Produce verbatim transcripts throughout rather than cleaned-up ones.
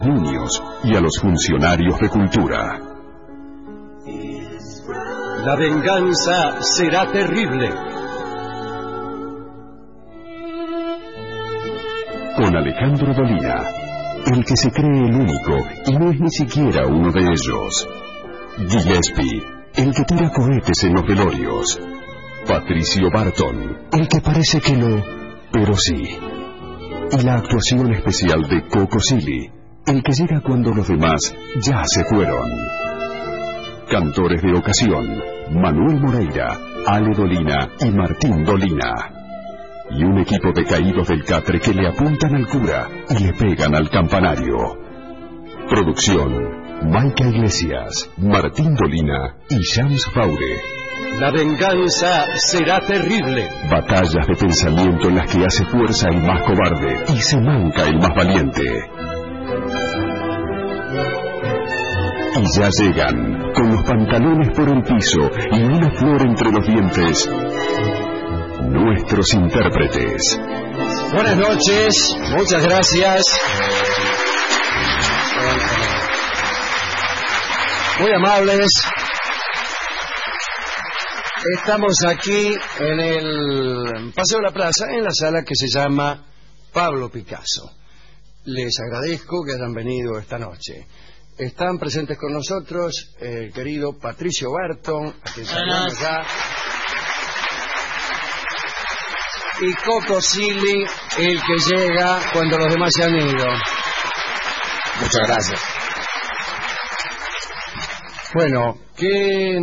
niños y a los funcionarios de cultura. La venganza será terrible. Con Alejandro Dolina, el que se cree el único y no es ni siquiera uno de ellos. Gillespie, el que tira cohetes en los velorios. Patricio Barton, el que parece que no, pero sí. Y la actuación especial de Coco Silly, el que llega cuando los demás ya se fueron. Cantores de ocasión, Manuel Moreira, Ale Dolina y Martín Dolina. Y un equipo de caídos del catre que le apuntan al cura y le pegan al campanario. Producción, Maica Iglesias, Martín Dolina y Shams Faure. La venganza será terrible. Batallas de pensamiento en las que hace fuerza el más cobarde y se manca el más valiente. Y ya llegan, con los pantalones por el piso y una flor entre los dientes, nuestros intérpretes. Buenas noches, muchas gracias. Muy amables. Estamos aquí en el Paseo de la Plaza, en la sala que se llama Pablo Picasso. Les agradezco que hayan venido esta noche. Están presentes con nosotros el querido Patricio Barton, a quien saludamos ya, y Coco Silly, el que llega cuando los demás se han ido. Muchas gracias. Bueno, ¿qué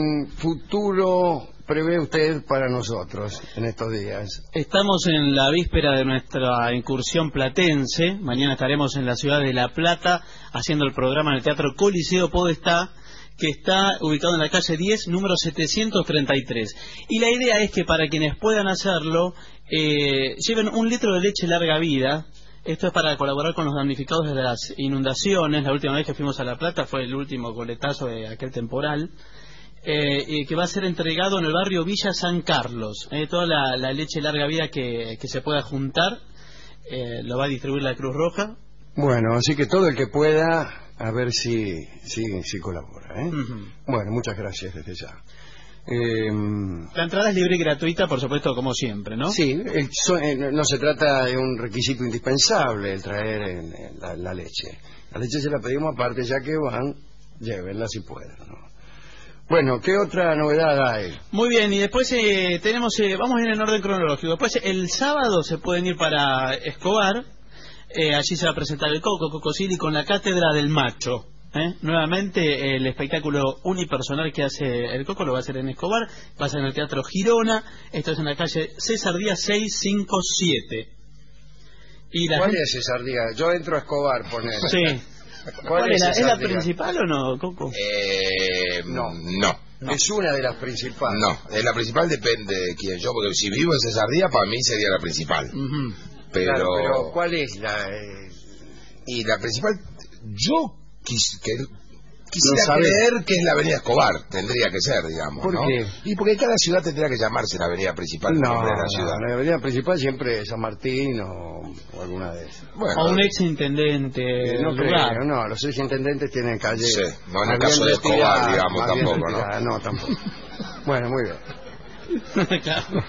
futuro prevé usted para nosotros en estos días? Estamos en la víspera de nuestra incursión platense. Mañana estaremos en la ciudad de La Plata haciendo el programa en el Teatro Coliseo Podestá, que está ubicado en la calle diez, número setecientos treinta y tres. Y la idea es que para quienes puedan hacerlo, eh, lleven un litro de leche larga vida. Esto es para colaborar con los damnificados de las inundaciones. La última vez que fuimos a La Plata fue el último coletazo de aquel temporal. Eh, y que va a ser entregado en el barrio Villa San Carlos. Eh, toda la, la leche larga vida que, que se pueda juntar eh, lo va a distribuir la Cruz Roja. Bueno, así que todo el que pueda, a ver si, si, si colabora. ¿eh? Uh-huh. Bueno, muchas gracias desde ya. Eh, la entrada es libre y gratuita, por supuesto, como siempre, ¿no? Sí, el, so, eh, no se trata de un requisito indispensable el traer en, en la, la leche. La leche se la pedimos aparte, ya que van, llévenla si pueden, ¿no? Bueno, ¿qué otra novedad hay? Muy bien, y después eh, tenemos, eh, vamos en el orden cronológico. Después el sábado se pueden ir para Escobar, eh, allí se va a presentar el Coco, Coco Silly con la Cátedra del Macho. ¿Eh? Nuevamente el espectáculo unipersonal que hace el Coco lo va a hacer en Escobar, va a ser en el Teatro Girona. Esto es en la calle César Díaz seiscientos cincuenta y siete. Y la ¿Cuál gente... es César Díaz? Yo entro a Escobar, poner. Sí. ¿Cuál, ¿Cuál es, es, la, ¿Es la principal o no, Coco? Eh, no. no. No. Es una de las principales. No, de la principal depende de quién yo, porque si vivo en César Díaz, para mí sería la principal. Uh-huh. Pero... Claro, pero ¿cuál es la...? Eh... Y la principal, yo quis, que, quisiera no creer que es la Avenida Escobar, tendría que ser, digamos. ¿Por ¿no? qué? Y porque cada ciudad tendría que llamarse la avenida principal no, de la ciudad. No, la avenida principal siempre es San Martín o, o alguna de esas. Bueno, o un ex intendente. No creo, no, los ex intendentes tienen calle. Sí, no en el caso de Escobar, retirada, digamos, tampoco, ¿no? No, tampoco. Bueno, muy bien. Claro.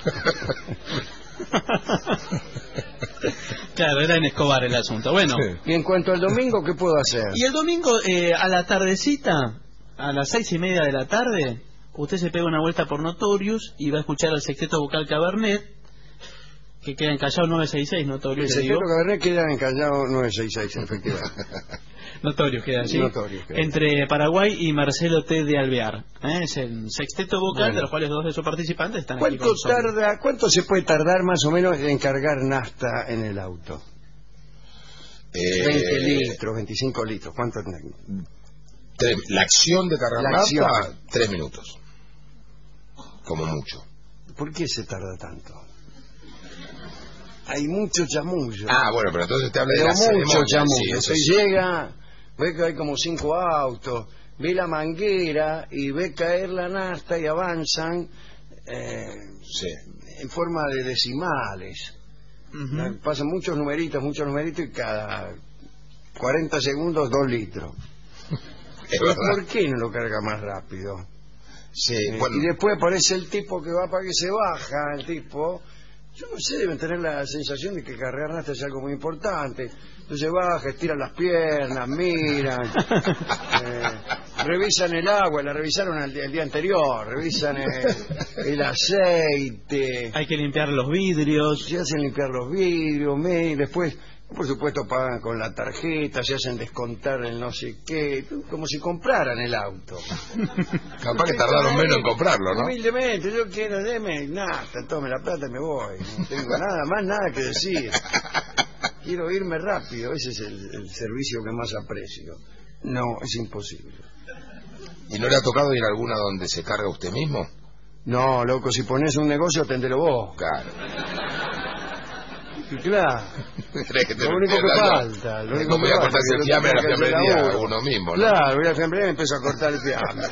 Claro, era en Escobar el asunto. Bueno, sí. Y en cuanto al domingo, ¿qué puedo hacer? Y el domingo, eh, a la tardecita, a las seis y media de la tarde, usted se pega una vuelta por Notorious y va a escuchar al Sexteto Vocal Cabernet, que queda en Callao nueve sesenta y seis, Notorious. El Sexteto Cabernet queda en Callao nueve sesenta y seis, efectivamente. Notorious queda allí. Notorious queda. Entre Paraguay y Marcelo T. de Alvear. ¿Eh? Es el Sexteto Vocal, bueno, de los cuales dos de sus participantes están aquí. ¿Cuánto tarda, cuánto se puede tardar más o menos en cargar nafta en el auto? Eh, veinte litros, veinticinco litros, ¿cuánto? Tres, la acción de cargar la nafta, acción. tres minutos. Como mucho. ¿Por qué se tarda tanto? Hay mucho chamullo. Ah, bueno, pero entonces te habla pero de la mucho chamullo. Sí, Usted sí. Llega, ve que hay como cinco autos, ve la manguera y ve caer la nafta y avanzan eh, sí. en forma de decimales. Uh-huh. Pasan muchos numeritos, muchos numeritos y cada cuarenta segundos, dos litros. Pero ¿por qué no lo carga más rápido? Sí, Eh, bueno. Y después aparece el tipo que va para que se baja, el tipo... Yo no sé, deben tener la sensación de que cargar nafta es algo muy importante. Entonces baja, estiran las piernas, miran, eh, revisan el agua, la revisaron el, el día anterior, revisan el, el aceite, Hay que limpiar los vidrios. se hacen limpiar los vidrios, me, después, por supuesto, pagan con la tarjeta, se hacen descontar el no sé qué, como si compraran el auto. Capaz que tardaron menos en comprarlo, ¿no? Humildemente, yo quiero, deme nafta, tome la plata y me voy. No tengo nada más, nada que decir. Quiero irme rápido, ese es el, el servicio que más aprecio. No, es imposible. ¿Y no le ha tocado ir a alguna donde se carga usted mismo? No, loco, si pones un negocio, atendelo vos. Claro. Y claro, ¿Crees que te lo único que entienda, falta. no? Lo Es único como que ir a falta cortarse es el que fiambre a la lo tenga que hacer fiambrería uno. uno mismo, ¿no? Claro, voy a la fiambrería y empiezo a cortar el fiambre.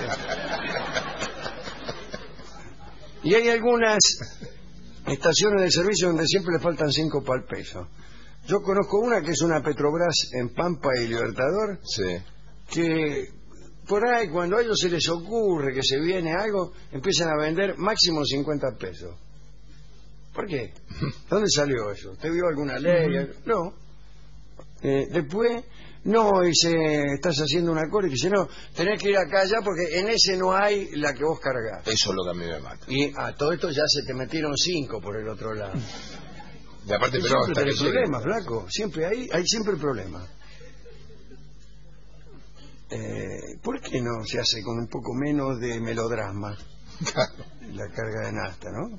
Y hay algunas estaciones de servicio donde siempre le faltan cinco para el peso. Yo conozco una que es una Petrobras en Pampa y Libertador, Sí. que por ahí cuando a ellos se les ocurre que se viene algo, empiezan a vender máximo cincuenta pesos. ¿Por qué? ¿Dónde salió eso? ¿Usted vio alguna ley? No. Eh, después, no, dice, estás haciendo una cola y dice, no, tenés que ir acá allá porque en ese no hay la que vos cargás. Eso es lo que a mí me mata. Y a todo esto ya se te metieron cinco por el otro lado. Y aparte, Y pero siempre hasta que tenés llegue. problemas, flaco. Siempre hay, hay siempre problema. Eh, ¿Por qué no se hace con un poco menos de melodrama la carga de nafta, no?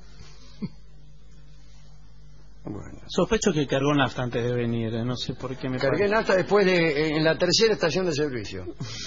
Bueno. Sospecho que cargó nafta antes de venir, eh, no sé por qué me Cargué parece. nafta después de en la tercera estación de servicio.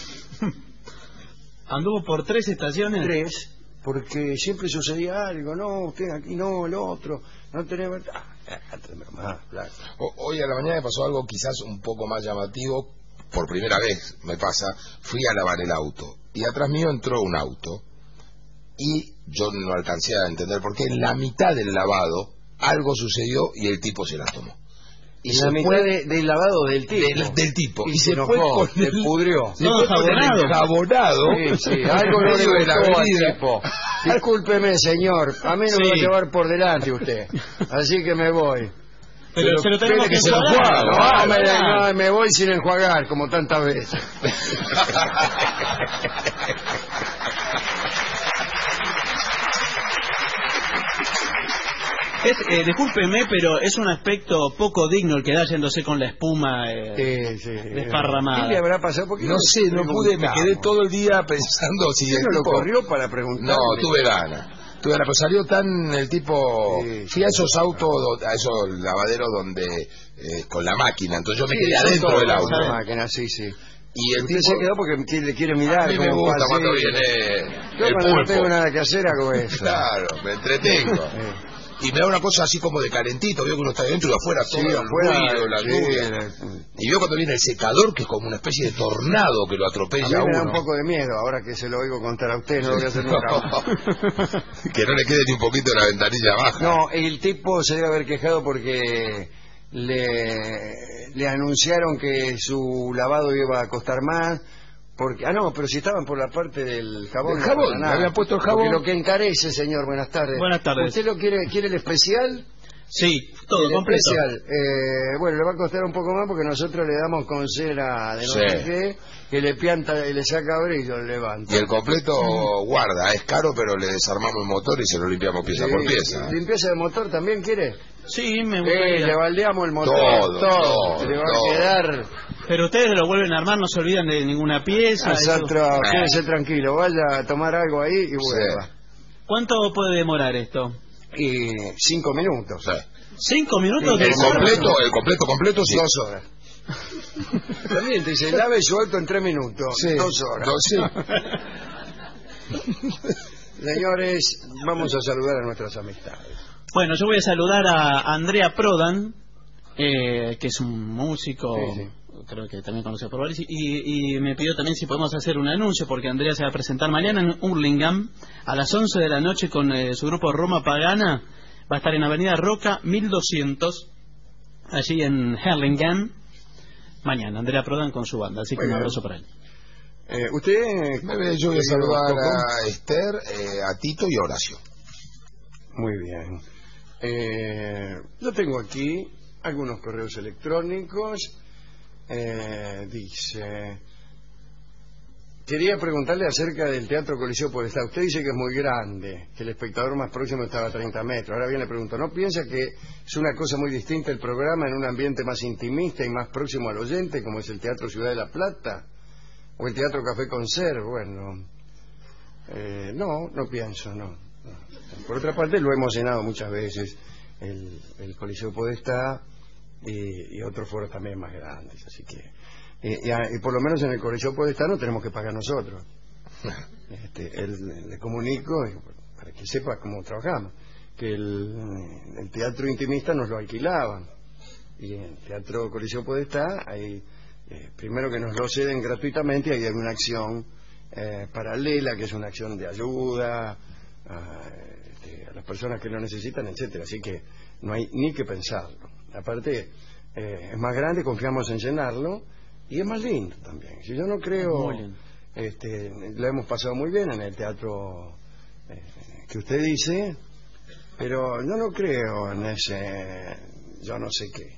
¿Anduvo por tres estaciones? Tres, porque siempre sucedía algo, no, usted aquí no, el otro, no tenemos... Ah, déjate más, claro. O- Hoy a la mañana me pasó algo quizás un poco más llamativo. Por primera vez me pasa, fui a lavar el auto y atrás mío entró un auto y yo no alcancé a entender por qué en la mitad del lavado algo sucedió y el tipo se la tomó. Y En se la mitad fue de- del lavado del tipo. del, del tipo. Y Y, se se, fue enojó, con se el, pudrió. se Todo fue con el jabonado. jabonado. Sí, sí, algo no le medio de la gustó al avenida. tipo. Discúlpeme, señor, a mí no me va a Sí. llevar por delante usted, así que me voy. Pero, Pero se lo tenemos espere que que se lo enjuagar. enjuague, No, me, Claro. no, me voy sin enjuagar, como tantas veces. Es, eh, discúlpeme, pero es un aspecto poco digno el que da yéndose con la espuma eh, Sí, sí. desparramada. ¿Qué le habrá pasado? ¿Por qué No sé, no pude, me quedé todo el día pensando si ¿Usted el no lo tipo... corrió para preguntar? No, tuve ganas. Tuve ganas, pero salió tan el tipo... Sí, Fui a esos autos, do- a esos lavaderos donde... eh, con la máquina, entonces yo me Sí, quedé son adentro todos del con auto. la máquina, sí, sí. Y el Usted tipo... se quedó porque quiere- le quiere mirar. A mí me cómo gusta pasa. cuando viene Yo el cuando no pulpo. tengo nada que hacer hago eso. Claro, me entretengo. Eh. Y me da una cosa así como de calentito, veo que uno está adentro y afuera todo Sí, el afuera, ruido, la sí, lluvia. la- Y veo cuando viene el secador, que es como una especie de tornado que lo A atropella mí a me da uno. un poco de miedo, ahora que se lo oigo contar a usted, no lo voy a hacer nunca. Que no le quede ni un poquito de la ventanilla baja. No, el tipo se debe haber quejado porque le, le anunciaron que su lavado iba a costar más. Porque, ah, no, pero si estaban por la parte del jabón. Del no jabón, pasa nada. le habían puesto el Porque jabón. lo que encarece, señor, buenas tardes. Buenas tardes. ¿Usted lo quiere, quiere el especial? Sí, todo el completo. especial. Eh, bueno, le va a costar un poco más porque nosotros le damos con cera de no Sí. sé qué, que le pianta y le saca brillo, le levanta. Y el completo guarda, es caro, pero le desarmamos el motor y se lo limpiamos pieza Sí, por pieza. ¿Limpieza de motor también quiere? Sí, me Eh, gustaría. le baldeamos el motor. Todo, todo, Le va todo. a quedar... Pero ustedes lo vuelven a armar, no se olvidan de ninguna pieza. eso. Nosotros, quédese tranquilo, vaya a tomar algo ahí y vuelva. ¿Cuánto puede demorar esto? Y cinco minutos. Sí. ¿Cinco minutos? Sí, de El Dos completo, el completo, completo, sí. Dos horas. También te dice, lave su auto en tres minutos. Sí. Dos horas. Dos, sí. Señores, vamos a saludar a nuestras amistades. Bueno, yo voy a saludar a Andrea Prodan, eh, que es un músico, Sí, sí. creo que también conoce por varios, y, y me pidió también si podemos hacer un anuncio, porque Andrea se va a presentar mañana en Hurlingham a las once de la noche con eh, su grupo Roma Pagana. Va a estar en Avenida Roca mil doscientos, allí en Hurlingham. mañana. Andrea Prodan con su banda, así que un abrazo para él. Eh, usted... Yo voy a saludar a Esther, eh, a Tito y a Horacio. Muy bien. Eh, yo tengo aquí algunos correos electrónicos. Eh, dice... Quería preguntarle acerca del Teatro Coliseo Podestá. Usted dice que es muy grande, que el espectador más próximo estaba a treinta metros. Ahora bien le pregunto, ¿no piensa que es una cosa muy distinta el programa en un ambiente más intimista y más próximo al oyente, como es el Teatro Ciudad de la Plata? ¿O el Teatro Café Concert? Bueno, eh, no, no pienso, no, no. Por otra parte, lo hemos llenado muchas veces, el, el Coliseo Podestá y, y otros foros también más grandes, así que... Y, y, y por lo menos en el Coliseo Podestá no tenemos que pagar nosotros. Este, el, le comunico, para que sepa cómo trabajamos, que el, el teatro intimista nos lo alquilaban. Y en el Teatro Coliseo Podestá hay, eh, primero que nos lo ceden gratuitamente, y hay una acción eh, paralela, que es una acción de ayuda a, este, a las personas que lo necesitan, etcétera. Así que no hay ni que pensarlo. Aparte, eh, es más grande, confiamos en llenarlo. Y es más lindo también. Si yo no creo, este, la hemos pasado muy bien en el teatro eh, que usted dice, pero yo no creo en ese, yo no sé qué.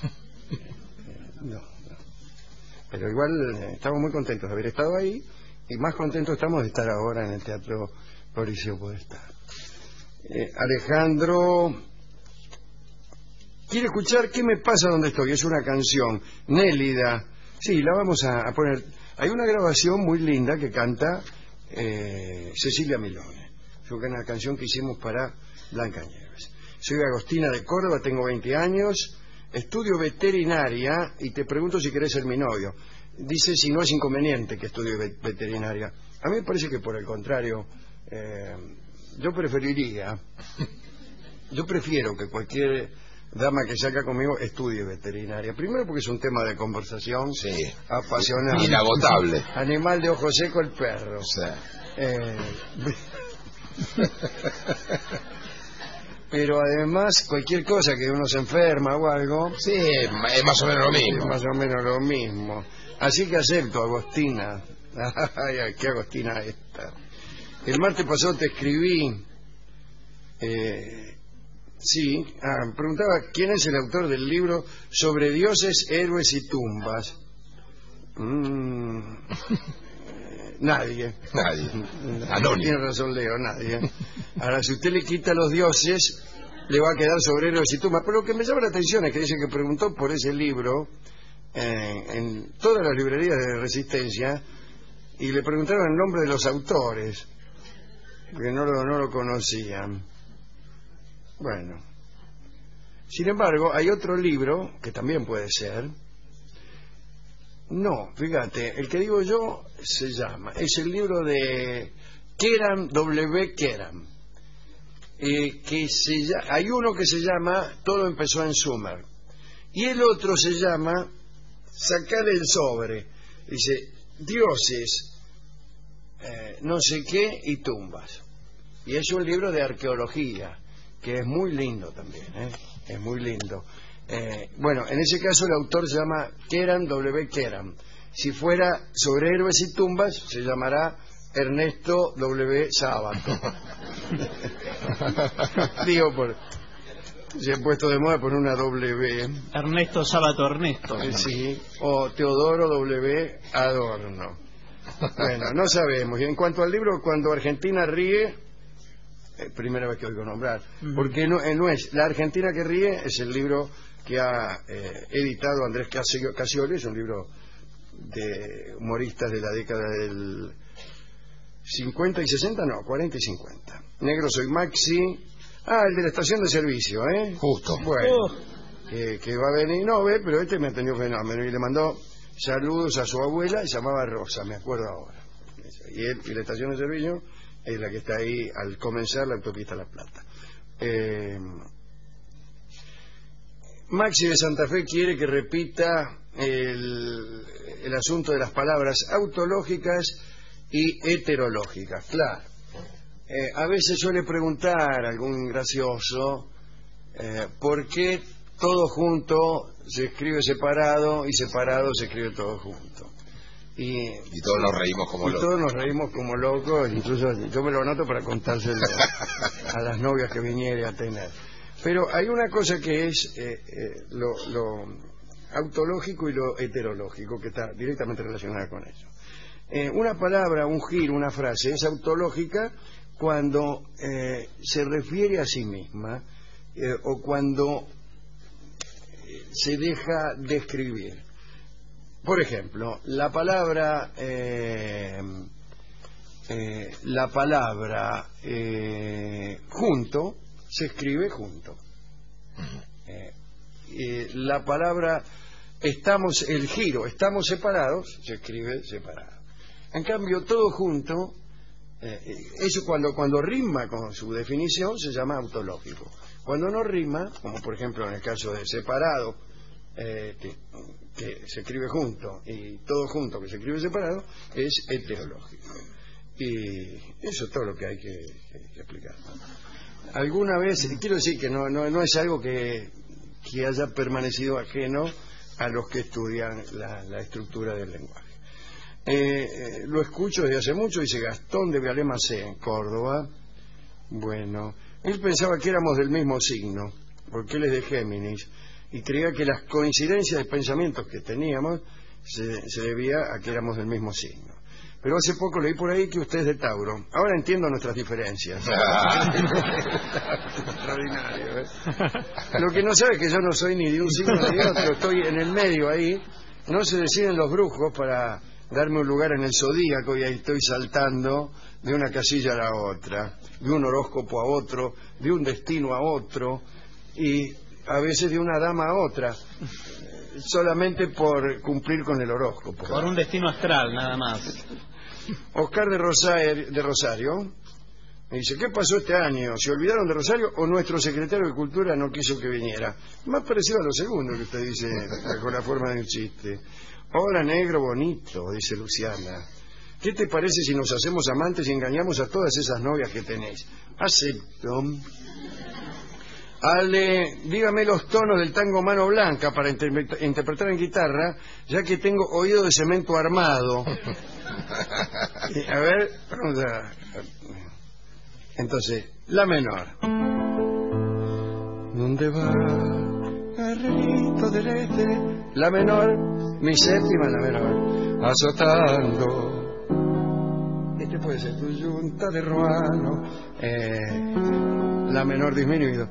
No, no. Pero igual eh, estamos muy contentos de haber estado ahí, y más contentos estamos de estar ahora en el Teatro Coliseo Podestá. Eh, Alejandro quiere escuchar ¿Qué me pasa donde estoy? Es una canción, Nélida. Sí, la vamos a, a poner. Hay una grabación muy linda que canta eh, Cecilia Milone. Fue una canción que hicimos para Blancanieves. Soy Agostina de Córdoba, tengo veinte años, estudio veterinaria y te pregunto si querés ser mi novio. Dice si no es inconveniente que estudie veterinaria. A mí me parece que por el contrario, eh, yo preferiría, yo prefiero que cualquier dama que salga conmigo estudie veterinaria. Primero porque es un tema de conversación, sí, apasionante, inagotable. Animal de ojo seco, el perro. Sí. Eh, pero además cualquier cosa que uno se enferma o algo, sí, es más o menos lo mismo. Es más o menos lo mismo. Así que acepto, Agostina. Ay, qué Agostina esta. El martes pasado te escribí. Eh, Sí, ah, preguntaba quién es el autor del libro sobre dioses, héroes y tumbas. Mm, nadie. Nadie. Anónimo. Tiene razón, Leo, nadie. Ahora, si usted le quita los dioses, le va a quedar sobre héroes y tumbas. Pero lo que me llama la atención es que dice que preguntó por ese libro eh, en todas las librerías de Resistencia y le preguntaron el nombre de los autores, porque no lo, no lo conocían. Bueno, sin embargo, hay otro libro que también puede ser. No, fíjate, el que digo yo se llama, es el libro de Kerem W. Kerem. Eh, que se, hay uno que se llama Todo empezó en Sumer y el otro se llama Sacar el sobre. Dice dioses, eh, no sé qué y tumbas. Y es un libro de arqueología, que es muy lindo también, ¿eh? Es muy lindo. Eh, bueno, en ese caso el autor se llama Kerem W. Kerem. Si fuera sobre héroes y tumbas, se llamará Ernesto W. Sábato. Digo, por, se ha puesto de moda por una W. Ernesto Sábato Ernesto. Eh, sí, o Teodoro W. Adorno. Bueno, no sabemos. Y en cuanto al libro, Cuando Argentina ríe, Eh, primera vez que oigo nombrar, uh-huh. porque no, eh, no es La Argentina que ríe, es el libro que ha eh, editado Andrés Casioli, es un libro de humoristas de la década del cincuenta y sesenta, no, cuarenta y cincuenta. Negro soy Maxi, ah, el de la estación de servicio, ¿eh? Justo. Bueno, oh. que, que va a venir, no ve, pero este me atendió fenómeno y le mandó saludos a su abuela, se llamaba Rosa, me acuerdo ahora. Y él, y la estación de servicio es la que está ahí al comenzar la autopista La Plata. Eh, Maxi de Santa Fe quiere que repita el, el asunto de las palabras autológicas y heterológicas. Claro. Eh, a veces suele preguntar algún gracioso eh, por qué todo junto se escribe separado y separado se escribe todo junto. Y, y todos nos reímos como y locos. todos nos reímos como locos, incluso yo me lo anoto para contárselo a las novias que viniere a tener. Pero hay una cosa que es eh, eh, lo, lo autológico y lo heterológico, que está directamente relacionada con eso. Eh, una palabra, un giro, una frase es autológica cuando eh, se refiere a sí misma eh, o cuando se deja describir. Por ejemplo, la palabra eh, eh, la palabra eh, junto se escribe junto. Eh, eh, la palabra estamos, el giro, estamos separados, se escribe separado. En cambio, todo junto, eh, eso cuando, cuando rima con su definición se llama autológico. Cuando no rima, como por ejemplo en el caso de separado, eh, que, que se escribe junto, y todo junto que se escribe separado, es heterológico. Y eso es todo lo que hay que, que, que explicar. Alguna vez, quiero decir que no, no, no es algo que, que haya permanecido ajeno a los que estudian la, la estructura del lenguaje. Eh, eh, lo escucho desde hace mucho, dice Gastón de Vialemacé, en Córdoba. Bueno, él pensaba que éramos del mismo signo, porque él es de Géminis, y creía que las coincidencias de pensamientos que teníamos se, se debía a que éramos del mismo signo. Pero hace poco leí por ahí que usted es de Tauro. Ahora entiendo nuestras diferencias. Extraordinario, ¿eh? Lo que no sabe es que yo no soy ni de un signo ni de otro, estoy en el medio ahí. No se deciden los brujos para darme un lugar en el zodíaco y ahí estoy saltando de una casilla a la otra, de un horóscopo a otro, de un destino a otro y a veces de una dama a otra, solamente por cumplir con el horóscopo. Por un destino astral, nada más. Oscar de Rosario, de Rosario me dice, ¿qué pasó este año? ¿Se olvidaron de Rosario o nuestro secretario de Cultura no quiso que viniera? Más parecido a lo segundo que usted dice, con la forma de un chiste. Hola, negro bonito, dice Luciana. ¿Qué te parece si nos hacemos amantes y engañamos a todas esas novias que tenéis? Acepto. Ale, dígame los tonos del tango Mano Blanca para interpre- interpretar en guitarra, ya que tengo oído de cemento armado. Y, a ver, vamos a... Entonces, la menor. ¿Dónde va, arreglito del este? La menor, mi séptima, la menor. Azotando. Este puede ser tu yunta de ruano. Eh, la menor disminuido.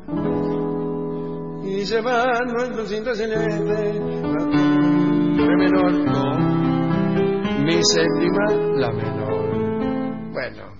Y se van nuestros cintas celeste. La menor, no. Mi séptima, la menor. Bueno,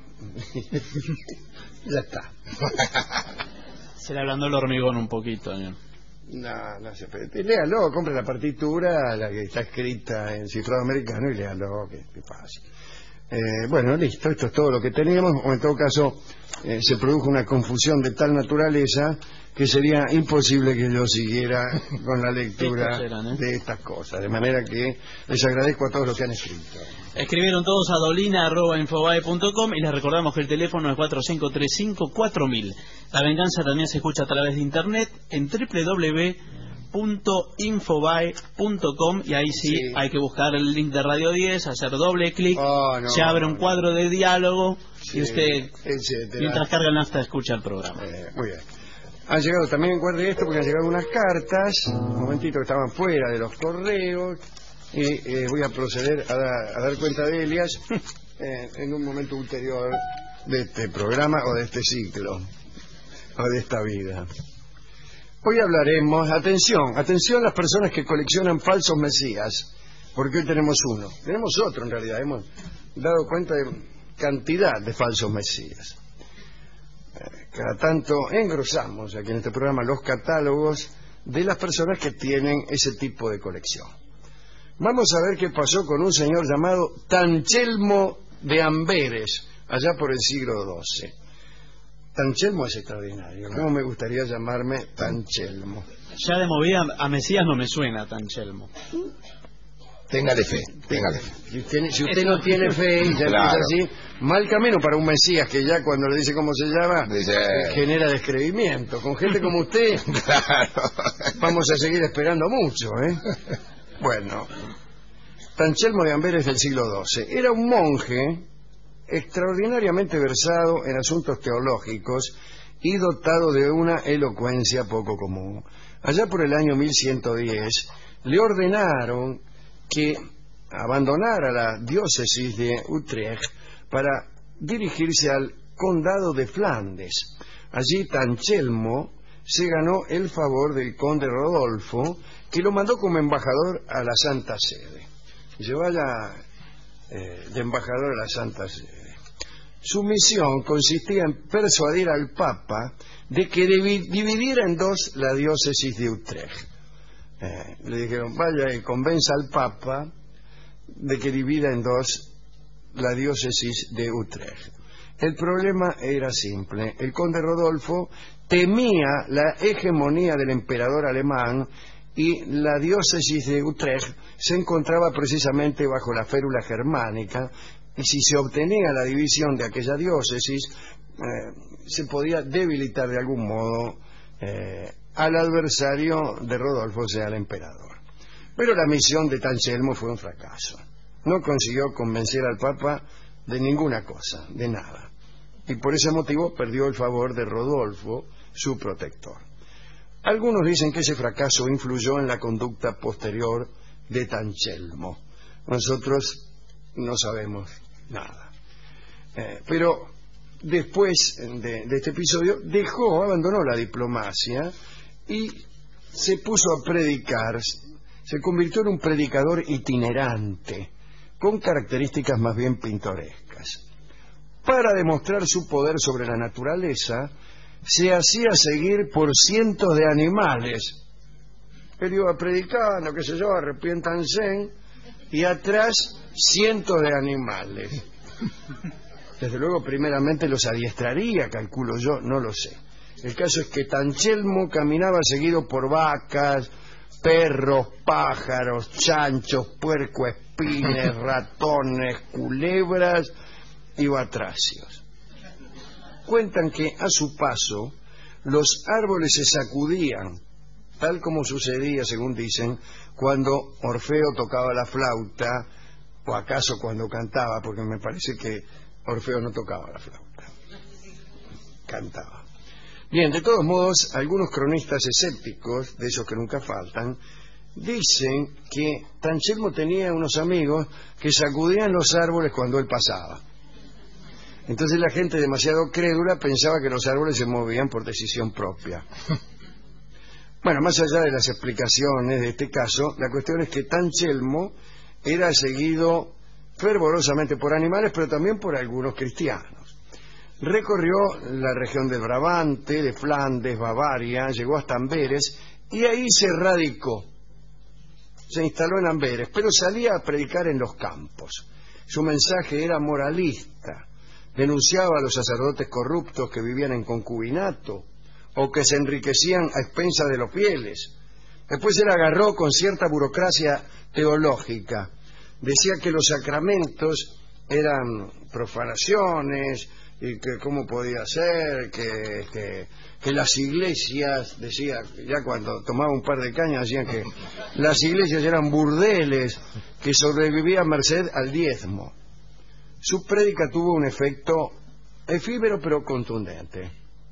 ya está. Se le ablandó el hormigón un poquito, ¿no? No, no se puede. Léalo, compre la partitura, la que está escrita en cifrado americano y léalo, que, que fácil. Eh, bueno, listo, esto es todo lo que teníamos, o en todo caso eh, se produjo una confusión de tal naturaleza que sería imposible que yo siguiera con la lectura eran, ¿eh? de estas cosas, de manera que les agradezco a todos los que han escrito. Escribieron todos a dolina arroba infobae punto com y les recordamos que el teléfono es cuatro cinco tres cinco cuatro mil. La venganza también se escucha a través de internet en doble u doble u doble u punto infobae punto com y ahí sí, sí hay que buscar el link de Radio diez, hacer doble clic, oh, no, se abre un cuadro de diálogo sí, y usted etcétera. Mientras carga el nafta escucha el programa. Eh, muy bien. Han llegado también, guarde esto porque han llegado unas cartas, un momentito que estaban fuera de los correos y eh, voy a proceder a, da, a dar cuenta de ellas eh, en un momento ulterior de este programa o de este ciclo o de esta vida. Hoy hablaremos, atención, atención las personas que coleccionan falsos mesías, porque hoy tenemos uno, tenemos otro en realidad, hemos dado cuenta de cantidad de falsos mesías. Cada tanto engrosamos aquí en este programa los catálogos de las personas que tienen ese tipo de colección. Vamos a ver qué pasó con un señor llamado Tanchelmo de Amberes, allá por el siglo doce. Tanchelmo es extraordinario. ¿Cómo me gustaría llamarme Tanchelmo? Ya de movida a Mesías no me suena Tanchelmo. Téngale fe, téngale fe. Si usted, si usted no tiene fe y ya Claro. empieza así, mal camino para un Mesías que ya cuando le dice cómo se llama, Dice- eh, genera descreimiento. Con gente como usted Claro. vamos a seguir esperando mucho, ¿eh? Bueno, Tanchelmo de Amberes del siglo doce era un monje extraordinariamente versado en asuntos teológicos y dotado de una elocuencia poco común. Allá por el año mil ciento diez le ordenaron que abandonara la diócesis de Utrecht para dirigirse al condado de Flandes. Allí Tanchelmo se ganó el favor del conde Rodolfo, que lo mandó como embajador a la Santa Sede. Y se vaya eh, de embajador a la Santa Sede. Su misión consistía en persuadir al Papa de que divi- dividiera en dos la diócesis de Utrecht. Eh, le dijeron, vaya y convenza al Papa de que divida en dos la diócesis de Utrecht. El problema era simple. El conde Rodolfo temía la hegemonía del emperador alemán y la diócesis de Utrecht se encontraba precisamente bajo la férula germánica, y si se obtenía la división de aquella diócesis eh, se podía debilitar de algún modo eh, al adversario de Rodolfo, o sea, al emperador. Pero la misión de Tanchelmo fue un fracaso. No consiguió convencer al Papa de ninguna cosa, de nada. Y por ese motivo perdió el favor de Rodolfo, su protector. Algunos dicen que ese fracaso influyó en la conducta posterior de Tanchelmo. Nosotros no sabemos nada. Eh, pero después de, de este episodio dejó, abandonó la diplomacia y se puso a predicar. Se convirtió en un predicador itinerante, con características más bien pintorescas. Para demostrar su poder sobre la naturaleza, se hacía seguir por cientos de animales. Él iba predicando, qué sé yo, arrepiéntanse, y atrás cientos de animales. Desde luego, primeramente los adiestraría, calculo yo, no lo sé. El caso es que Tanchelmo caminaba seguido por vacas, perros, pájaros, chanchos, puercoespines, ratones, culebras y batracios. Cuentan que a su paso los árboles se sacudían, tal como sucedía, según dicen, cuando Orfeo tocaba la flauta, o acaso cuando cantaba, porque me parece que Orfeo no tocaba la flauta, cantaba. Bien, de todos modos, algunos cronistas escépticos, de esos que nunca faltan, dicen que Tanchelmo tenía unos amigos que sacudían los árboles cuando él pasaba. Entonces la gente demasiado crédula pensaba que los árboles se movían por decisión propia. Bueno, más allá de las explicaciones de este caso, la cuestión es que Tanchelmo era seguido fervorosamente por animales, pero también por algunos cristianos. Recorrió la región del Brabante, de Flandes, Bavaria, llegó hasta Amberes y ahí se radicó. Se instaló en Amberes, pero salía a predicar en los campos. Su mensaje era moralista. Denunciaba a los sacerdotes corruptos que vivían en concubinato o que se enriquecían a expensas de los fieles. Después se la agarró con cierta burocracia teológica. Decía que los sacramentos eran profanaciones y que cómo podía ser, que, que, que las iglesias, decía, ya cuando tomaba un par de cañas, decían que las iglesias eran burdeles que sobrevivían merced al diezmo. Su prédica tuvo un efecto efímero pero contundente.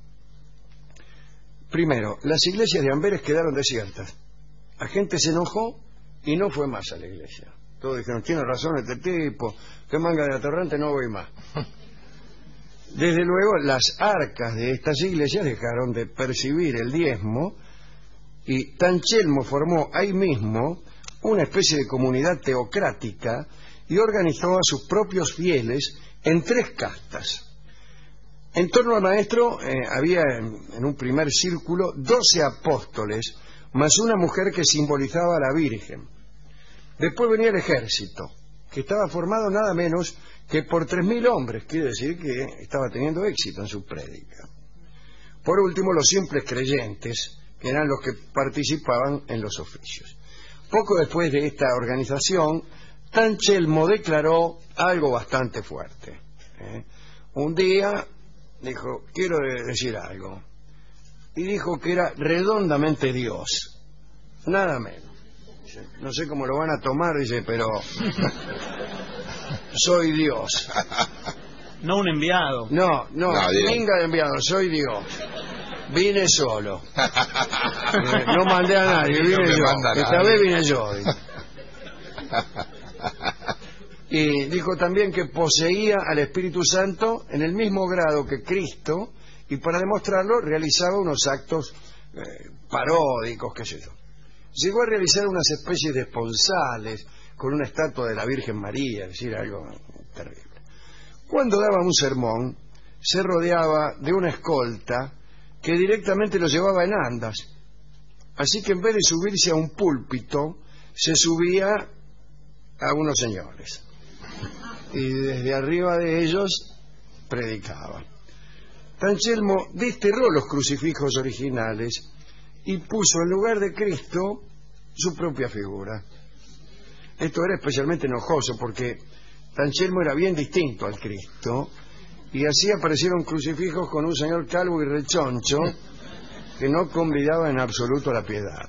Primero, las iglesias de Amberes quedaron desiertas. La gente se enojó y no fue más a la iglesia. Todos dijeron, tiene razón este tipo, qué manga de atorrante, no voy más. Desde luego, las arcas de estas iglesias dejaron de percibir el diezmo y Tanchelmo formó ahí mismo una especie de comunidad teocrática y organizó a sus propios fieles en tres castas. En torno al maestro eh, había en, en un primer círculo doce apóstoles, más una mujer que simbolizaba a la Virgen. Después venía el ejército, que estaba formado nada menos que por tres mil hombres, quiere decir que estaba teniendo éxito en su prédica. Por último, los simples creyentes, que eran los que participaban en los oficios. Poco después de esta organización, Tancelmo declaró algo bastante fuerte. ¿eh? Un día dijo, quiero decir algo. Y dijo que era redondamente Dios. Nada menos. Dice, no sé cómo lo van a tomar, dice, pero soy Dios. No un enviado. No, no, No, venga de enviado, soy Dios. Vine solo. Eh, no mandé a nadie, No vine me yo. manda Esta nadie. vez vine yo. dice. Y dijo también que poseía al Espíritu Santo en el mismo grado que Cristo, y para demostrarlo realizaba unos actos eh, paródicos, qué sé yo. Llegó a realizar unas especies de esponsales con una estatua de la Virgen María, es decir, algo terrible. Cuando daba un sermón, se rodeaba de una escolta que directamente lo llevaba en andas. Así que en vez de subirse a un púlpito, se subía a unos señores. Y desde arriba de ellos predicaba. Tancelmo desterró los crucifijos originales y puso en lugar de Cristo su propia figura. Esto era especialmente enojoso porque Tancelmo era bien distinto al Cristo, y así aparecieron crucifijos con un señor calvo y rechoncho que no convidaba en absoluto a la piedad.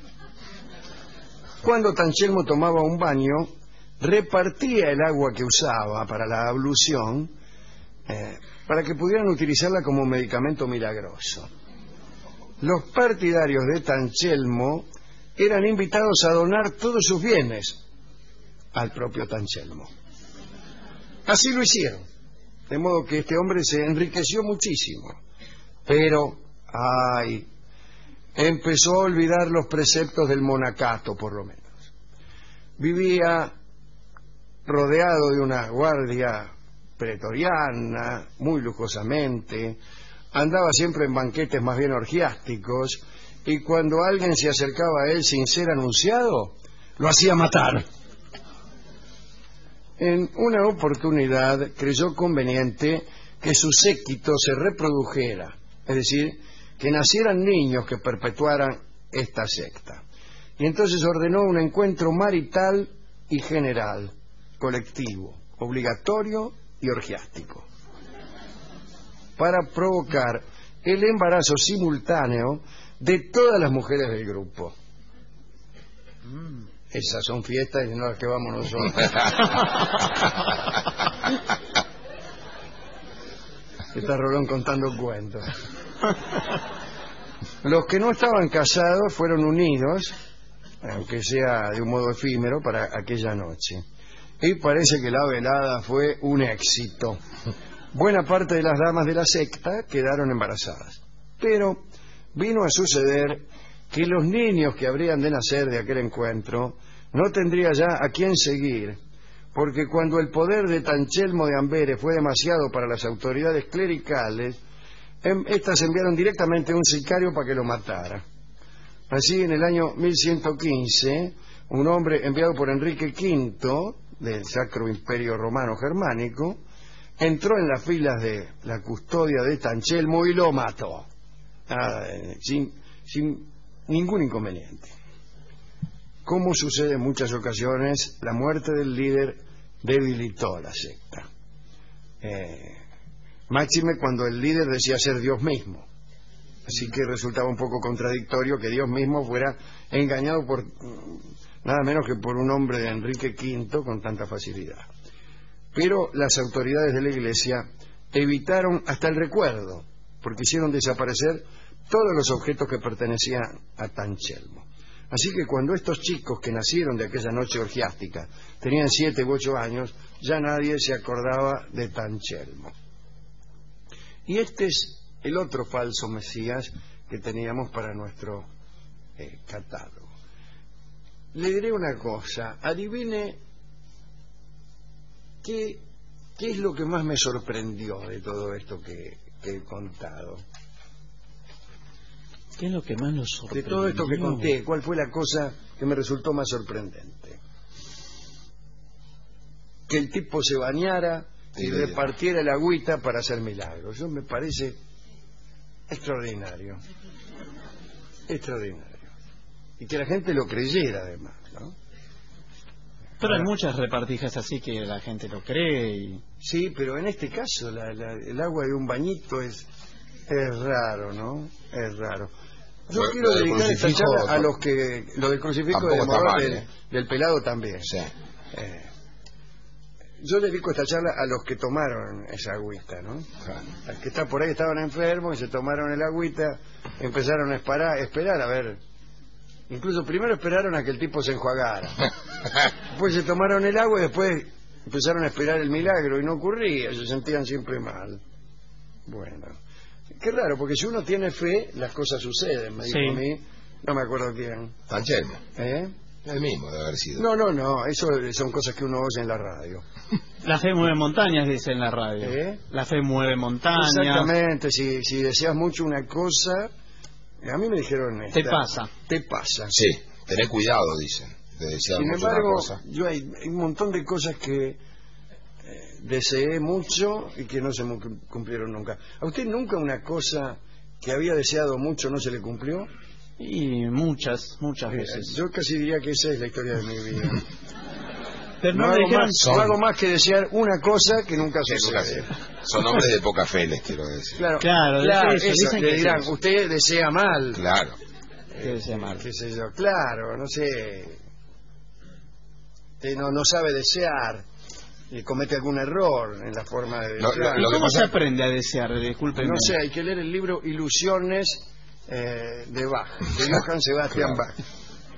Cuando Tancelmo tomaba un baño, repartía el agua que usaba para la ablución eh, para que pudieran utilizarla como medicamento milagroso. Los partidarios de Tancelmo eran invitados a donar todos sus bienes al propio Tancelmo. Así lo hicieron, de modo que este hombre se enriqueció muchísimo, pero, ay, empezó a olvidar los preceptos del monacato, por lo menos. Vivía rodeado de una guardia pretoriana, muy lujosamente, andaba siempre en banquetes más bien orgiásticos, y cuando alguien se acercaba a él sin ser anunciado, lo hacía matar. En una oportunidad creyó conveniente que su séquito se reprodujera, es decir, que nacieran niños que perpetuaran esta secta. Y entonces ordenó un encuentro marital y general, colectivo, obligatorio y orgiástico, para provocar el embarazo simultáneo de todas las mujeres del grupo. Mm, esas son fiestas y no las que vamos nosotros. Está Rolón contando cuentos. Los que no estaban casados fueron unidos, aunque sea de un modo efímero, para aquella noche. Y parece que la velada fue un éxito. Buena parte de las damas de la secta quedaron embarazadas. Pero vino a suceder que los niños que habrían de nacer de aquel encuentro no tendría ya a quién seguir, porque cuando el poder de Tancelmo de Amberes fue demasiado para las autoridades clericales, estas enviaron directamente un sicario para que lo matara. Así, en el año mil ciento quince, un hombre enviado por Enrique quinto del Sacro Imperio Romano Germánico entró en las filas de la custodia de Tancelmo y lo mató, ah, sin, sin ningún inconveniente. Como sucede en muchas ocasiones, la muerte del líder debilitó la secta. Eh, máxime cuando el líder decía ser Dios mismo. Así que resultaba un poco contradictorio que Dios mismo fuera engañado por nada menos que por un hombre de Enrique quinto con tanta facilidad. Pero las autoridades de la Iglesia evitaron hasta el recuerdo, porque hicieron desaparecer todos los objetos que pertenecían a Tancelmo. Así que cuando estos chicos que nacieron de aquella noche orgiástica tenían siete u ocho años, ya nadie se acordaba de Tancelmo. Y este es el otro falso Mesías que teníamos para nuestro eh, catálogo. Le diré una cosa, adivine qué, qué es lo que más me sorprendió de todo esto que, que he contado. ¿Qué es lo que más nos sorprendió? De todo esto que conté, ¿cuál fue la cosa que me resultó más sorprendente? Que el tipo se bañara y Sí, repartiera el agüita para hacer milagros. Eso me parece extraordinario. Extraordinario. y que la gente lo creyera además, ¿no? Pero hay muchas repartijas así que la gente lo cree. Y... Sí, pero en este caso la, la, el agua de un bañito es, es raro, ¿no? Es raro. Yo Lo- quiero lo del dedicar esta crucifijo charla a los que... Lo del crucifijo tampoco de está Morón, mal, del, ¿eh? del pelado también. Sí. Eh, yo dedico esta charla a los que tomaron esa agüita, ¿no? Claro. Los que están por ahí estaban enfermos y se tomaron el agüita, empezaron a esperar, esperar a ver. Incluso primero esperaron a que el tipo se enjuagara. Después se tomaron el agua y después empezaron a esperar el milagro y no ocurría, se sentían siempre mal. Bueno, qué raro, porque si uno tiene fe, las cosas suceden, me dijo Sí. a mí, no me acuerdo quién. Anselmo, ¿Eh? el mismo de haber sido. No, no, no, eso son cosas que uno oye en la radio. La fe mueve montañas, dice en la radio. ¿Eh? La fe mueve montañas. Exactamente, si, si deseas mucho una cosa, a mí me dijeron esta, Te pasa. Te pasa. Sí, tené cuidado, dicen, de desear Sin mucho embargo, una cosa. yo hay, hay un montón de cosas que eh, deseé mucho y que no se mu- cumplieron nunca. ¿A usted nunca una cosa que había deseado mucho no se le cumplió? Y muchas, muchas Eh, veces. yo casi diría que esa es la historia de mi vida. Pero No, no, me hago, dijeron... más, son- no hago más que desear una cosa que nunca Sí, sucede. sí, sí. Son hombres de poca fe, les quiero decir. Claro, Claro, claro, es eso, eso, dicen le que dirán, es eso. usted desea mal. Claro. ¿Qué decía Marx? Qué sé yo, claro, no sé. Usted no, no sabe desear y comete algún error en la forma de Lo- desear. lo- lo que ¿Cómo pasa- se aprende a desear? Discúlpenme. No sé, hay que leer el libro Ilusiones eh, de Bach, de Johann Sebastian Claro. Bach.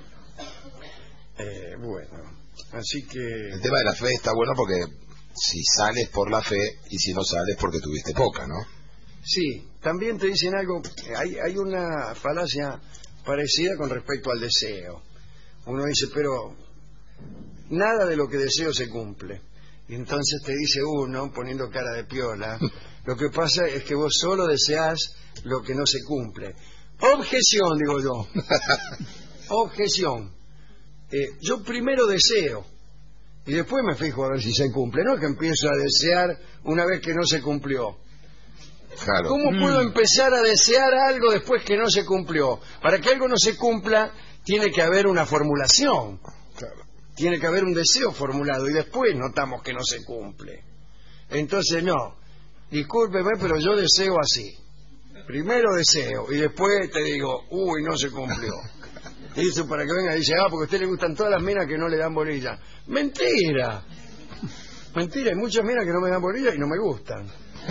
Eh, bueno, así que... El tema de la fe está bueno porque si sales por la fe y si no sales porque tuviste poca, ¿no? Sí, también te dicen algo, hay, hay una falacia parecida con respecto al deseo. Uno dice, pero nada de lo que deseo se cumple. Y entonces te dice uno, poniendo cara de piola, lo que pasa es que vos solo deseás lo que no se cumple. Objeción, digo yo. Objeción. Eh, yo primero deseo y después me fijo a ver si se cumple. No es que empiezo a desear una vez que no se cumplió. Claro. ¿Cómo Mm. puedo empezar a desear algo después que no se cumplió? Para que algo no se cumpla, tiene que haber una formulación. Claro. Tiene que haber un deseo formulado y después notamos que no se cumple. Entonces, no. Discúlpeme, pero yo deseo así. Primero deseo y después te digo, uy, no se cumplió. Y eso para que venga y dice, ah, porque a usted le gustan todas las minas que no le dan bolilla. Mentira. Mentira, hay muchas minas que no me dan bolilla y no me gustan.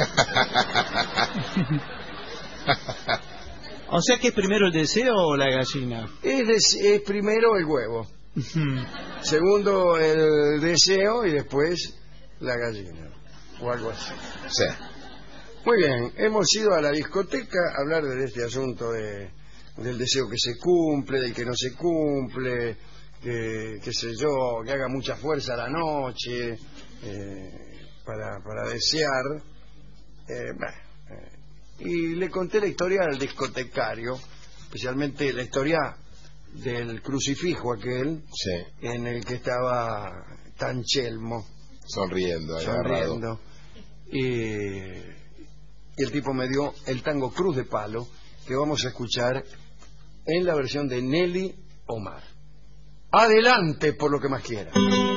O sea que es primero el deseo o la gallina. Es, des- es primero el huevo, segundo el deseo y después la gallina, o algo así. Sí. Muy bien, hemos ido a la discoteca a hablar de este asunto de, del deseo que se cumple, del que no se cumple, que, qué sé yo, que haga mucha fuerza a la noche eh, para, para desear. Eh, bah, eh, y le conté la historia al discotecario, especialmente la historia del crucifijo aquel Sí. en el que estaba tan chelmo, Sonriendo, ahí agarrado. sonriendo. Y, y el tipo me dio el tango Cruz de Palo, que vamos a escuchar en la versión de Nelly Omar. Adelante por lo que más quiera.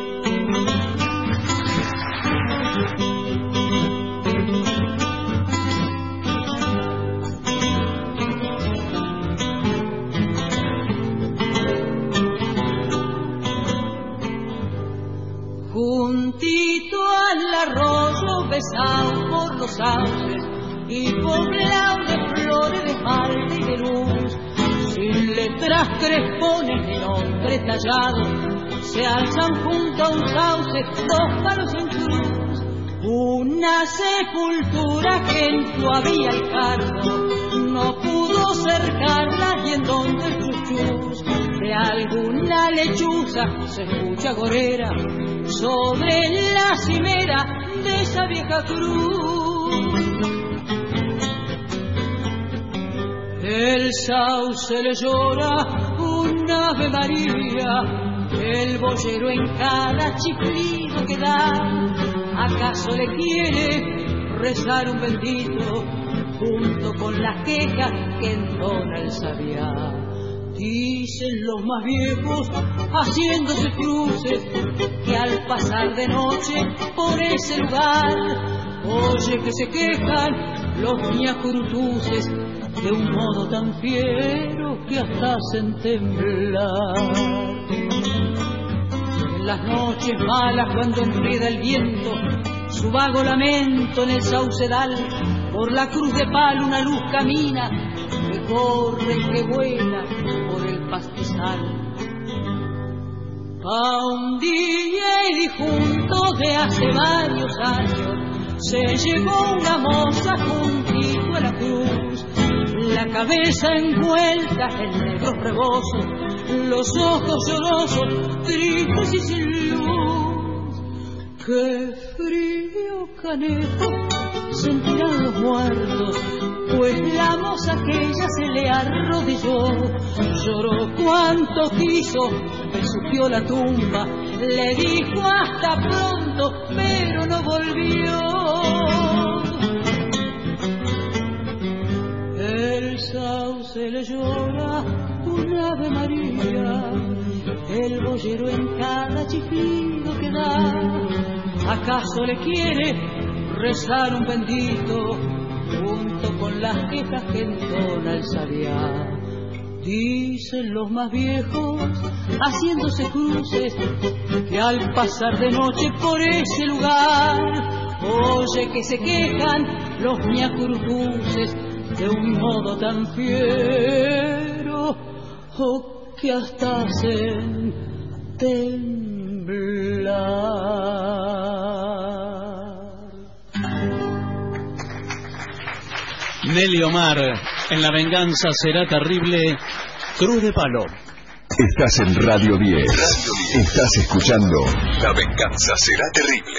Juntito al arroyo besado por los sauces y poblado de flores de esmalte y de luz, sin letras crespones ni nombre tallado, se alzan junto a un sauce dos palos en cruz, una sepultura que en tu había el cardo no pudo cercarla y en donde el chuchús de alguna lechuza se escucha gorera sobre la cimera de esa vieja cruz. El sauce le llora un Ave María, el boyero en cada chiflido que da, ¿acaso le quiere rezar un bendito junto con las quejas que entona el sabiá? Dicen los más viejos, haciéndose cruces, que al pasar de noche por ese lugar, oye que se quejan los ñacurutuces de un modo tan fiero que hasta hacen temblar. En las noches malas, cuando enreda el viento su vago lamento en el saucedal, por la cruz de palo una luz camina, que corre y que vuela por el pastizal. Pa' un D J difunto de hace varios años se llevó una moza juntito a la cruz, la cabeza envuelta en negros rebozos, los ojos llorosos, tristes y sin luz. ¡Qué frío, canejo! Sentirán los muertos, pues la moza aquella se le arrodilló, lloró cuanto quiso, besuqueó la tumba, le dijo hasta pronto, pero no volvió. El sauce le llora un Ave María, el boyero en cada chiflido que da, ¿acaso le quiere rezar un bendito junto con las quejas que entona el sabiá? Dicen los más viejos, haciéndose cruces, que al pasar de noche por ese lugar, oye que se quejan los ñacurutuces de un modo tan fiero, oh, que hasta hacen temblar. Nelly Omar, en La venganza será terrible, Cruz de Palo. Estás en Radio diez. Radio diez. Estás escuchando La venganza será terrible.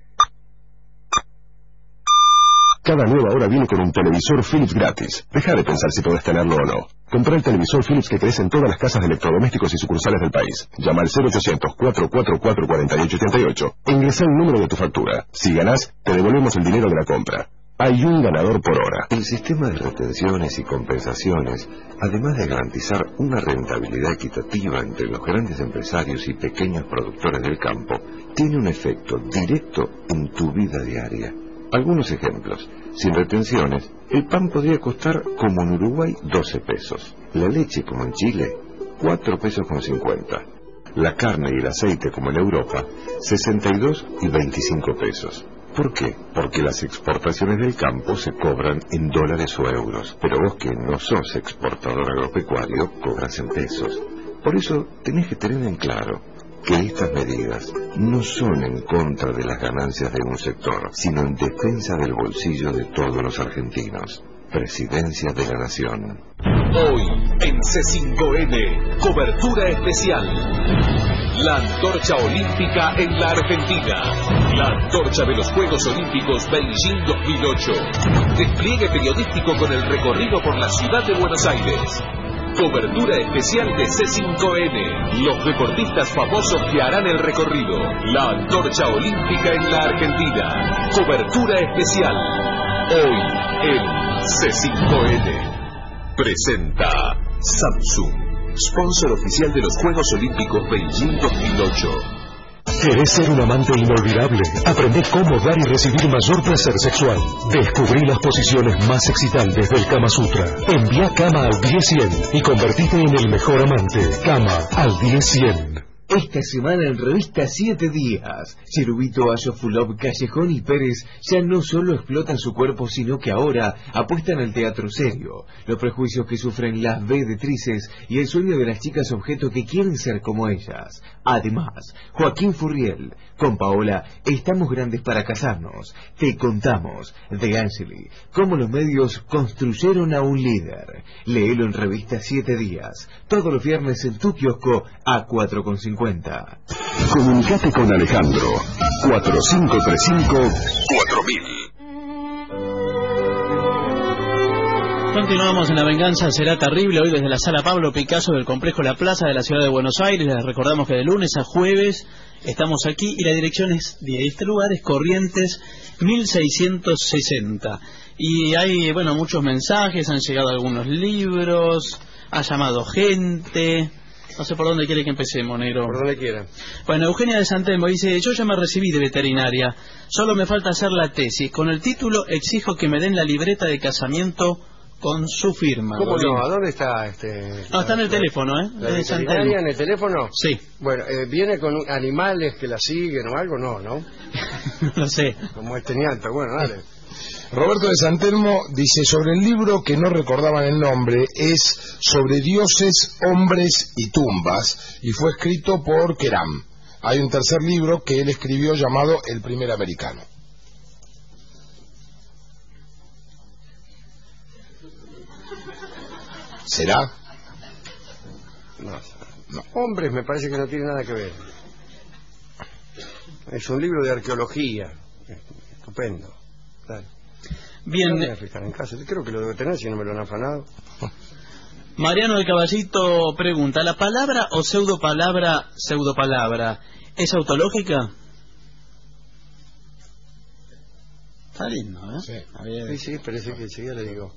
Cada nueva hora viene con un televisor Philips gratis. Deja de pensar si podés tenerlo o no. Comprá el televisor Philips que crees en todas las casas de electrodomésticos y sucursales del país. Llama al cero ochocientos, cuatrocientos cuarenta y cuatro, cuarenta y ocho ochenta y ocho e ingresá el número de tu factura. Si ganás, te devolvemos el dinero de la compra. Hay un ganador por hora. El sistema de retenciones y compensaciones, además de garantizar una rentabilidad equitativa entre los grandes empresarios y pequeños productores del campo, tiene un efecto directo en tu vida diaria. Algunos ejemplos. Sin retenciones, el pan podría costar, como en Uruguay, doce pesos. La leche, como en Chile, cuatro pesos con cincuenta. La carne y el aceite, como en Europa, sesenta y dos y veinticinco pesos. ¿Por qué? Porque las exportaciones del campo se cobran en dólares o euros, pero vos que no sos exportador agropecuario, cobras en pesos. Por eso tenés que tener en claro que estas medidas no son en contra de las ganancias de un sector, sino en defensa del bolsillo de todos los argentinos. Presidencia de la Nación. Hoy en C cinco N, cobertura especial. La antorcha olímpica en la Argentina. La antorcha de los Juegos Olímpicos Beijing dos mil ocho. Despliegue periodístico con el recorrido por la ciudad de Buenos Aires. Cobertura especial de C cinco N. Los deportistas famosos que harán el recorrido. La antorcha olímpica en la Argentina. Cobertura especial. Hoy en C cinco N. Presenta Samsung, sponsor oficial de los Juegos Olímpicos Beijing dos mil ocho. ¿Querés ser un amante inolvidable? Aprende cómo dar y recibir mayor placer sexual. Descubrí las posiciones más excitantes del Kama Sutra. Envía Kama al diez cien y convertite en el mejor amante. Kama al diez cien. Esta semana en Revista Siete Días, Cherubito, Ayofulov, Callejón y Pérez ya no solo explotan su cuerpo, sino que ahora apuestan al teatro serio, los prejuicios que sufren las vedetrices y el sueño de las chicas objeto que quieren ser como ellas. Además, Joaquín Furriel, con Paola, estamos grandes para casarnos. Te contamos, de Angeli, cómo los medios construyeron a un líder. Léelo en Revista Siete Días, todos los viernes en tu kiosco a cuatro con cincuenta. Comunicate con Alejandro cuatro cinco tres cinco cuatro mil. Continuamos en La venganza será terrible, hoy desde la Sala Pablo Picasso del Complejo La Plaza de la Ciudad de Buenos Aires. Les recordamos que de lunes a jueves estamos aquí y la dirección es de este lugar es Corrientes mil seiscientos sesenta. Y hay, bueno, muchos mensajes, han llegado algunos libros, ha llamado gente. No sé por dónde quiere que empecemos, negro. Por donde quiera. Bueno, Eugenia de Santelmo dice, yo ya me recibí de veterinaria, solo me falta hacer la tesis. Con el título exijo que me den la libreta de casamiento con su firma. ¿Cómo Bolín. no? ¿A dónde está este? No, está en el teléfono, ¿eh? ¿La De Santelmo. veterinaria en el teléfono? Sí. Bueno, eh, ¿viene con animales que la siguen o algo? No, ¿no? No sé. Como este ñanta. Bueno, dale. Roberto de Santelmo dice, sobre el libro que no recordaban el nombre, es sobre dioses, hombres y tumbas, y fue escrito por Keram. Hay un tercer libro que él escribió llamado El primer americano. ¿Será? No, no. Hombres me parece que no tiene nada que ver. Es un libro de arqueología. Estupendo. Dale. Bien. No me voy a fijar en casa. Creo que lo debo tener si no me lo han afanado. Mariano del Caballito pregunta, ¿la palabra o pseudopalabra, pseudopalabra, es autológica? Está lindo, ¿eh? Sí, a ver. Sí, sí, parece que enseguida le digo.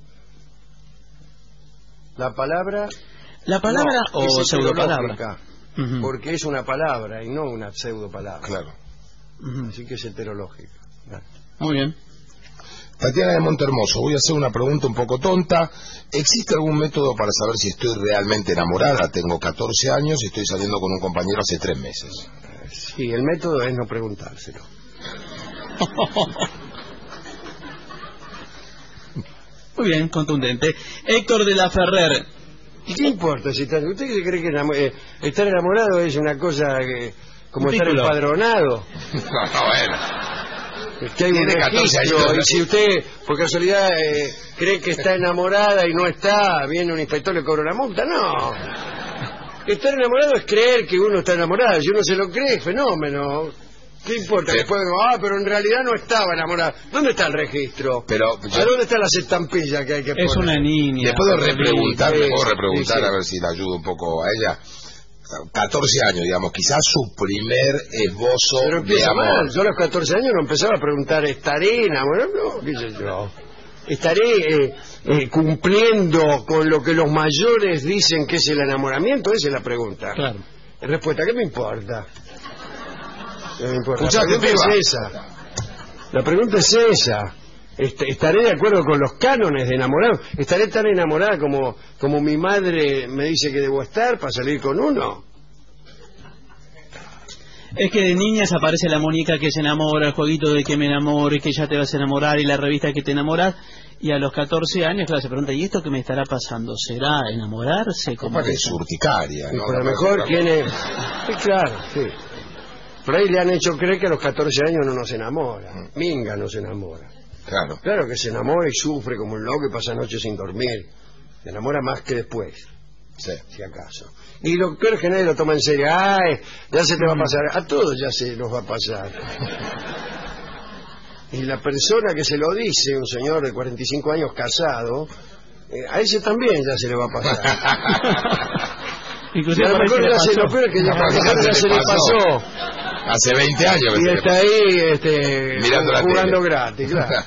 La palabra... ¿La palabra no, o pseudopalabra? Uh-huh. Porque es una palabra y no una pseudopalabra. Claro. Uh-huh. Así que es heterológica. Dale. Muy bien. Tatiana de Montermoso, voy a hacer una pregunta un poco tonta. ¿Existe algún método para saber si estoy realmente enamorada? Tengo catorce años y estoy saliendo con un compañero hace tres meses. Sí, el método es no preguntárselo. Muy bien, contundente. Héctor de la Ferrer. ¿Qué importa si está, usted cree que enamo, eh, estar enamorado es una cosa que, como estar empadronado? No, no, bueno. Que hay un registro, y si usted por casualidad eh, cree que está enamorada y no está, viene un inspector y le cobra una multa. No, estar enamorado es creer que uno está enamorado. Si uno se lo cree, es fenómeno. ¿Qué importa? Después, ah, pero en realidad no estaba enamorada. ¿Dónde está el registro? Pero yo... ¿A dónde están las estampillas que hay que poner? Es una niña. ¿Le puedo repreguntar, le puedo repreguntar sí, sí. a ver si le ayudo un poco a ella? catorce años, digamos, quizás su primer esbozo pero empieza de amor. mal. Yo a los catorce años no empezaba a preguntar, ¿estaré enamorado? No, qué sé yo. ¿Estaré eh, eh, cumpliendo con lo que los mayores dicen que es el enamoramiento? Esa es la pregunta. Claro. Respuesta, ¿qué me importa? ¿Qué me importa? Escuchate, la pregunta Peba. es esa. La pregunta es esa. ¿Estaré de acuerdo con los cánones de enamorado? ¿Estaré tan enamorada como, como mi madre me dice que debo estar para salir con uno? Es que de niñas aparece la muñeca que se enamora, el jueguito de que me enamore, que ya te vas a enamorar y la revista que te enamoras. Y a los catorce años, claro, se pregunta, ¿y esto qué me estará pasando? ¿Será enamorarse? Como que es urticaria, ¿no? Por lo mejor tiene... Sí, claro, sí. Por ahí le han hecho creer que a los catorce años no nos enamora. Minga no se enamora. Claro. Claro que se enamora y sufre como un loco y pasa noches sin dormir. Se enamora más que después, sí, si acaso. Y lo peor es que nadie lo toma en serio. Ay, ya se te va a pasar. A todos ya se nos va a pasar. Y la persona que se lo dice, un señor de cuarenta y cinco años casado, eh, a ese también ya se le va a pasar. Inclusive a lo mejor ya se, lo peor es que ya, ya, ya se le pasó. Hace veinte años que y está ahí este, mirando la jugando tele. gratis, claro.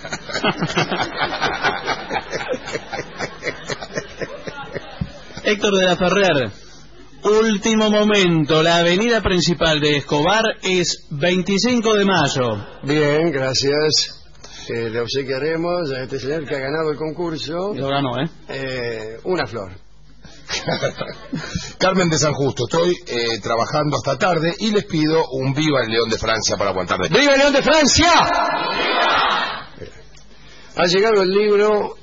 Héctor de la Ferrer. Último momento, la avenida principal de Escobar es veinticinco de mayo. Bien, gracias. Eh, le obsequiaremos a este señor que ha ganado el concurso. Lo ganó, ¿eh? eh una flor. Carmen de San Justo, estoy eh, trabajando hasta tarde y les pido un viva el León de Francia para aguantar de pie. ¡Viva el León de Francia! Ha llegado el libro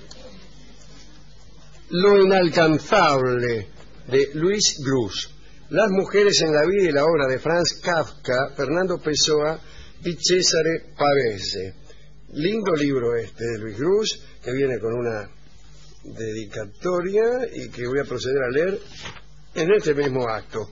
Lo inalcanzable de Luis Grus. Las mujeres en la vida y la obra de Franz Kafka, Fernando Pessoa y Cesare Pavese. Lindo libro este de Luis Grus, que viene con una dedicatoria y que voy a proceder a leer en este mismo acto.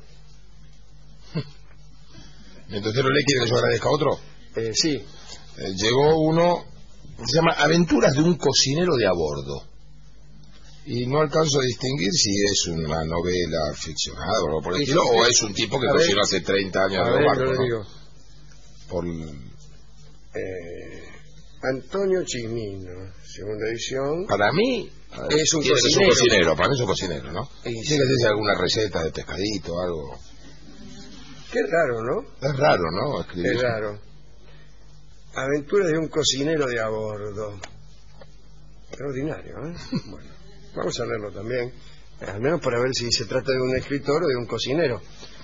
Mientras usted lo lee, ¿quiere que yo agradezca otro? Eh, sí. Eh, llegó uno, se llama Aventuras de un cocinero de a bordo. Y no alcanzo a distinguir si es una novela ficcionada o algo por el estilo, o es un tipo que a cocinó ver, hace treinta años a en ver, barco, lo ¿no? digo. Por... Eh, Antonio Chimino, segunda edición. Para mí es un tiene que ser cocinero. un cocinero, para mí es un cocinero, ¿no? Y Tiene sí. que ser alguna receta de pescadito, algo. Qué raro, ¿no? Es raro, ¿no? Escribir. Es raro. Aventuras de un cocinero de a bordo. Extraordinario, ¿eh? Bueno, vamos a leerlo también, al menos para ver si se trata de un escritor o de un cocinero.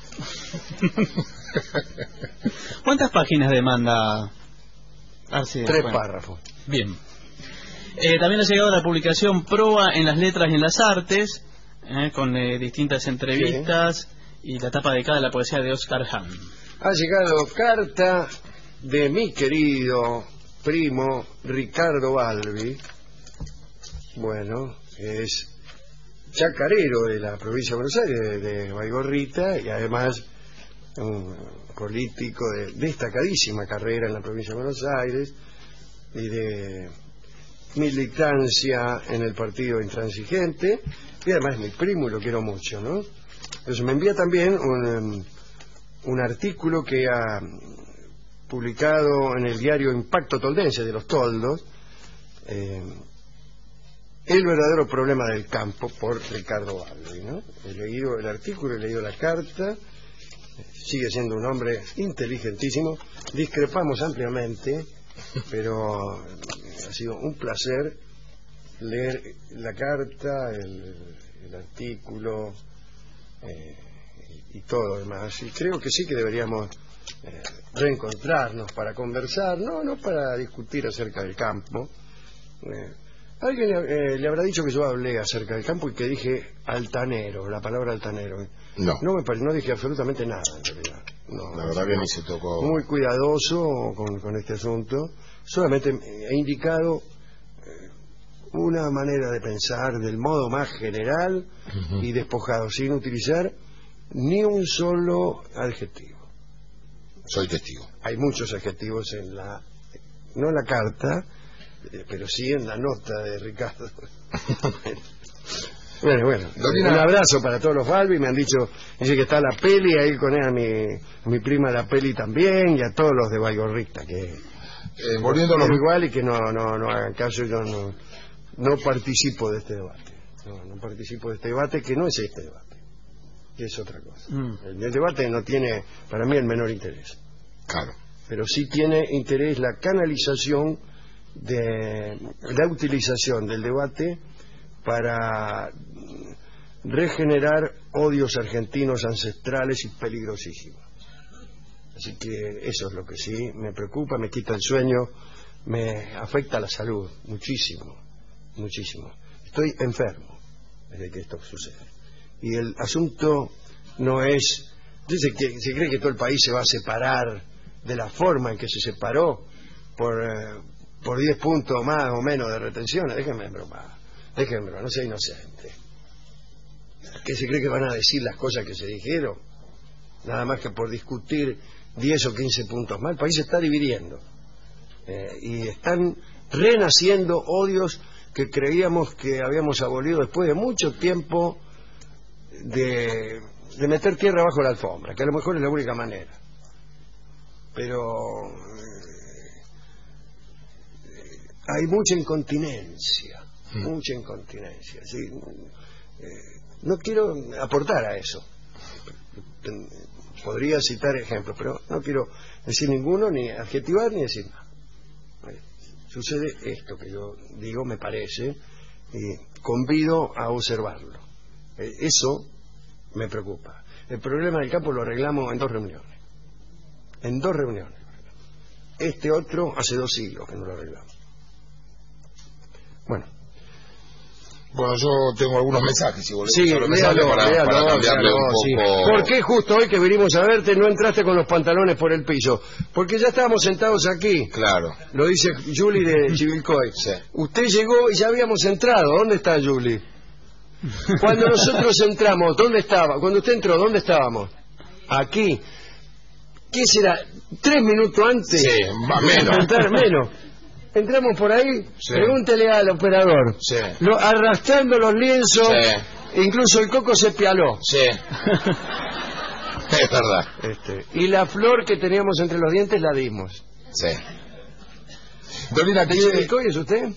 ¿Cuántas páginas demanda Arce? Tres Bueno, párrafos. Bien. Eh, también ha llegado la publicación Proa en las letras y en las artes, eh, con eh, distintas entrevistas y la tapa dedicada a la poesía de Oscar Hahn. Ha llegado carta de mi querido primo Ricardo Balbi. Bueno, es chacarero de la provincia de Buenos Aires, de, de Baigorrita, y además un político de destacadísima carrera en la provincia de Buenos Aires y de militancia en el partido intransigente, y además es mi primo y lo quiero mucho, ¿no? Entonces me envía también un, um, un artículo que ha publicado en el diario Impacto Toldense de los Toldos, eh, El verdadero problema del campo, por Ricardo Balbi, ¿no? He leído el artículo, he leído la carta, sigue siendo un hombre inteligentísimo, discrepamos ampliamente, pero ha sido un placer leer la carta, el, el artículo eh, y, y todo lo demás. Y creo que sí que deberíamos eh, reencontrarnos para conversar, no, no para discutir acerca del campo. Eh, Alguien eh, le habrá dicho que yo hablé acerca del campo y que dije altanero, la palabra altanero. No. No me pare- no dije absolutamente nada, en realidad. No, La verdad que ni se tocó. Muy cuidadoso con, con este asunto. Solamente he indicado eh, una manera de pensar del modo más general Uh-huh. y despojado, sin utilizar ni un solo adjetivo. Soy testigo. Hay muchos adjetivos en la, no en la carta, eh, pero sí en la nota de Ricardo. Bueno, bueno, Dorina. un abrazo para todos los Balbi. Me han dicho, dice que está la Peli, ahí con él a mi, a mi prima la Peli también, y a todos los de Baigorrita, que Eh, volviendo a los... quiero igual y que no, no, no hagan caso. Yo no, no participo de este debate. No, no participo de este debate, que no es este debate, que es otra cosa. Mm. El, el debate no tiene, para mí, el menor interés. Claro. Pero sí tiene interés la canalización de la utilización del debate para regenerar odios argentinos ancestrales y peligrosísimos. Así que eso es lo que sí me preocupa, me quita el sueño, me afecta la salud muchísimo, muchísimo. Estoy enfermo desde que esto sucede. Y el asunto no es, dice que se cree que todo el país se va a separar de la forma en que se separó por eh, por diez puntos más o menos de retenciones. Déjenme bromar, déjenme bromar, no sea inocente. ¿Qué se cree que van a decir las cosas que se dijeron? Nada más que por discutir diez o quince puntos más. El país se está dividiendo eh, y están renaciendo odios que creíamos que habíamos abolido después de mucho tiempo de, de meter tierra bajo la alfombra, que a lo mejor es la única manera. Pero hay mucha incontinencia, mm. mucha incontinencia. ¿Sí? Eh, no quiero aportar a eso. Podría citar ejemplos, pero no quiero decir ninguno, ni adjetivar, ni decir nada. Eh, sucede esto que yo digo, me parece, y convido a observarlo. Eh, eso me preocupa. El problema del campo lo arreglamos en dos reuniones. En dos reuniones. Este otro hace dos siglos que no lo arreglamos. Bueno. Bueno, yo tengo algunos mensajes, si volvemos Sí, a los mensajes léalo, para, léalo, para cambiarle léalo, un sí. poco... ¿Por qué justo hoy que vinimos a verte no entraste con los pantalones por el piso? Porque ya estábamos sentados aquí. Claro. Lo dice Julie de Chivilcoy. Sí. Usted llegó y ya habíamos entrado. ¿Dónde está Julie? Cuando nosotros entramos, ¿dónde estaba? Cuando usted entró, ¿dónde estábamos? Aquí. ¿Qué será? ¿Tres minutos antes? Sí, más menos. Entrar menos. Entramos por ahí, Sí. pregúntele al operador. Sí. Lo, arrastrando los lienzos, Sí. incluso el coco se pialó. Sí. Es verdad. Este, y la flor que teníamos entre los dientes la dimos. Sí. Dolina, te dice... ¿Chivilcoy es usted?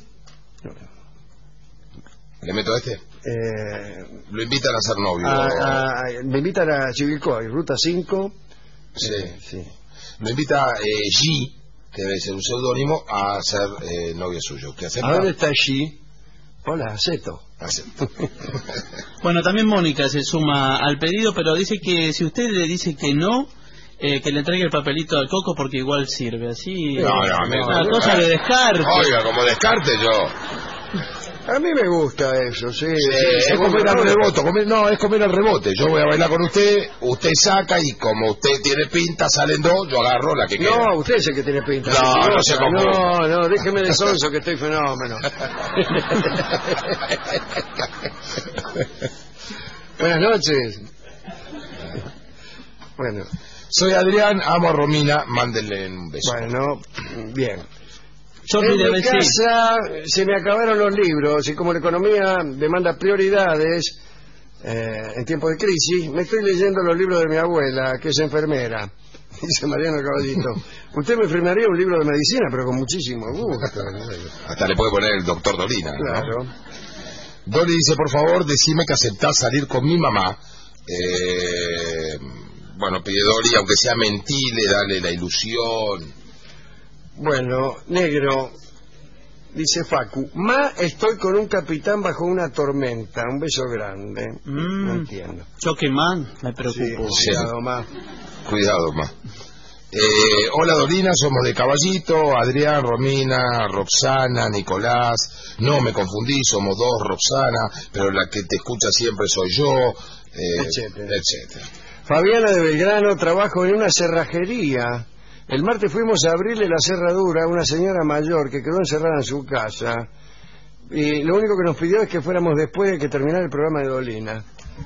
¿Le meto a este? Eh, Lo invitan a ser novio. a, a, me invitan a Chivilcoy, Ruta cinco. Sí. Eh, sí. Lo invita eh, G, que debe ser un seudónimo, a ser eh, novio suyo. ¿Qué acepta? ¿A dónde está G? Hola, acepto. Acepto. Bueno, también Mónica se suma al pedido, pero dice que si usted le dice que no, eh, que le entregue el papelito al Coco porque igual sirve. Así. No, no, no, una no, cosa no. de descarte. Oiga, como descarte yo. A mí me gusta eso, sí. Sí, sí, es comer al rebote, comer, no, es comer al rebote. Yo voy a bailar con usted, usted saca y como usted tiene pinta, salen dos, yo agarro la que quiera. No, usted es el que tiene pinta. No, se no se equivoca. confunde. No, no, déjeme de sonso que estoy fenómeno. Buenas noches. Bueno, Soy Adrián, amo a Romina, mándenle un beso. bueno, bien. Yo En mire, mi sí. casa se me acabaron los libros y como la economía demanda prioridades eh, en tiempos de crisis, me estoy leyendo los libros de mi abuela, que es enfermera. Dice Mariano Caballito, usted me firmaría un libro de medicina, pero con muchísimo gusto. Hasta le puede poner el doctor Dolina, ¿no? Claro. Dolly dice, por favor, decime que aceptás salir con mi mamá. Eh, bueno, pide Dolly, aunque sea mentile, dale la ilusión. Bueno, negro, dice Facu, ma, estoy con un capitán bajo una tormenta, un beso grande. Mm. No entiendo. Yo que más me preocupo. Sí, cuidado, ma. Cuidado, ma. Eh, hola, Dolina, somos de Caballito, Adrián, Romina, Roxana, Nicolás. No me confundí, somos dos, Roxana, pero la que te escucha siempre soy yo, eh, Etcétera. etcétera. Fabiana de Belgrano, trabajo en una cerrajería. El martes fuimos a abrirle la cerradura a una señora mayor que quedó encerrada en su casa. Y lo único que nos pidió es que fuéramos después de que terminara el programa de Dolina.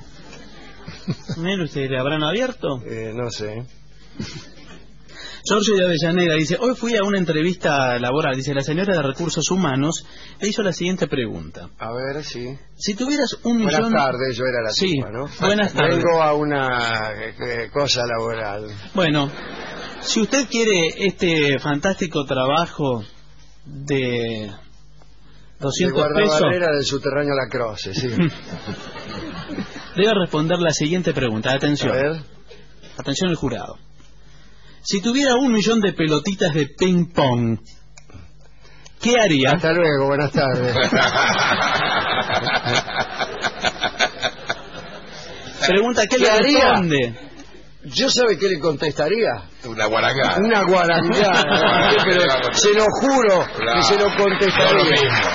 Mire usted, ¿le habrán abierto? Eh, no sé. Giorgio de Avellaneda dice, hoy fui a una entrevista laboral, dice, la señora de Recursos Humanos le hizo la siguiente pregunta. A ver, sí. Si tuvieras un Buenas millón... tardes, yo era la Sí, tipa, ¿no? buenas tardes. Vengo a una eh, cosa laboral. Bueno, si usted quiere este fantástico trabajo de De doscientos pesos, guardabarrera del subterráneo La Croce, sí. debe responder la siguiente pregunta. Atención. A ver. Atención el jurado. Si tuviera un millón de pelotitas de ping pong, ¿qué haría? Hasta luego, buenas tardes. Pregunta, ¿qué, ¿Qué le haría? responde? ¿Yo sabe qué le contestaría? Una guarangada. Una guarangada. Pero se lo juro Claro. que se lo Todo lo contestaría. mismo.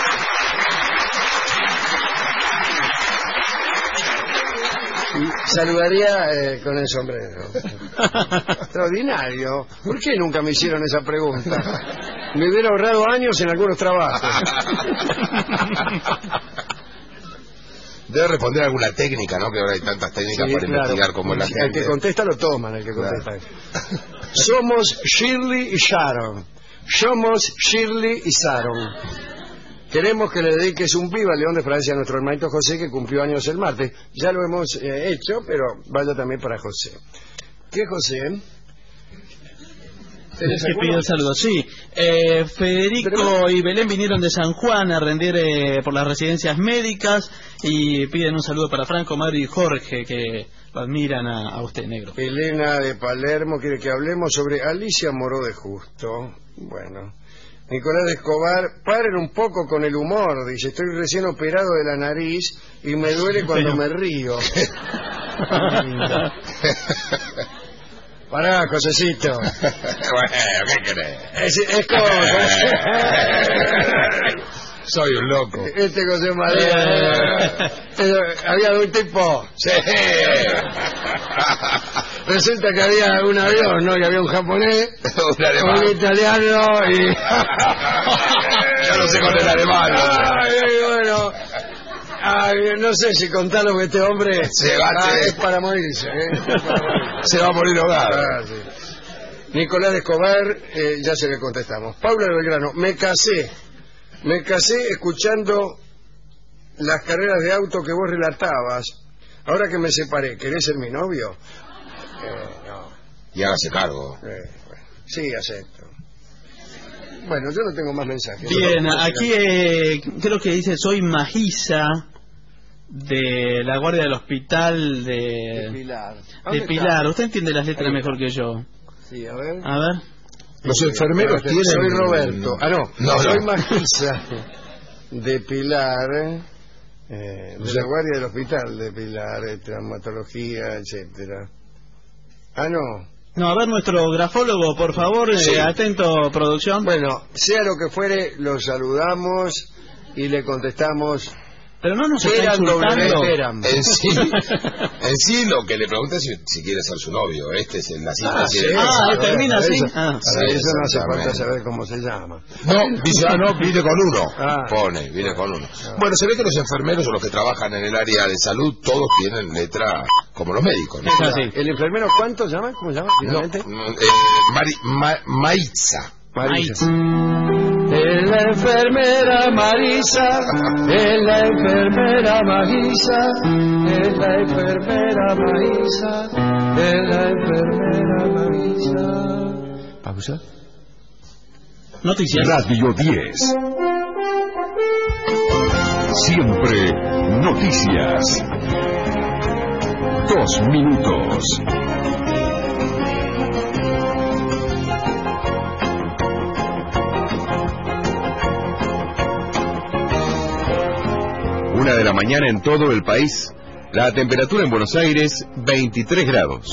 Y saludaría eh, con el sombrero. Extraordinario. ¿Por qué nunca me hicieron esa pregunta? Me hubiera ahorrado años en algunos trabajos. Debe responder alguna técnica, ¿no? Que ahora hay tantas técnicas Sí, para claro. investigar cómo es la El gente. que contesta lo toman, el que contesta. Claro. Somos Shirley y Sharon. Somos Shirley y Sharon. Queremos que le dediques un viva León de Francia a nuestro hermanito José, que cumplió años el martes. Ya lo hemos eh, hecho, pero vaya también para José. ¿Qué José? ¿Tenés Que alguno? pidió el saludo, sí. Eh, Federico Pero- y Belén vinieron de San Juan a rendir eh, por las residencias médicas y piden un saludo para Franco, Mario y Jorge, que lo admiran a, a usted, negro. Elena de Palermo quiere que hablemos sobre Alicia Moró de Justo. Bueno. Nicolás de Escobar, paren un poco con el humor, dice, estoy recién operado de la nariz y me duele cuando me río. Pará, Josecito. Bueno, ¿qué querés? Es, es como... Soy un loco. Este José María... eh, había un tipo... Sí. Resulta que había un avión, ¿no? Y había un japonés, Un alemán. un italiano y... Yo no sé con el alemán. no sé. Ay, bueno... Ay, no sé si contarlo que este hombre Se va, ah, che. es para morirse, ¿eh? Es para morirse. Se va a morir ahogado. Ah, sí. Nicolás de Escobar, eh, ya se le contestamos. Paula de Belgrano, me casé. Me casé escuchando las carreras de auto que vos relatabas. Ahora que me separé, ¿querés ser mi novio? Eh, no. Y hágase cargo. Eh, bueno, sí, acepto. Bueno, yo no tengo más mensajes. Bien, aquí eh, creo que dice soy Magisa de la guardia del hospital de, De Pilar. de Pilar. Usted entiende las letras mejor que yo. Sí, a ver. A ver. Los enfermeros tienen... Soy Roberto. Ah, no, No, soy no. Magisa de Pilar, eh, de la guardia del hospital de Pilar, eh, traumatología, etcétera. Ah, no. No, a ver nuestro grafólogo, por favor, Sí. eh, atento, producción. Bueno, sea lo que fuere, lo saludamos y le contestamos. Pero no nos está Eran insultando. doble eran. En sí, en sí lo que le pregunté es si, si quiere ser su novio. Este es el, la cita. Ah, tiene- sí. Ah, Bueno, termina para así. eso- Ah. Para Sí, eso no hace falta exactamente. saber cómo se llama. No, dice, ah, no, viene con uno. Ah. Pone, viene con uno. Bueno, se ve que los enfermeros o los que trabajan en el área de salud, todos tienen letra como los médicos, ¿no? Es así. ¿El enfermero cuánto llama? ¿Cómo se llama? No, finalmente? no, eh, Mari, Ma, Maitza. Marisa. Es la enfermera Marisa, es la enfermera Marisa, es la enfermera Marisa, es la enfermera Marisa. Pausa. Noticias. Radio diez. Siempre noticias. Dos minutos. Una de la mañana en todo el país. La temperatura en Buenos Aires, veintitrés grados.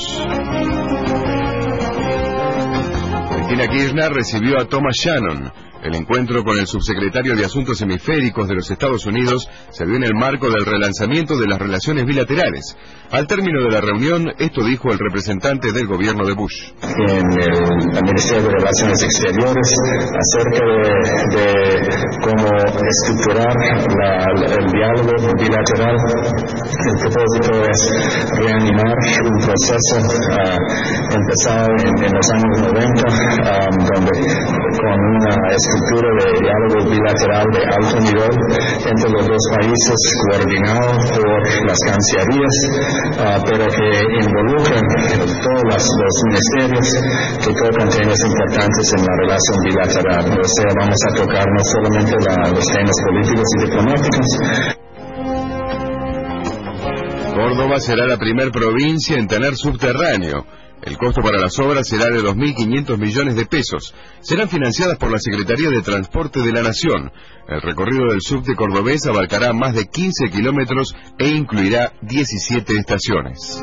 Cristina Kirchner recibió a Thomas Shannon. El encuentro con el subsecretario de Asuntos Hemisféricos de los Estados Unidos se dio en el marco del relanzamiento de las relaciones bilaterales. Al término de la reunión, esto dijo el representante del gobierno de Bush. En el Ministerio de Relaciones Exteriores acerca de, de cómo estructurar la, el diálogo bilateral. El propósito es reanimar un proceso uh, empezado en, en los años noventa, um, donde con una estructura de diálogo bilateral de alto nivel entre los dos países, coordinado por las cancillerías, uh, pero que involucran todos los, los ministerios que tocan temas importantes en la relación bilateral. O sea, vamos a tocar no solamente la, los temas políticos y diplomáticos. Córdoba será la primer provincia en tener subterráneo. El costo para las obras será de dos mil quinientos millones de pesos. Serán financiadas por la Secretaría de Transporte de la Nación. El recorrido del subte cordobés abarcará más de quince kilómetros e incluirá diecisiete estaciones.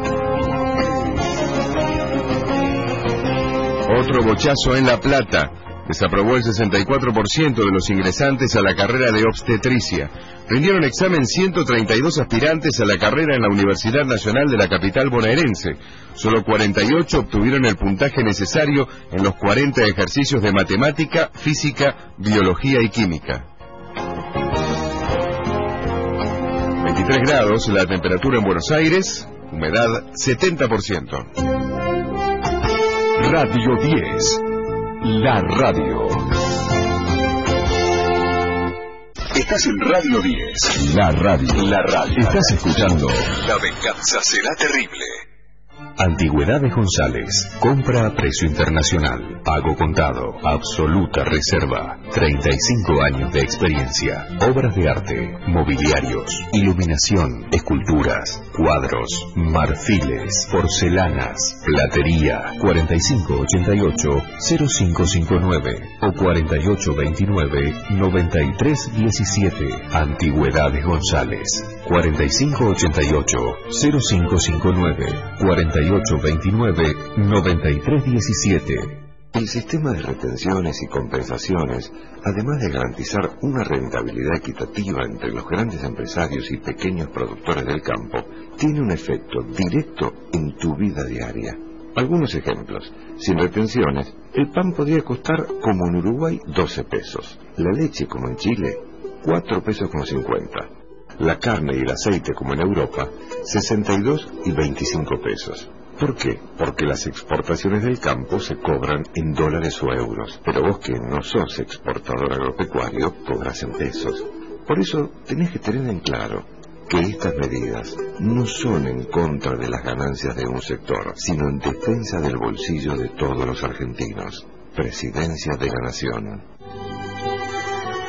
Otro bochazo en La Plata. Desaprobó el sesenta y cuatro por ciento de los ingresantes a la carrera de obstetricia. Rindieron examen ciento treinta y dos aspirantes a la carrera en la Universidad Nacional de la capital bonaerense. Solo cuarenta y ocho obtuvieron el puntaje necesario en los cuarenta ejercicios de matemática, física, biología y química. veintitrés grados la temperatura en Buenos Aires, humedad setenta por ciento. Radio diez. La radio. Estás en Radio diez. La radio. La radio. Estás escuchando. La venganza será terrible. Antigüedades González. Compra a precio internacional. Pago contado. Absoluta reserva. treinta y cinco años de experiencia. Obras de arte. Mobiliarios. Iluminación. Esculturas. Cuadros. Marfiles. Porcelanas. Platería. cuarenta y cinco ochenta y ocho cero cinco cinco nueve o cuarenta y ocho veintinueve noventa y tres diecisiete. Antigüedades González. cuarenta y cinco ochenta y ocho cero cinco cinco nueve cuarenta y ocho veintinueve noventa y tres diecisiete. El sistema de retenciones y compensaciones, además de garantizar una rentabilidad equitativa entre los grandes empresarios y pequeños productores del campo, tiene un efecto directo en tu vida diaria. Algunos ejemplos. Sin retenciones, el pan podría costar, como en Uruguay, doce pesos. La leche, como en Chile, cuatro pesos con cincuenta. La carne y el aceite, como en Europa, sesenta y dos y veinticinco pesos. ¿Por qué? Porque las exportaciones del campo se cobran en dólares o euros, pero vos que no sos exportador agropecuario, cobras en pesos. Por eso tenés que tener en claro que estas medidas no son en contra de las ganancias de un sector, sino en defensa del bolsillo de todos los argentinos. Presidencia de la Nación.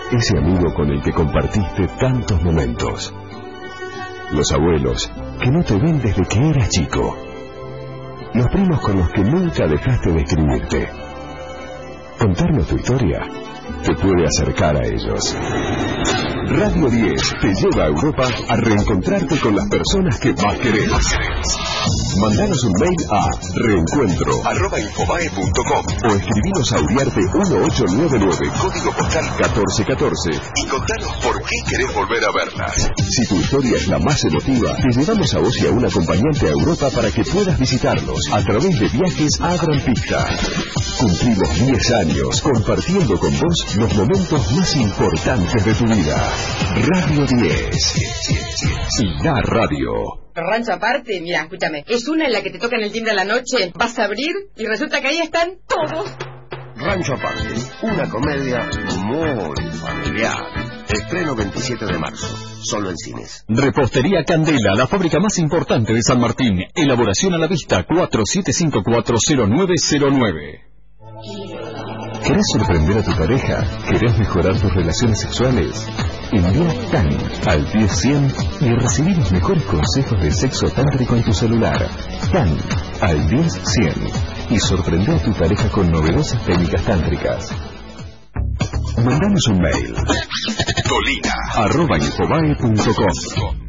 ese amigo con el que compartiste tantos momentos. Los abuelos que no te ven desde que eras chico. Los primos con los que nunca dejaste de escribirte. Contarnos tu historia te puede acercar a ellos. Radio diez te lleva a Europa a reencontrarte con las personas que más querés. Mandanos un mail a reencuentro arroba infobae punto com o escribinos a Uriarte mil ochocientos noventa y nueve, código postal catorce catorce, y contanos por qué querés volver a verlas. Si tu historia es la más emotiva, te llevamos a vos y a un acompañante a Europa para que puedas visitarlos a través de viajes a Gran Pista. Cumplimos diez años compartiendo con vos los momentos más importantes de tu vida. Radio diez. La radio. Rancho aparte, mira, escúchame, es una en la que te tocan el timbre a la noche, vas a abrir y resulta que ahí están todos. Rancho aparte, una comedia muy familiar. Estreno veintisiete de marzo, solo en cines. Repostería Candela, la fábrica más importante de San Martín. Elaboración a la vista, cuatro siete cinco cuatro cero nueve cero nueve. ¿Querés sorprender a tu pareja? ¿Querés mejorar tus relaciones sexuales? Envía T A N al diez cien y recibí los mejores consejos de sexo tántrico en tu celular. T A N al diez cien y sorprende a tu pareja con novedosas técnicas tántricas. Mandanos un mail. Dolina arroba infobae punto com.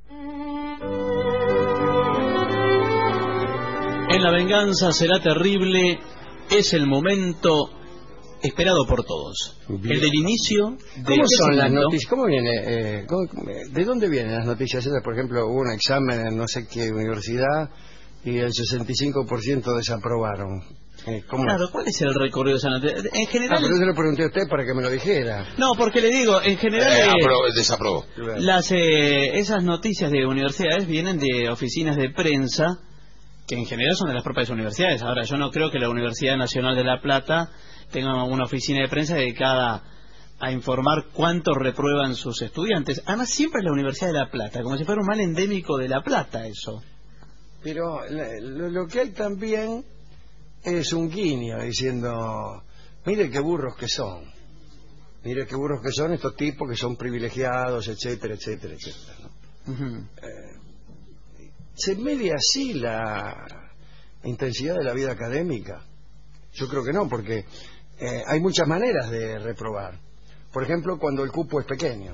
En la venganza será terrible. Es el momento esperado por todos. Bien. El del inicio de ¿Cómo son las segmento? noticias? ¿Cómo viene? Eh, ¿cómo, ¿De dónde vienen las noticias esas? Por ejemplo, hubo un examen en no sé qué universidad y el sesenta y cinco por ciento desaprobaron. Eh, ¿cómo? Claro, ¿cuál es el recorrido de esa noticia? En general... Ah, pero yo le pregunté a usted para que me lo dijera. No, porque le digo, en general... Eh, eh, aprobó, desaprobó. Las, eh, esas noticias de universidades vienen de oficinas de prensa que en general son de las propias universidades. Ahora, yo no creo que la Universidad Nacional de La Plata tenga una oficina de prensa dedicada a informar cuánto reprueban sus estudiantes. Además, siempre es la Universidad de La Plata, como si fuera un mal endémico de La Plata, eso. Pero lo, lo que hay también es un guiño diciendo, mire qué burros que son. Mire qué burros que son estos tipos que son privilegiados, etcétera, etcétera, etcétera, ¿no? Uh-huh. eh, ¿Se media así la intensidad de la vida académica? Yo creo que no, porque eh, hay muchas maneras de reprobar. Por ejemplo, cuando el cupo es pequeño.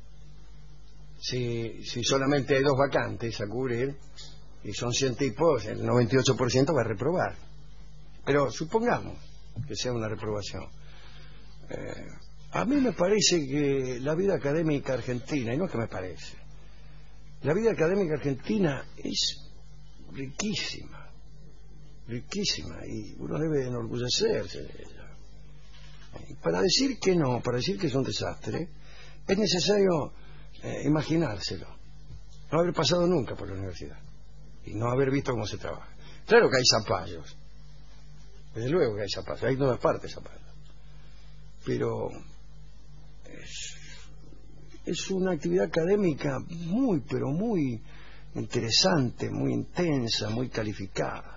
Si, si solamente hay dos vacantes a cubrir y son cien tipos, el noventa y ocho por ciento va a reprobar. Pero supongamos que sea una reprobación. Eh, a mí me parece que la vida académica argentina, y no es que me parece, la vida académica argentina es riquísima, riquísima, y uno debe enorgullecerse de ella. Y para decir que no, para decir que es un desastre, es necesario eh, imaginárselo. No haber pasado nunca por la universidad y no haber visto cómo se trabaja. Claro que hay zapallos, desde luego que hay zapallos, hay en todas partes zapallos, pero es... es una actividad académica muy, pero muy interesante, muy intensa, muy calificada.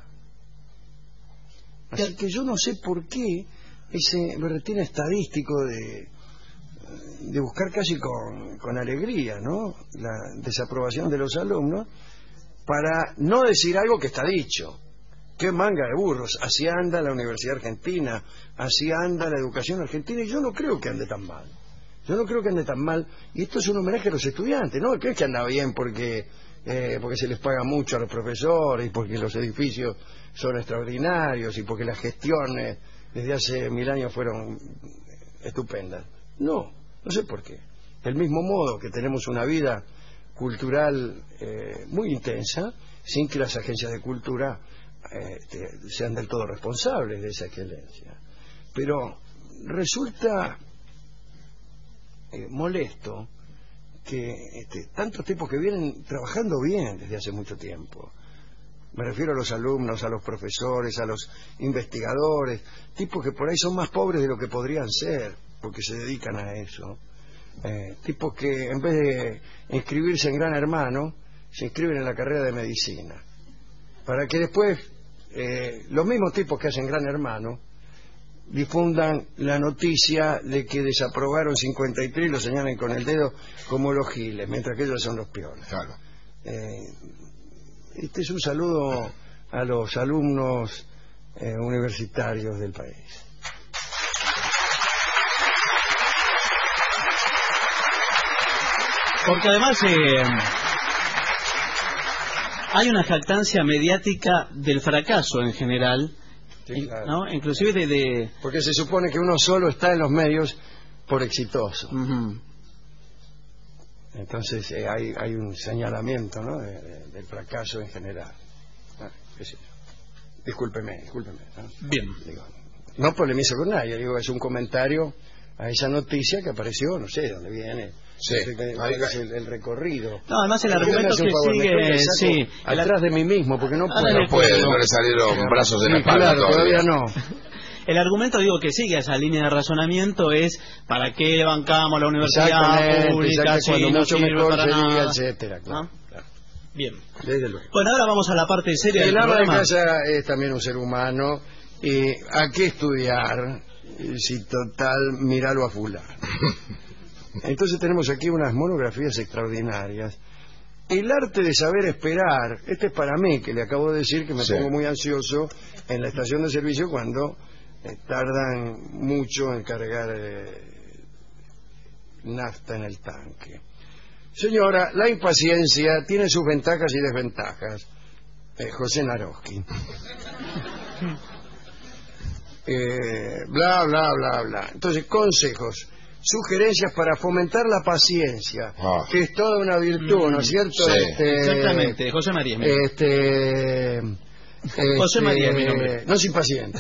Así que yo no sé por qué ese berretín estadístico de, de buscar casi con, con alegría, ¿no?, la desaprobación de los alumnos, para no decir algo que está dicho. ¡Qué manga de burros! Así anda la Universidad Argentina, así anda la educación argentina, y yo no creo que ande tan mal. Yo no creo que ande tan mal, y esto es un homenaje a los estudiantes, no creo que anda bien porque eh, porque se les paga mucho a los profesores, y porque los edificios son extraordinarios, y porque las gestiones desde hace mil años fueron estupendas. No, no sé por qué. Del mismo modo que tenemos una vida cultural eh, muy intensa, sin que las agencias de cultura eh, te, sean del todo responsables de esa excelencia. Pero resulta Eh, molesto que este, tantos tipos que vienen trabajando bien desde hace mucho tiempo, me refiero a los alumnos, a los profesores, a los investigadores, tipos que por ahí son más pobres de lo que podrían ser porque se dedican a eso, eh, tipos que en vez de inscribirse en Gran Hermano se inscriben en la carrera de medicina, para que después eh, los mismos tipos que hacen Gran Hermano difundan la noticia de que desaprobaron cincuenta y tres y lo señalen con el dedo como los giles, mientras que ellos son los peones. Claro. Eh, este es un saludo a los alumnos eh, universitarios del país. Porque además eh, hay una jactancia mediática del fracaso en general, sí, claro. ¿no? Inclusive de, de... Porque se supone que uno solo está en los medios por exitoso. Uh-huh. Entonces eh, hay, hay un señalamiento, ¿no? de, de, del fracaso en general. Ah, qué sé yo. Discúlpeme, discúlpeme. ¿no? Bien. Digo, no polemizo con nadie, digo, es un comentario a esa noticia que apareció, no sé de dónde viene. Sí. No sé qué- cuál es el, el recorrido. No, además el ¿Por qué me argumento hace un que favor? sigue... Mejor que saco Sí, el atrás de mí mismo, porque no Ahora puedo. No puede, no le salieron brazos en la Sí, espalda claro, todavía todavía. no. El argumento, digo, que sigue esa línea de razonamiento es ¿para qué bancamos la universidad Exactamente, pública exactamente, si cuando no mucho sirve mejor para sería, nada? etcétera, claro, ¿No? claro. Bien. Desde luego. Bueno, ahora vamos a la parte seria del El ama de programa. casa es también un ser humano. Y ¿a qué estudiar? Si total, míralo a fulano. Entonces tenemos aquí unas monografías extraordinarias. El arte de saber esperar. Este es para mí, que le acabo de decir que me Sí. pongo muy ansioso en la estación de servicio cuando eh, tardan mucho en cargar eh, nafta en el tanque. Señora, la impaciencia tiene sus ventajas y desventajas. Eh, José Naroski. Eh, bla, bla, bla, bla. Entonces, consejos, sugerencias para fomentar la paciencia, Ah. que es toda una virtud, ¿no es cierto? Sí. Este, Exactamente, José María. mira. Este, José este, María es mi nombre. No es impaciente.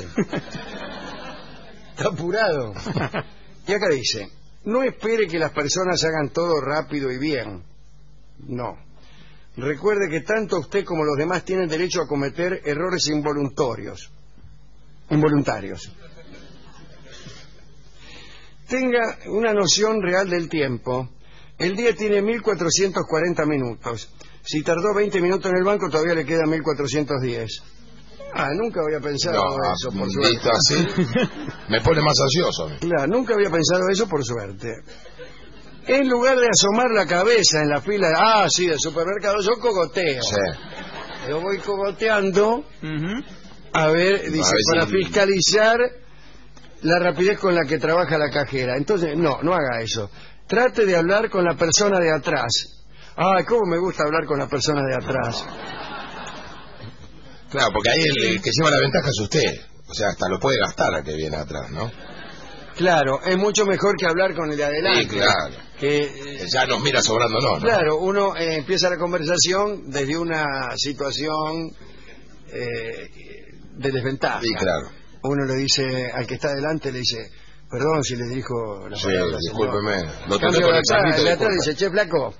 Está apurado. Y acá dice, no espere que las personas hagan todo rápido y bien. No. Recuerde que tanto usted como los demás tienen derecho a cometer errores involuntarios. Involuntarios. Tenga una noción real del tiempo. El día tiene mil cuatrocientos cuarenta minutos. Si tardó veinte minutos en el banco, todavía le quedan mil cuatrocientos diez. Ah, nunca había pensado No, eso, por suerte. visto así, me pone más ansioso. Claro, nunca había pensado eso, por suerte. En lugar de asomar la cabeza en la fila, ah, sí, del supermercado, yo cogoteo. Sí. Yo voy cogoteando, Ujú. a ver, dice, ver para si- fiscalizar la rapidez con la que trabaja la cajera. Entonces, no, no haga eso. Trate de hablar con la persona de atrás. Ay, cómo me gusta hablar con la persona de atrás. Claro, porque ahí el, el que lleva la ventaja es usted. O sea, hasta lo puede gastar al que viene atrás, ¿no? Claro, es mucho mejor que hablar con el de adelante. Sí, claro. Que, eh, Que ya nos mira sobrándonos, ¿no? claro, uno eh, empieza la conversación desde una situación eh, de desventaja. Sí, claro. Uno le dice al que está adelante, le dice, perdón si le dirijo la Sí, palabra, discúlpeme. señor. Lo En tomé cambio, con de el atrás, sapito el de de atrás culpa. dice, che, flaco.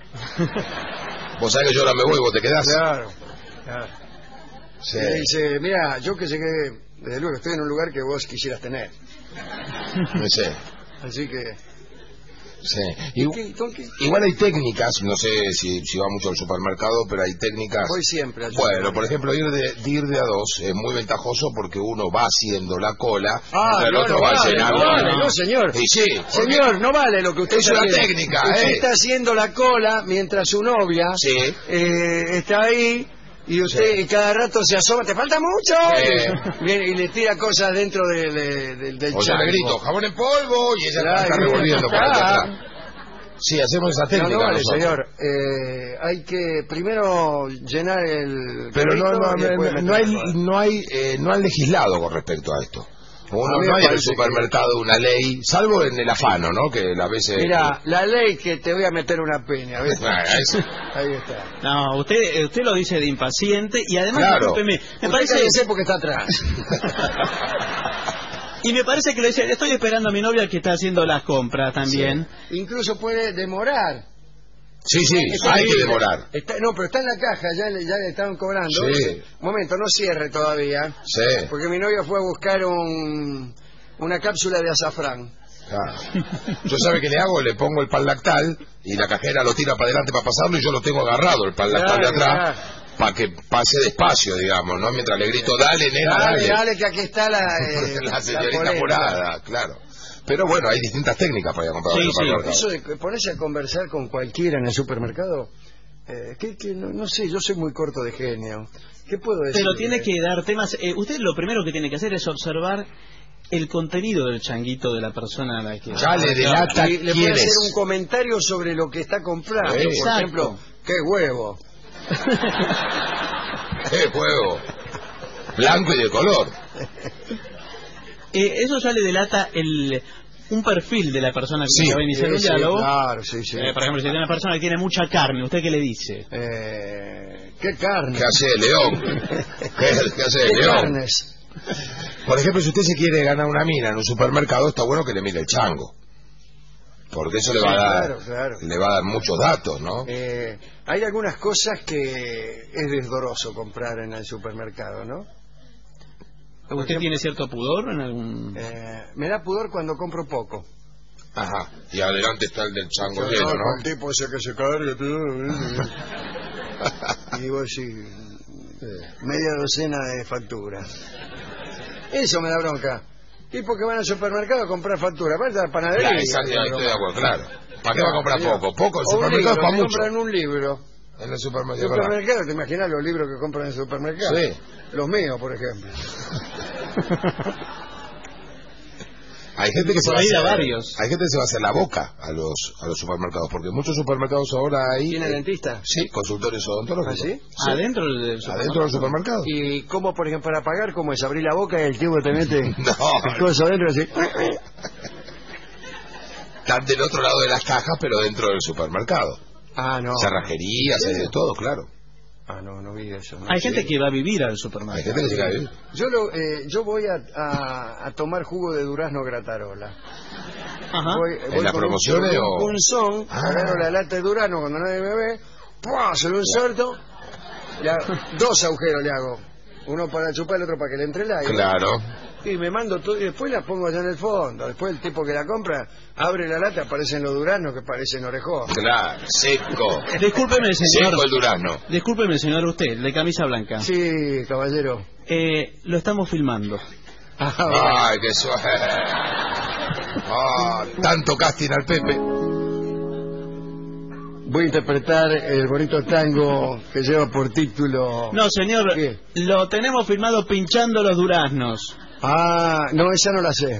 Vos sabés que yo ahora me voy, vos te quedás. Claro, claro. Sí. Y le dice, mira, yo que sé que, desde luego, estoy en un lugar que vos quisieras tener. Sí. Así que... Sí. ¿Y Igu- qué- con qué? Igual hay técnicas, no sé si, si va mucho al supermercado, pero hay técnicas. Voy siempre al Bueno, supermercado. por ejemplo, ir de, de ir de a dos es muy ventajoso porque uno va haciendo la cola, Ah, mientras el no, otro no va vale, llenando. no vale, no, señor. Y sí, porque- Señor, no vale lo que usted Es está una haciendo. técnica, Usted ¿eh? está haciendo la cola mientras su novia Sí. eh, está ahí y usted Sí. cada rato se asoma, ¿te falta mucho? Sí. Viene y le tira cosas dentro de- de- de- del O sea, le charco. grito, jabón en polvo, y ella Claro, está revolviendo para está. atrás. Sí, hacemos esa No, técnica. no vale, nosotros. señor. Eh, hay que primero llenar el... Pero no, carrito no, y después no, meter no hay, la cola. no hay, eh, no han legislado con respecto a esto. A Uno mí me no hay en el parece supermercado una ley, salvo en el afano, ¿no? Que a veces... Mira, la ley que te voy a meter una peña, ¿ves? Ah, eso. Ahí está. No, usted eh, usted lo dice de impaciente y además, Claro. discúlpeme, me Usted parece... cállese porque está atrás. Y me parece que le dice, estoy esperando a mi novia que está haciendo las compras también. Incluso puede demorar. Sí, sí, Está hay ahí, que demorar. está- no, pero está en la caja, ya le, ya le estaban cobrando. Sí. Un momento, no cierre todavía. Sí. Porque mi novia fue a buscar un, una cápsula de azafrán. Claro. Yo sabe que le hago, le pongo el pan lactal y la cajera lo tira para adelante para pasarlo y yo lo tengo agarrado el pan lactal de Claro, atrás. claro. para que pase despacio, digamos, ¿no? Mientras le grito, dale, nena, Dale, dale. dale, que aquí está la, eh, la señorita polémica. apurada, claro. Pero bueno, hay distintas técnicas para ir a comprar Sí, en el sí. supermercado. Eso de ponerse a conversar con cualquiera en el supermercado, eh, que, que no, no sé, yo soy muy corto de genio. ¿Qué puedo decir? Pero tiene que dar temas. Eh, usted lo primero que tiene que hacer es observar el contenido del changuito de la persona a la que... Ya le delata Y le quién puede hacer es. un comentario sobre lo que está comprando. Sí. Por Exacto. ejemplo, qué huevo. ¡Qué juego! Blanco y de color. Eh, eso ya le delata el un perfil de la persona que Sí, va a iniciar Sí, un sí, diálogo. claro, sí, sí. Eh, por ejemplo, si tiene una persona que tiene mucha carne, ¿usted qué le dice? Eh, ¿Qué carne? ¿Qué hace de león? ¿Qué, qué hace de ¿Qué león? carnes? Por ejemplo, si usted se quiere ganar una mina en un supermercado, está bueno que le mire el chango. Porque eso le va a dar, Claro, claro. le va a dar muchos datos, ¿no? Eh, hay algunas cosas que es desdoroso comprar en el supermercado, ¿no? Por ¿Usted ejemplo, tiene cierto pudor en algún...? eh, me da pudor cuando compro poco. Ajá. Y adelante está el del chango Yo lleno, no, ¿no? el tipo ese que se carga todo. Y digo, sí, media docena de facturas. Eso me da bronca. Tipos que van al supermercado a comprar facturas. Van a la panadería. Claro, exacto, estoy de acuerdo, claro. ¿Para qué va a comprar poco? Poco, el O un supermercado es libro, para que mucho. compran un libro. En el supermercado. Supermercado, ¿te imaginas los libros que compran en el supermercado? Sí. Los míos, por ejemplo. Hay gente que se Por va a ahí de hacer, varios. hay gente que se va a hacer la boca a los a los supermercados, porque muchos supermercados ahora hay ¿Tiene eh, dentista? Sí, consultorios odontológicos. ¿Ah, sí? ¿Adentro del supermercado? Adentro del supermercado. ¿Y cómo, por ejemplo, para pagar, cómo es? Abrir la boca y el tipo te mete No. el coso adentro y así. Están del otro lado de las cajas, pero dentro del supermercado. Ah, no. Cerrajerías, hay de todo, claro. Ah, no, no vi eso. no. Hay gente Sí. que va a vivir al Hay supermercado. gente que se cae bien. Yo, lo, eh, yo voy a, a, a tomar jugo de durazno gratarola. Ajá. Voy, ¿En voy las con promociones un, o...? con un punzón, Ah. agarro la lata de durazno cuando nadie me ve, ¡pua! Se lo inserto, le hago- dos agujeros le hago. Uno para chupar, el otro para que le entre el aire. Claro. Y me mando todo y después la pongo allá en el fondo. Después el tipo que la compra abre la lata, aparecen los duraznos que parecen orejón. Claro, seco. Discúlpeme, señor. Seco el durazno. Discúlpeme, señor, usted, el de camisa blanca. Sí, caballero. Eh, lo estamos filmando. Ah, bueno. Ay, qué suerte. Ah, tanto casting al Pepe. Voy a interpretar el bonito tango que lleva por título... No, señor, ¿Qué? lo tenemos filmado pinchando los duraznos. Ah, no, esa no la sé.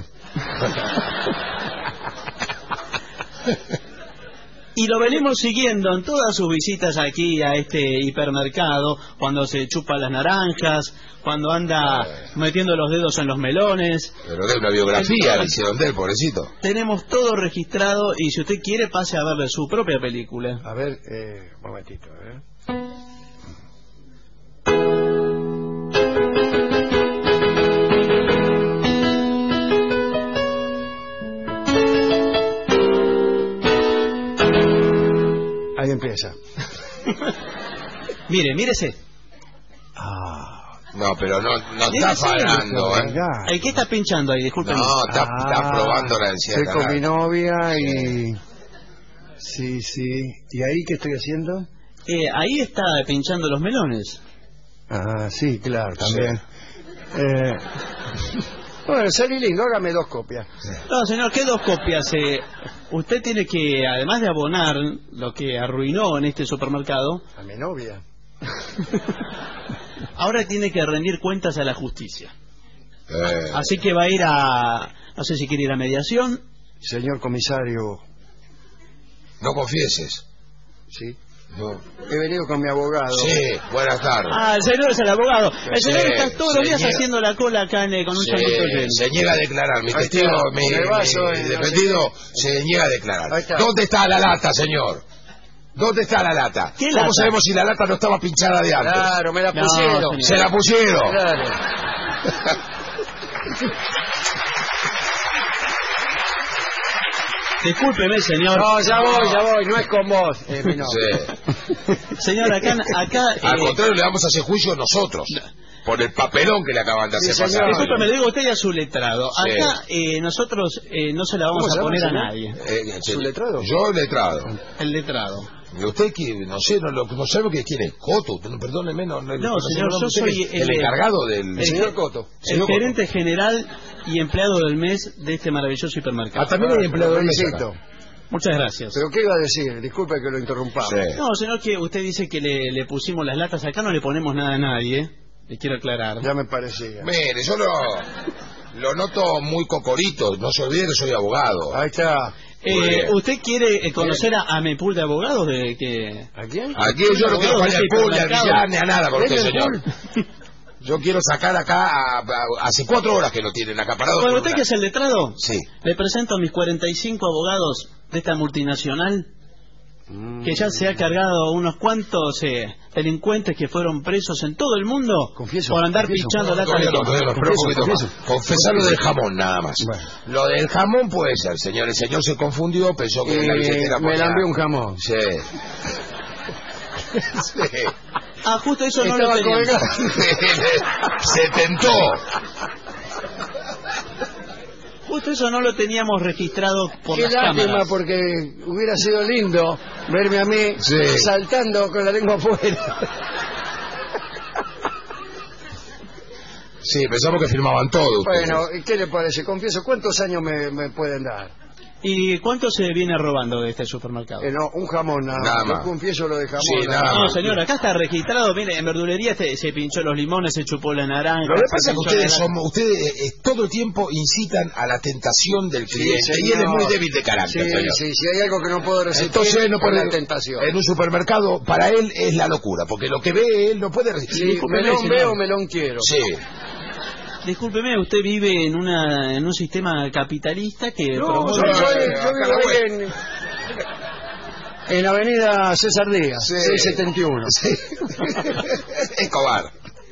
Y lo venimos siguiendo en todas sus visitas aquí a este hipermercado, cuando se chupa las naranjas, cuando anda metiendo los dedos en los melones. Pero de una biografía, le hicieron de él, pobrecito. Tenemos todo registrado y si usted quiere pase a verle su propia película. A ver, eh, un momentito, a ver. Ahí empieza. Mire, mírese. Ah, No, pero no, no Mira, está sí, parando, ¿eh? venga. ¿El qué está pinchando ahí? Discúlpeme. No, está, Ah, está probando la Estoy encía. con mi novia y... Sí, sí. ¿Y ahí qué estoy haciendo? Eh, ahí está pinchando los melones. Ah, sí, claro, también. Eh, bueno, salí lindo, hágame dos copias. No, señor, ¿qué dos copias? Eh, usted tiene que, además de abonar lo que arruinó en este supermercado, A mi novia. ahora tiene que rendir cuentas a la justicia. Eh, Así que va a ir a, no sé si quiere ir a mediación. Señor comisario, no confieses. sí. No. He venido con mi abogado. Sí, buenas tardes. Ah, el señor es el abogado. El Sí, señor está todos los días señor. haciendo la cola acá en, con un Sí, changuito lleno. se niega a declarar. Mi Ahí testigo, está, mi, con el vaso, mi eh, no sé defendido, se niega a declarar. Ahí está. ¿Dónde está la lata, señor? ¿Dónde está la lata? ¿Qué ¿Cómo lata? sabemos si la lata no estaba pinchada de antes? Claro, me la No, pusieron. señor. Se la pusieron. Claro. Discúlpeme, señor. No, ya voy, ya voy, no es con vos. Eh, mi novia. Sí. Señor, acá, acá Al eh, contrario, le vamos a hacer juicio nosotros. Por el papelón que le acaban de Sí, hacer señor. pasar. discúlpeme, le digo a usted y a su letrado. Sí. Acá eh, nosotros eh, no se la vamos ¿Cómo se a llama, poner a señor? nadie. Eh, ¿Su letrado? Yo letrado. El letrado. Usted, que, no sé, no, lo, no sabe lo que quiere, Coto, perdóneme, no, no, no señor, yo soy el, el encargado del... El señor Coto. El señor gerente Coto. general y empleado del mes de este maravilloso hipermercado. Ah, también hay empleado del mes acá. Muchas gracias. ¿Pero qué iba a decir? Disculpe que lo interrumpamos. Sí. No, señor, que usted dice que le, le pusimos las latas. Acá no le ponemos nada a nadie, ¿eh? Le quiero aclarar. Ya me parecía. Mire, yo lo, lo noto muy cocorito, no se olvide que soy abogado. Ahí está. Eh, ¿Usted quiere conocer a, a mi pool de abogados? De que... ¿A quién? Aquí yo no quiero fallar al pool, ni al billar, ni a nada con usted, señor. Yo quiero sacar acá, a, a, hace cuatro horas que lo tienen acaparado. Bueno, ¿usted que es el letrado? Sí. Le presento a mis cuarenta y cinco abogados de esta multinacional, mm. que ya se ha cargado unos cuantos eh, delincuentes que fueron presos en todo el mundo confieso, por andar confieso, pichando no, latas de no, coca. no, confieso, confesar lo del jamón, nada más. Bueno. Lo del jamón puede ser, señor. El señor se confundió, pensó que Eh, la billetera me lambió un jamón. Sí. Sí. Ah, justo eso no Estaba lo teníamos. Se tentó. Justo eso no lo teníamos registrado por Qué las lástima, cámaras. porque hubiera sido lindo verme a mí Sí. saltando con la lengua afuera. Sí, pensamos que firmaban todo. ustedes. Bueno, ¿y qué le parece? Confieso, ¿cuántos años me, me pueden dar? ¿Y cuánto se viene robando de este supermercado? Eh, no, un jamón nada, Nada más. más. Yo confieso lo de jamón. Sí, nada nada más. No, señor, acá está registrado. Mire, en verdulería se, se pinchó los limones, se chupó la naranja. Lo que se pasa es que pinchó ustedes, la- son, ustedes eh, todo el tiempo incitan a la tentación del Sí, cliente y él es señor. muy débil de carácter, Sí, señor. sí, si hay algo que no puedo resistir, Entonces él no es puede, la tentación. en un supermercado para él es la locura, porque lo que ve él no puede resistir. Sí, Discúlpeme, melón señor. veo, melón quiero. Sí. Discúlpeme, usted vive en una en un sistema capitalista que No, promueve... yo, soy- eh, yo acá vivo la ahí en, en Avenida César Díaz, Sí. seiscientos setenta y uno. Sí. Escobar.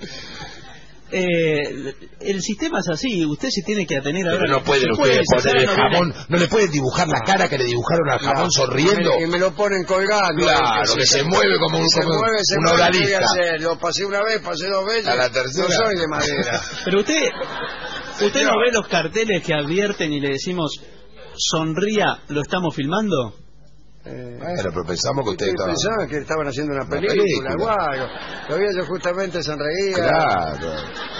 Eh, el sistema es así, usted se tiene que atener a... Pero no pueden ustedes poner el jamón, no le pueden dibujar la cara que le dibujaron al jamón sonriendo. Y me lo ponen colgando. Claro, eh, que se mueve como un, se como mueve, se un mueve, ¿qué voy a odalisca. hacer? Lo pasé una vez, pasé dos veces. A la tercera. No soy de madera. Pero usted, usted no ve los carteles que advierten y le decimos, sonría, ¿lo estamos filmando? Eh, Bueno, pero pensamos que usted ustedes estaba... pensaban que estaban haciendo una Una película, película. guau. Todavía yo justamente sonreía. Claro.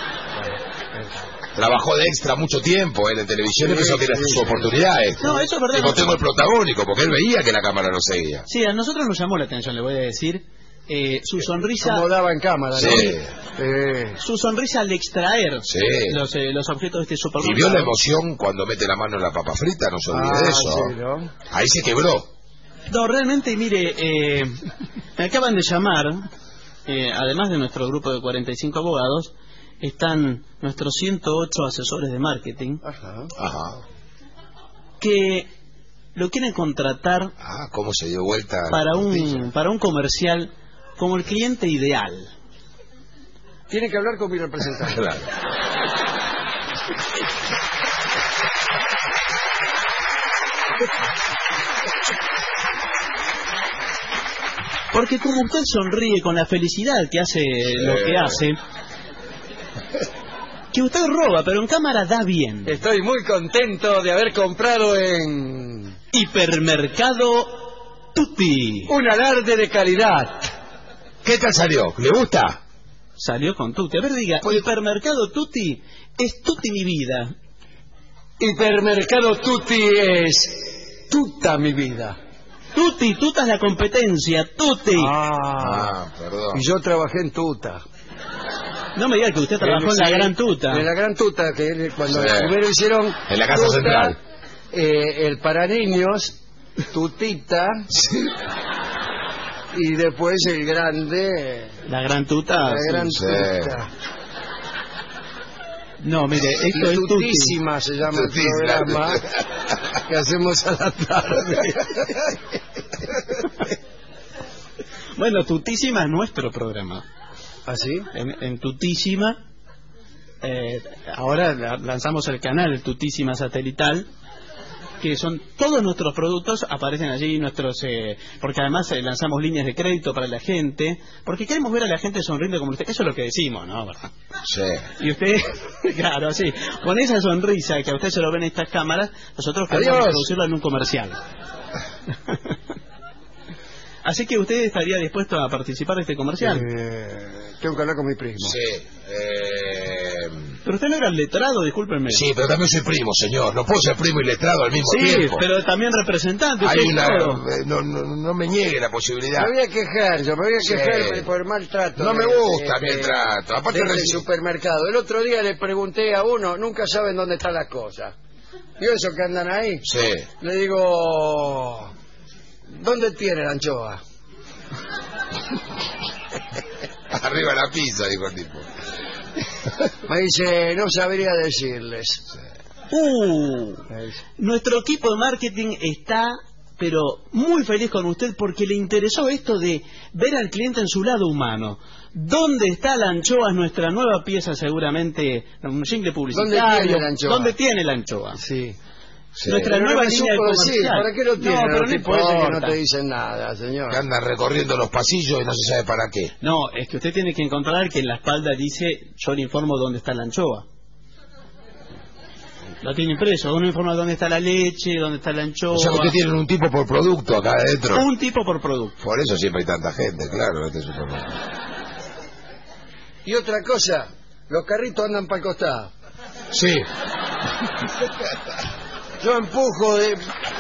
Trabajó de extra mucho tiempo en la televisión y Sí, pensó que era sí, su sí. oportunidad. Esto. No, eso es verdad. Digo, tengo el protagónico, porque él veía que la cámara no seguía. Sí, a nosotros nos llamó la atención, le voy a decir, eh, su sonrisa... Como daba en cámara, Sí. ¿no? Eh, Su sonrisa al extraer Sí. los, eh, los objetos de este Y supermercado. vio la emoción cuando mete la mano en la papa frita, no se olvide ah, de eso. sí, ¿no? Ahí se quebró. No, realmente, mire, eh, me acaban de llamar, eh, además de nuestro grupo de cuarenta y cinco abogados, están nuestros ciento ocho asesores de marketing, Ajá. Ajá. que lo quieren contratar Ah, cómo se dio vuelta. para la un, noticia. para un comercial como el cliente ideal. Tiene que hablar con mi representante. Claro. Porque como usted sonríe con la felicidad que hace lo que hace, que usted roba, pero en cámara da bien. Estoy muy contento de haber comprado en Hipermercado Tutti. un alarde de calidad. ¿Qué tal salió? ¿Le gusta? Salió con Tutti. A ver, diga, Hipermercado Tutti es Tutti mi vida. Hipermercado Tutti es tuta mi vida. Tutti, Tuta es la competencia, Tutti. Ah, perdón. Y yo trabajé en tuta. No me diga que usted trabajó en la Sí, Gran Tuta. En la Gran Tuta, que cuando Sí. primero hicieron... En la Casa tuta, Central. eh, el para niños, tutita, y después el grande... La Gran Tuta. La Gran sí. Tuta. No, mire, esto La es Tutti. tutísima se llama el Tutísima. programa que hacemos a la tarde. Bueno, Tutísima es nuestro programa. ¿Ah, sí? En, en Tutísima, eh, ahora la- lanzamos el canal Tutísima Satelital, que son todos nuestros productos, aparecen allí nuestros, eh, porque además eh, lanzamos líneas de crédito para la gente, porque queremos ver a la gente sonriendo como usted, eso es lo que decimos, ¿no? ¿Verdad? Sí. Y usted, claro, sí, con esa sonrisa que a usted se lo ven en estas cámaras, nosotros queremos Adiós. introducirlo en un comercial. Así que usted estaría dispuesto a participar de este comercial. Eh, tengo que hablar con mi primo. Sí. Eh... Pero usted no era letrado, discúlpenme. Sí, pero también soy primo, señor. No puedo ser primo y letrado al mismo sí, tiempo. Sí, pero también representante. Hay una... no, no, no me niegue la posibilidad. Me voy a quejar, yo me voy a Sí. quejar por el maltrato. No me de- gusta de- mi trato. Aparte del reci- supermercado. El otro día le pregunté a uno, nunca saben dónde están las cosas. ¿Y eso que andan ahí? Sí. Le digo, ¿dónde tiene la anchoa? Arriba la pizza, dijo el tipo. Me dice, no sabría decirles. Uh, nuestro equipo de marketing está, pero muy feliz con usted porque le interesó esto de ver al cliente en su lado humano. ¿Dónde está la anchoa? Es nuestra nueva pieza, seguramente, un jingle publicitario. ¿Dónde tiene la anchoa? ¿Dónde tiene la anchoa? Sí. Sí. Nuestra Pero nueva no me línea de supo comercial. decir, ¿para qué lo tiene? No, pero Los no tipos esos que importa. no te dicen nada, señor. Que anda recorriendo los pasillos y no se sabe para qué. No, es que usted tiene que encontrar que en la espalda dice, yo le informo dónde está la anchoa. Lo tiene impreso, uno informa dónde está la leche, dónde está la anchoa. O sea que usted tiene un tipo por producto acá adentro. Un tipo por producto. Por eso siempre hay tanta gente, claro, en este supermercado. Y otra cosa, los carritos andan para el costado. Sí. Yo empujo de...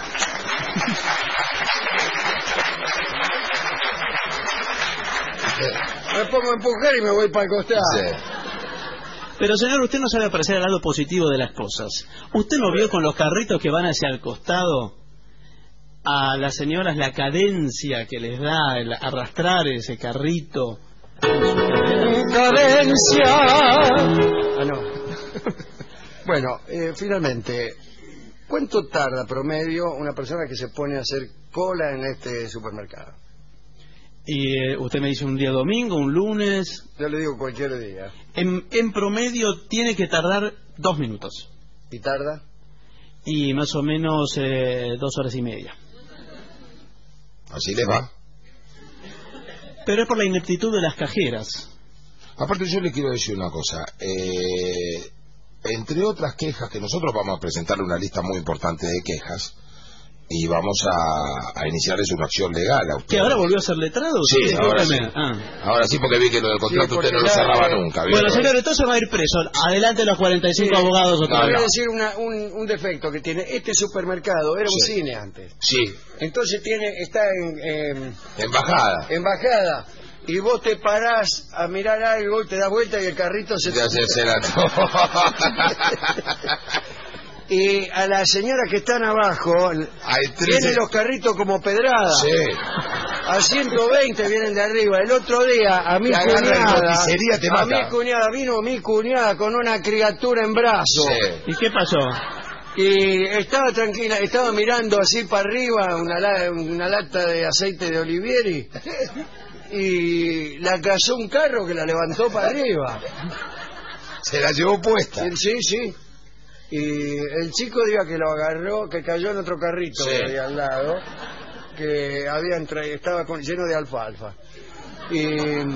Me pongo a empujar y me voy para el costado. Sí. Pero señor, usted no sabe apreciar el lado positivo de las cosas. ¿Usted no vio con los carritos que van hacia el costado a las señoras la cadencia que les da el arrastrar ese carrito? ¡Cadencia! Ah, no. Bueno, eh, finalmente, ¿cuánto tarda promedio una persona que se pone a hacer cola en este supermercado? Y eh, usted me dice un día domingo, un lunes. Yo le digo cualquier día. En, en promedio tiene que tardar dos minutos. ¿Y tarda? Y más o menos eh, dos horas y media. Así les va. Pero es por la ineptitud de las cajeras. Aparte yo le quiero decir una cosa. Eh, entre otras quejas, que nosotros vamos a presentarle una lista muy importante de quejas y vamos a, a iniciarles una acción legal a usted. ¿Que ahora volvió a ser letrado? Sí, ahora sí. Ah. Ahora sí, porque vi que lo del contrato Sí, usted no porque lo ya, cerraba eh, nunca. ¿vio? Bueno, señor, entonces va a ir preso. Adelante los cuarenta y cinco Sí. abogados otra No, Voy vez. a decir una- un, un defecto que tiene. Este supermercado era un Sí. cine antes. Sí, Entonces tiene está en, en embajada. embajada. Y vos te parás a mirar algo y te das vuelta y el carrito se De hacerse la... Y a las señoras que están abajo, Hay tres... tienen los carritos como pedradas. Sí. A ciento veinte vienen de arriba. El otro día a mi Te agarra en cuñada, roticería, te a mata. mi cuñada, vino mi cuñada con una criatura en brazo. Sí. ¿Y qué pasó? Y estaba tranquila, estaba mirando así para arriba una, la- una lata de aceite de Olivieri y la cazó un carro que la levantó para arriba. Se la llevó puesta. Sí, sí. Y el chico diga que lo agarró, que cayó en otro carrito Sí. de ahí al lado, que había entra- estaba con- lleno de alfalfa. Y,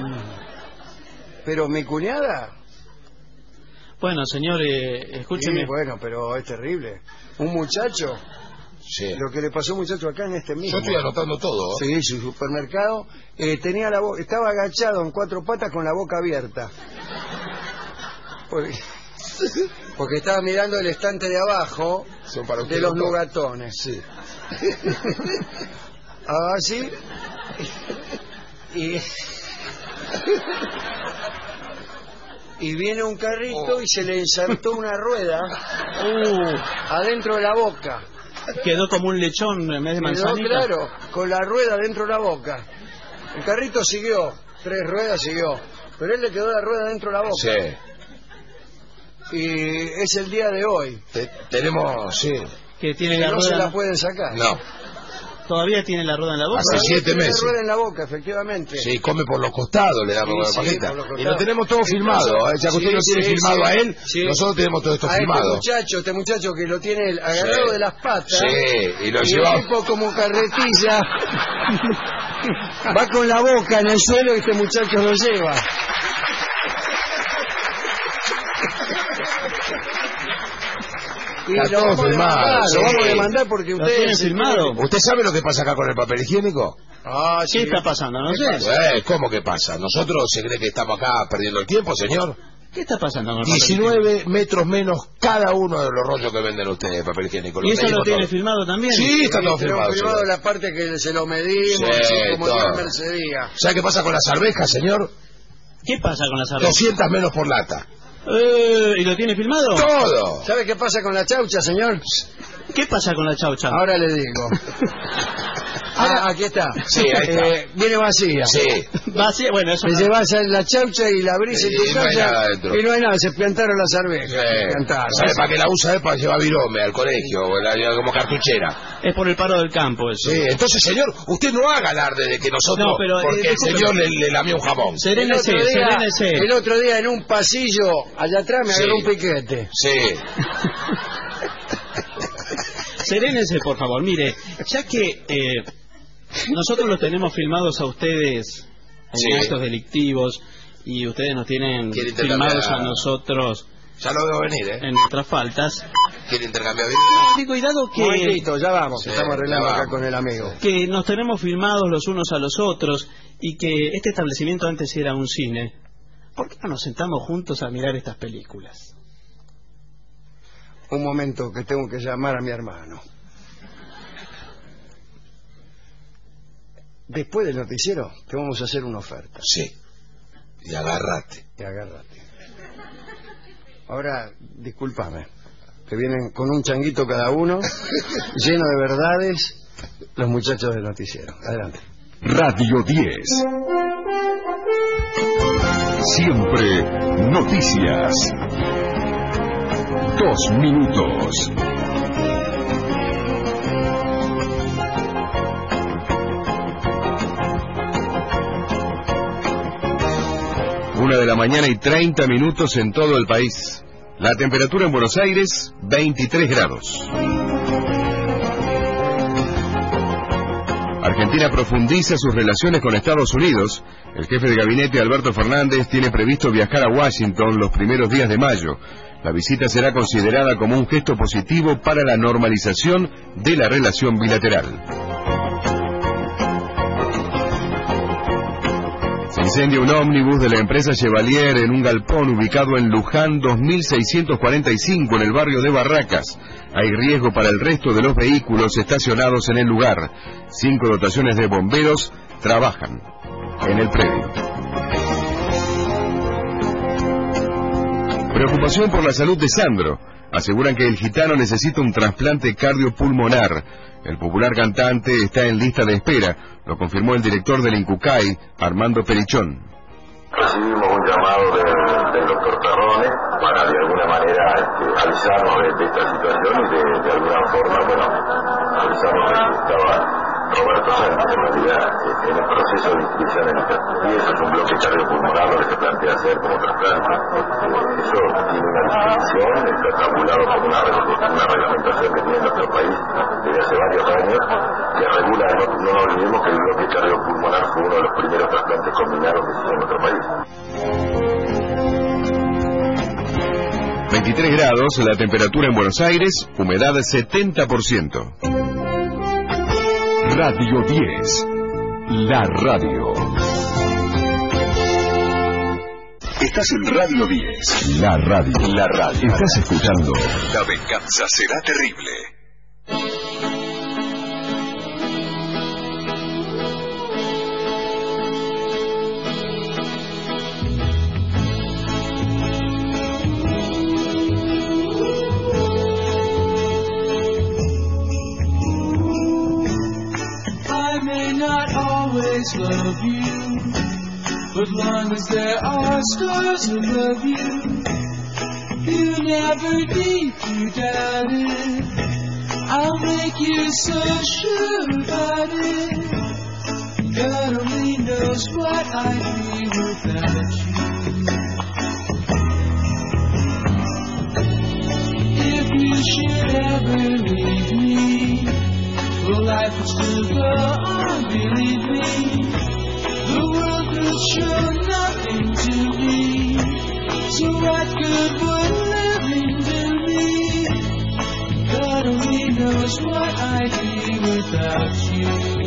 pero mi cuñada, Bueno, señor, eh, escúcheme. sí, bueno, pero es terrible. Un muchacho, Sí. lo que le pasó a un muchacho acá en este Yo mismo. estoy anotando todo. ¿eh? Sí, su supermercado eh, tenía la bo- estaba agachado en cuatro patas con la boca abierta. Porque, porque estaba mirando el estante de abajo Son para usted de los los dos. nugatones. Sí. Así. Y, y viene un carrito Oh. y se le insertó una rueda Uh, adentro de la boca. quedó como un lechón en vez de Quedó, manzanita. claro, con la rueda dentro de la boca. El carrito siguió, tres ruedas siguió, pero él le quedó la rueda dentro de la boca. Sí. Y es el día de hoy. Te- tenemos, sí. Que tiene Que la no se rueda. la pueden sacar. No. Todavía tiene la rueda en la boca. Hace siete Tiene meses. rueda en la boca, efectivamente. Sí, come por los costados, le damos Sí, la sí, pajita. por los Y costados. lo tenemos todo Entonces, filmado. ¿eh? Ya que usted sí, lo tiene sí, filmado sí, a él, sí. nosotros tenemos todo esto A este filmado. muchacho, este muchacho que lo tiene agarrado Sí. de las patas. Sí, y lo y lleva... el tipo como carretilla va con la boca en el suelo y este muchacho lo lleva. Y Está lo todo vamos a filmado, demandar, sí. lo vamos a demandar porque ¿Lo ustedes... tienen filmado? ¿Usted sabe lo que pasa acá con el papel higiénico? Ah, ¿Qué sí. está pasando? No ¿Qué sé. Eh, ¿Cómo que pasa? ¿Nosotros se cree que estamos acá perdiendo el tiempo, señor? ¿Qué está pasando con el papel diecinueve metros menos cada uno de los rollos que venden ustedes de papel higiénico. ¿Y eso lo medimos tiene todo. filmado también? Sí, está todo Tenemos filmado. filmado señor. la parte que se lo medimos, Sí, así como todo. Dios mercedía. ¿Sabe qué pasa con las arvejas, señor? ¿Qué pasa con las arvejas? doscientas menos por lata. Eh, ¿Y lo tiene filmado? ¡Todo! ¿Sabe qué pasa con la chaucha, señor? ¿Qué pasa con la chaucha? Ahora le digo. Ah, aquí está. Sí, ahí está. Eh, viene vacía. Sí. Vacía, bueno, eso Te no- llevas a la chaucha y la abrís en Y tu no hay casa nada adentro. y no hay nada, se plantaron las arvejas. Sí. Plantaron. ¿Sabe para qué la usa? Es para llevar virome al colegio, o la- como cartuchera. es por el paro del campo eso. Sí, entonces, señor, usted no haga alarde de que nosotros, No, pero, eh, porque el discúlpeme. señor le, le lamió un jamón. El Serénese, otro, día, serénese. el otro día en un pasillo allá atrás me Sí. agarró un piquete. Sí. Serénese, por favor. Mire, ya que eh, nosotros los tenemos filmados a ustedes en Sí. actos delictivos y ustedes nos tienen Quiere intercambiar- filmados a nosotros Ya lo veo venir, ¿eh? en nuestras faltas, ¿Quiere intercambiar? digo, y dado Un momentito, que, ya vamos, Sí, estamos arreglando ya acá vamos. con el amigo. que nos tenemos filmados los unos a los otros y que este establecimiento antes era un cine, ¿por qué no nos sentamos juntos a mirar estas películas? Un momento que tengo que llamar a mi hermano. Después del noticiero te vamos a hacer una oferta. Sí. Y agárrate. Y agárrate. Ahora, discúlpame, que vienen con un changuito cada uno, lleno de verdades, los muchachos del noticiero. Adelante. Radio diez. Siempre noticias. Dos minutos. Una de la mañana y treinta minutos en todo el país. La temperatura en Buenos Aires, veintitrés grados. Argentina profundiza sus relaciones con Estados Unidos. El jefe de gabinete, Alberto Fernández, tiene previsto viajar a Washington los primeros días de mayo. La visita será considerada como un gesto positivo para la normalización de la relación bilateral. Se incendia un ómnibus de la empresa Chevalier en un galpón ubicado en Luján dos mil seiscientos cuarenta y cinco en el barrio de Barracas. Hay riesgo para el resto de los vehículos estacionados en el lugar. Cinco dotaciones de bomberos trabajan en el predio. Preocupación por la salud de Sandro. Aseguran que el gitano necesita un trasplante cardiopulmonar. El popular cantante está en lista de espera, lo confirmó el director del INCUCAI, Armando Perichón. Recibimos un llamado del, del doctor Perrone para de alguna manera este, avisarnos de, de esta situación y de, de alguna forma, bueno, avisarnos de que estaba Roberto Sánchez en realidad este, en el proceso de inscripción en esta. Y eso es un bloque cardiopulmonar lo que se plantea hacer como trasplante. Eh, eso tiene una distinción, está tabulado por una, una reglamentación que tiene nuestro país desde hace varios años, que regula, no, no nos olvidemos que el bloque cardiopulmonar fue uno de los primeros trasplantes combinados que se hizo en nuestro país. veintitrés grados, la temperatura en Buenos Aires, humedad setenta por ciento. Radio diez. La radio. Estás en Radio diez. La radio. La radio. Estás escuchando. La venganza será terrible. I may not always love you, but long as there are stars above you, you never need to doubt it. I'll make you so sure about it. God only knows what I'd be without you. If you should ever leave me, well, life will still go on, believe me. The world will show nothing to me. So what good would living do me? I'd be without you.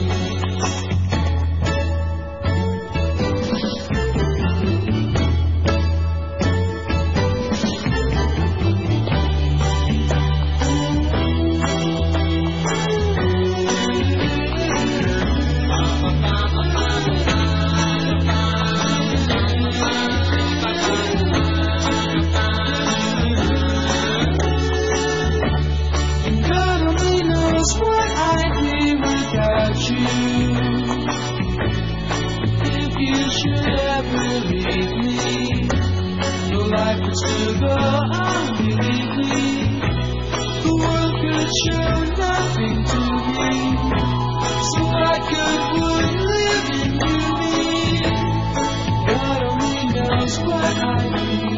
Still go on immediately. The world could show nothing to me, so I could would live in me. God only knows what I'd be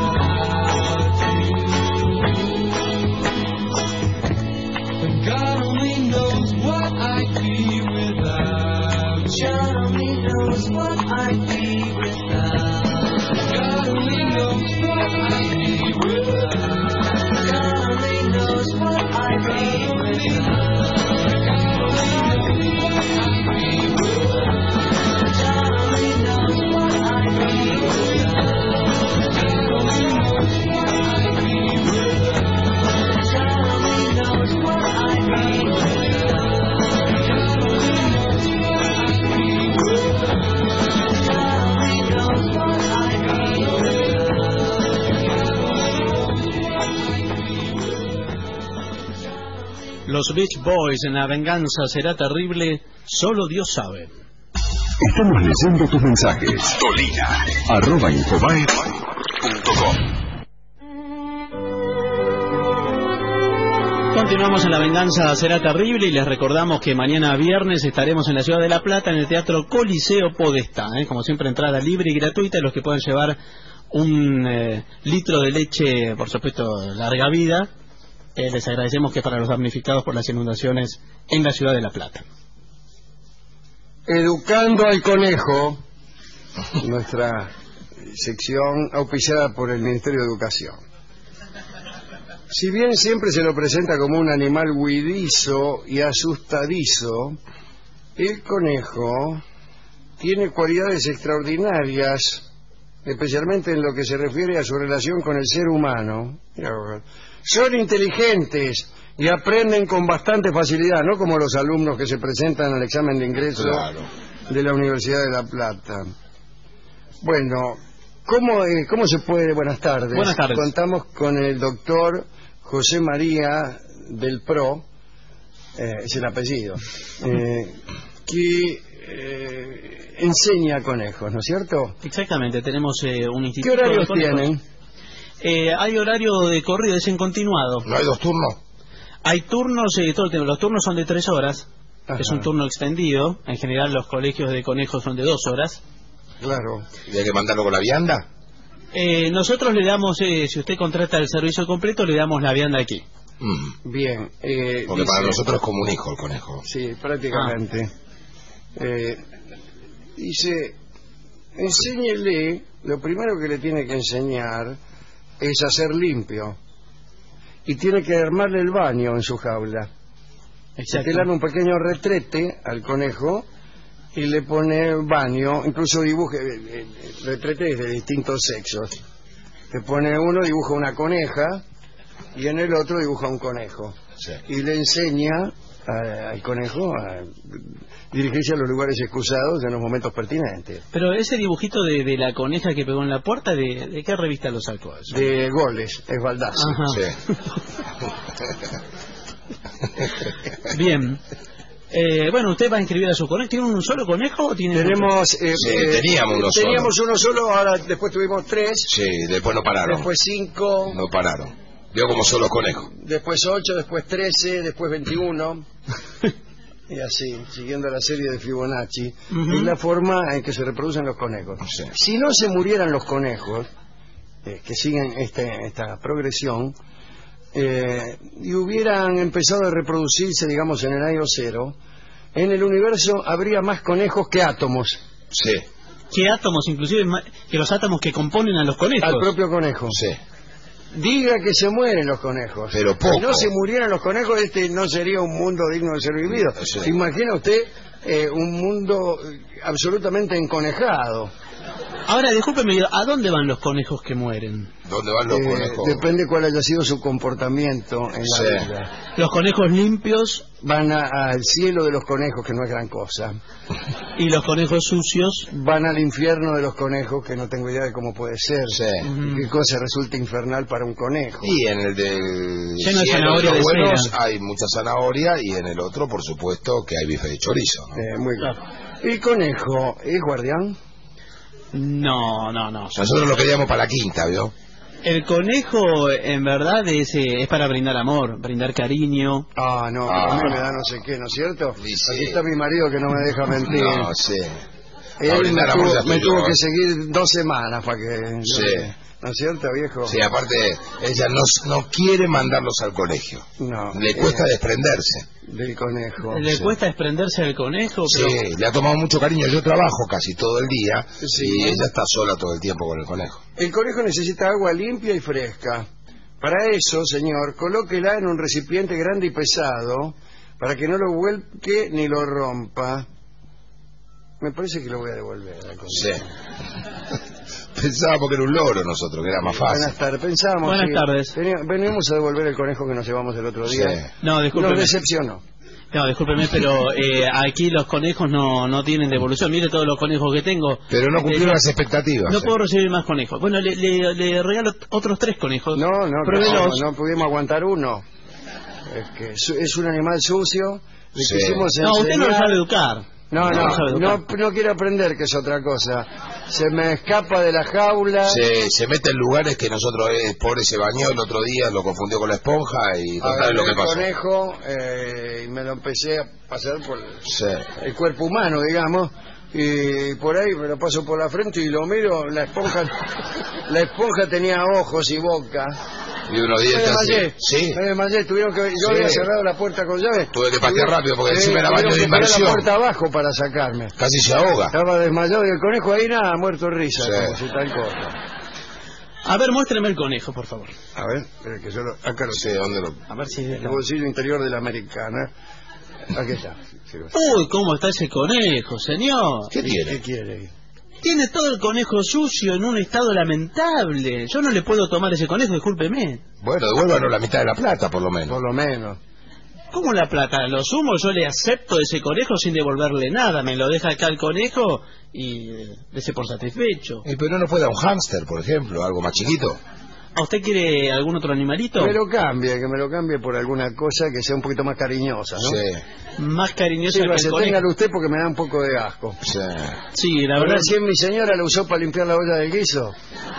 without you. And God only knows what I'd be without. God only knows what I'd be without. God only knows what I'd be without. God only knows what I'd be without. God only knows what I'd be without. God only knows what I'd be without. God only knows what I'd be without. God only knows what I'd be without. God only knows what I'd be without. Los Beach Boys en La Venganza Será Terrible, solo Dios sabe. Estamos leyendo tus mensajes. Tolina, arroba infobae punto com. Continuamos en La Venganza Será Terrible y les recordamos que mañana viernes estaremos en la ciudad de La Plata en el Teatro Coliseo Podestá, ¿eh? Como siempre, entrada libre y gratuita, y los que puedan llevar un eh, litro de leche, por supuesto, larga vida. Eh, les agradecemos, que para los damnificados por las inundaciones en la ciudad de La Plata. Educando al Conejo, nuestra sección auspiciada por el Ministerio de Educación. Si bien siempre se lo presenta como un animal huidizo y asustadizo, el conejo tiene cualidades extraordinarias, especialmente en lo que se refiere a su relación con el ser humano. Son inteligentes y aprenden con bastante facilidad, no como los alumnos que se presentan al examen de ingreso claro. de la Universidad de La Plata. Bueno, ¿cómo, eh, cómo se puede? Buenas tardes. Buenas tardes. Contamos con el doctor José María del Pro, eh, es el apellido, eh, que eh, enseña conejos, ¿no es cierto? Exactamente, tenemos eh, un instituto. ¿Qué horarios tienen? Eh, hay horario de corrido, es en continuado. ¿No hay dos turnos? Hay turnos, eh, todo el tiempo. Los turnos son de tres horas. Ajá. Es un turno extendido. En general los colegios de conejos son de dos horas. Claro. ¿Y hay que mandarlo con la vianda? Eh, nosotros le damos, eh, si usted contrata el servicio completo, le damos la vianda aquí. Mm. Bien. Eh, Porque dice, para nosotros es como un hijo el conejo. Sí, prácticamente. Ah. Eh, dice, enséñele, lo primero que le tiene que enseñar es hacer limpio. Y tiene que armarle el baño en su jaula. Exacto. Le dan un pequeño retrete al conejo y le pone baño, incluso dibuja retretes de distintos sexos. Le pone uno, dibuja una coneja, y en el otro dibuja un conejo. Sí. Y le enseña a, al conejo a dirigirse a los lugares excusados en los momentos pertinentes. Pero ese dibujito de, de la coneja que pegó en la puerta, ¿de, de qué revista lo sacó eso? De Goles, es Baldassi. Sí. Bien. Eh, bueno, usted va a inscribir a su conejo. ¿Tiene un solo conejo o tiene Tenemos, eh, sí, eh, teníamos uno solo. Teníamos uno solo, ahora después tuvimos tres. Sí, después no pararon. Después cinco. No pararon. Veo como solo conejo. Después ocho, después trece, después veintiuno. Y así, siguiendo la serie de Fibonacci. Uh-huh. Es la forma en que se reproducen los conejos. Sí. Si no se murieran los conejos, eh, que siguen este, esta progresión, eh, y hubieran empezado a reproducirse, digamos, en el año cero, en el universo habría más conejos que átomos. Sí. ¿Qué átomos? Inclusive que los átomos que componen a los conejos. Al propio conejo. Sí. Diga que se mueren los conejos. Pero poco. Si no se murieran los conejos, este no sería un mundo digno de ser vivido. Sí. ¿Se imagina usted eh, un mundo absolutamente enconejado? Ahora, discúlpeme, ¿a dónde van los conejos que mueren? ¿Dónde van los Eh, conejos? depende cuál haya sido su comportamiento en la Sí. vida. Los conejos limpios Van a- al cielo de los conejos, que no es gran cosa. y los conejos sucios. Van al infierno de los conejos, que no tengo idea de cómo puede ser. Sí. ¿Qué cosa resulta infernal para un conejo? Y en el del Lleno de cielo zanahoria los de buenos cera. hay mucha zanahoria, y en el otro, por supuesto, que hay bife de chorizo, ¿no? Eh, muy bien. ¿El conejo es guardián? No, no, no. Nosotros lo queríamos para la quinta, ¿vio? El conejo, en verdad, es, eh, es para brindar amor, brindar cariño. Ah, no, Ah. a mí me da no sé qué, ¿no es cierto? Sí, sí. Aquí está mi marido que no me deja mentir. No, sí. A Él me brindar amor ya tuvo, estoy me tuvo yo, que ¿eh? seguir dos semanas para que... Sí. ¿No es cierto, viejo? Sí, aparte, ella no, no quiere mandarlos al colegio. No. Le cuesta eh, desprenderse. del conejo. Le Sí. cuesta desprenderse del conejo, pero Sí, le ha tomado mucho cariño. Yo trabajo casi todo el día, Sí. y ella está sola todo el tiempo con el conejo. El conejo necesita agua limpia y fresca. Para eso, señor, colóquela en un recipiente grande y pesado para que no lo vuelque ni lo rompa. Me parece que lo voy a devolver al conejo. Sí. Pensábamos que era un loro nosotros, que era más fácil. Buenas tardes. Pensábamos Buenas que tardes. tenía- venimos a devolver el conejo que nos llevamos el otro día. Sí. no, Nos discúlpeme. decepcionó. No, discúlpeme, pero eh, aquí los conejos no, no tienen devolución. Mire todos los conejos que tengo. Pero no cumplieron Eh, las expectativas. No sí. puedo recibir más conejos. Bueno, le, le, le regalo otros tres conejos. No, no, no, Pruébelos. no pudimos aguantar uno. Es que es, es un animal sucio. Le Sí. quisimos No, usted no lo enseñar- sabe educar. No, No no, lo sabe no, educar. no quiere aprender, que es otra cosa. Se me escapa de la jaula. Se, se mete en lugares que nosotros, eh, pobre, se bañó el otro día, lo confundió con la esponja, y total Agarré lo que el pasó. conejo eh, y me lo empecé a pasar por Sí. el cuerpo humano, digamos, y por ahí me lo paso por la frente y lo miro. La esponja, la esponja tenía ojos y boca. Y unos Me dientes desmayé, así. Sí. me desmayé, tuvieron que, yo Sí. había cerrado la puerta con llave. Tuve que patear Tuvieron- rápido porque eh, encima era baño tuvieron de que tirar inmersión. la puerta abajo para sacarme. Casi se ahoga. Estaba desmayado y el conejo ahí nada, muerto de risa, Sí. como si tal cosa. A ver, muéstreme el conejo, por favor. A ver, espera que yo lo, acá lo Sí, tengo. ¿dónde lo...? A ver si... El bolsillo interior de la americana. Aquí está. Sí, sí. Uy, ¿cómo está ese conejo, señor? ¿Qué tiene? ¿Qué quiere? Tiene todo el conejo sucio en un estado lamentable. Yo no le puedo tomar ese conejo, discúlpeme. Bueno, devuélvanos la mitad de la plata, por lo menos. Por lo menos. ¿Cómo la plata? Lo sumo, yo le acepto ese conejo sin devolverle nada. Me lo deja acá el conejo y eh, dese por satisfecho. Eh, pero no puede dar un hámster, por ejemplo, algo más chiquito. ¿A usted quiere algún otro animalito? Me lo cambie, que me lo cambie por alguna cosa que sea un poquito más cariñosa, ¿no? Sí, Más cariñoso Sí, que el vaya, conejo. téngalo usted porque me da un poco de asco. sí. Sí, la La verdad. Recién mi señora lo usó para limpiar la olla del guiso.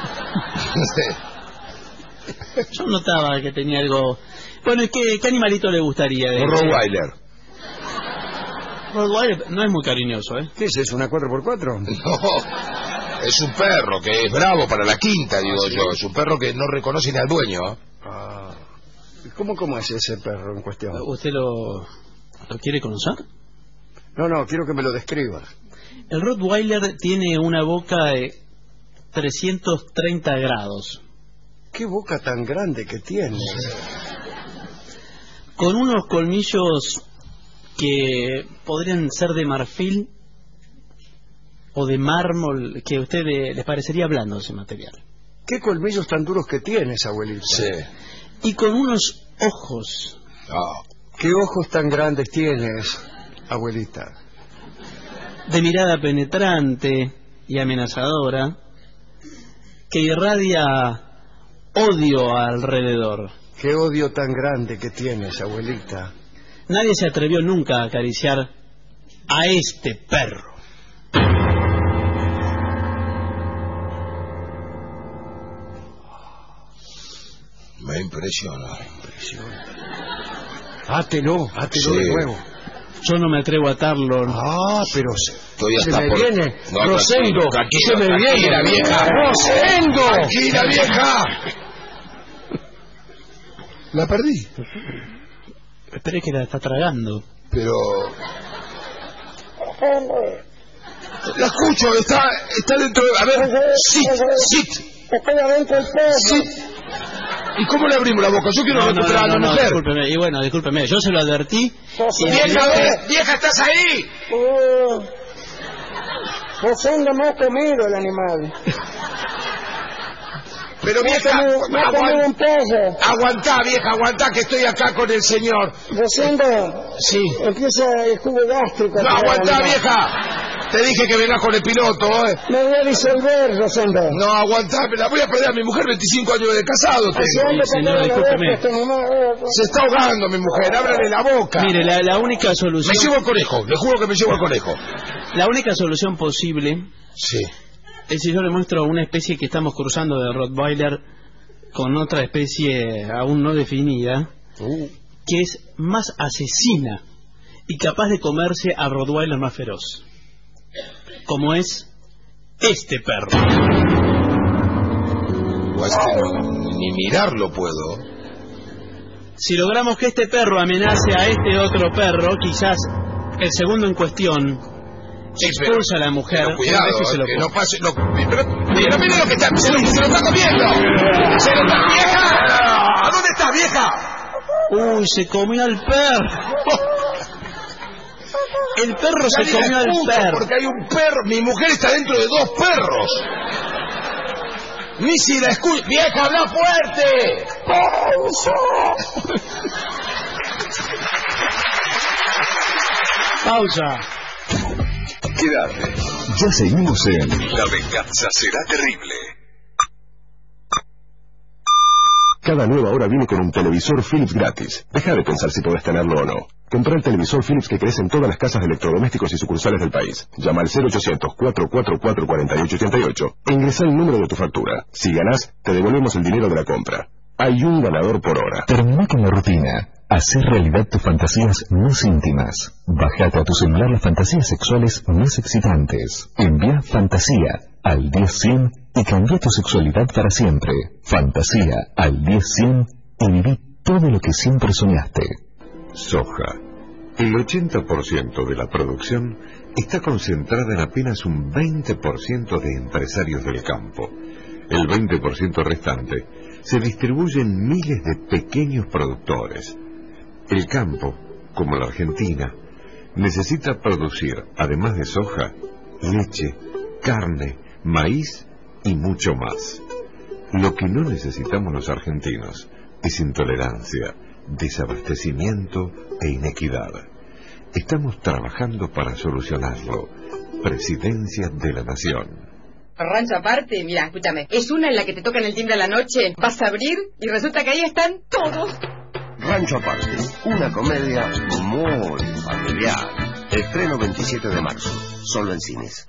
Yo notaba que tenía algo... Bueno, ¿y qué, qué animalito le gustaría? De... Un Rottweiler. Rottweiler no es muy cariñoso, ¿eh? ¿Qué es eso, una cuatro por cuatro? No, es un perro que es bravo para la quinta, digo yo. Es un perro que no reconoce ni al dueño. ¿eh? Ah, ¿cómo, ¿Cómo es ese perro en cuestión? ¿Usted lo, lo quiere conocer? No, no, quiero que me lo describas. El Rottweiler tiene una boca de trescientos treinta grados, ¿Qué boca tan grande que tiene? con unos colmillos que podrían ser de marfil o de mármol, que a usted le- les parecería blando ese material. ¿Qué colmillos tan duros que tienes, abuelita? Sí. Y con unos ojos Ah, ¿Qué ojos tan grandes tienes, abuelita? de mirada penetrante y amenazadora que irradia odio alrededor. ¿Qué odio tan grande que tienes, abuelita? Nadie se atrevió nunca a acariciar a este perro. me impresiona. Átelo, átelo Sí. de nuevo. Yo no me atrevo a atarlo. Ah, pero se, Estoy se hasta me por... viene. No, Rosendo, tranquilo, se me tranquila, viene. vieja. Rosendo. ¡Tranquila, vieja! La perdí. Esperé que la está tragando. Pero... La escucho, está, está dentro de... A ver, sit, sit. Estoy adentro del pozo. Sit. ¿Y cómo le abrimos la boca? Yo quiero No, no, recuperar no, a mi no, no, mujer. discúlpeme, y bueno, discúlpeme, yo se lo advertí. y- ¡Vieja, ve- vieja, estás ahí! Uh, Rosendo, me ha comido el animal. Pero Me ha vieja, comido, me ha aguan- comido un perro. aguantá, vieja, aguantá, que estoy acá con el señor. Rosendo, Sí. empieza el jugo gástrico. a No, tirar aguantá, al animal. vieja. Te dije que vengas con el piloto, ¿eh? Me voy a disolver, Rosendo. No, aguantá, me la voy a perder a mi mujer, veinticinco años de casado tengo. Haciendo señor, papel a la discúlpeme. vez, este animal, eh, Se está ahogando mi mujer, ábrale la boca. Mire, la, la única Me solución, llevo al conejo, le juro que me llevo al conejo. la única solución posible Sí. es si yo le muestro una especie que estamos cruzando de Rottweiler con otra especie aún no definida, Uh. que es más asesina y capaz de comerse al Rottweiler más feroz, como es este perro. O este no, ni mirarlo puedo. Si logramos que este perro amenace a este otro perro, quizás el segundo en cuestión Sí, expulsa a la mujer. Pero cuidado, una vez que se lo que come. no pase... No, pero, pero mire lo que está... Se lo, se lo está comiendo. Se lo está... ¡Vieja! ¿A dónde estás, vieja? Uy, se comió al perro. El perro se Salí de comió al puta, perro. Porque hay un perro... Mi mujer está dentro de dos perros. Ni si la escucha... ¡Vieja, habla fuerte! Pausa. Quédate. Ya seguimos en La venganza será terrible. Cada nueva hora viene con un televisor Philips gratis. Deja de pensar si podés tenerlo o no. Comprá el televisor Philips que crees en todas las casas de electrodomésticos y sucursales del país. Llama al cero ochocientos, cuatro cuatro cuatro, cuatro ocho ocho ocho e ingresa el número de tu factura. Si ganás, te devolvemos el dinero de la compra. Hay un ganador por hora. Termina con la rutina. Hacer realidad tus fantasías más íntimas. Bájate a tu celular las fantasías sexuales más excitantes. Envía fantasía al diez cien y cambia tu sexualidad para siempre. Fantasía al diez cien y viví todo lo que siempre soñaste. Soja. El ochenta por ciento de la producción está concentrada en apenas un veinte por ciento de empresarios del campo. El veinte por ciento restante se distribuye en miles de pequeños productores. El campo, como la Argentina, necesita producir, además de soja, leche, carne, maíz y mucho más. Lo que no necesitamos los argentinos es intolerancia, desabastecimiento e inequidad. Estamos trabajando para solucionarlo. Presidencia de la Nación. Rancho aparte, mira, escúchame, es una en la que te tocan el timbre a la noche, vas a abrir y resulta que ahí están todos. Rancho aparte, una comedia muy familiar. Estreno veintisiete de marzo, solo en cines.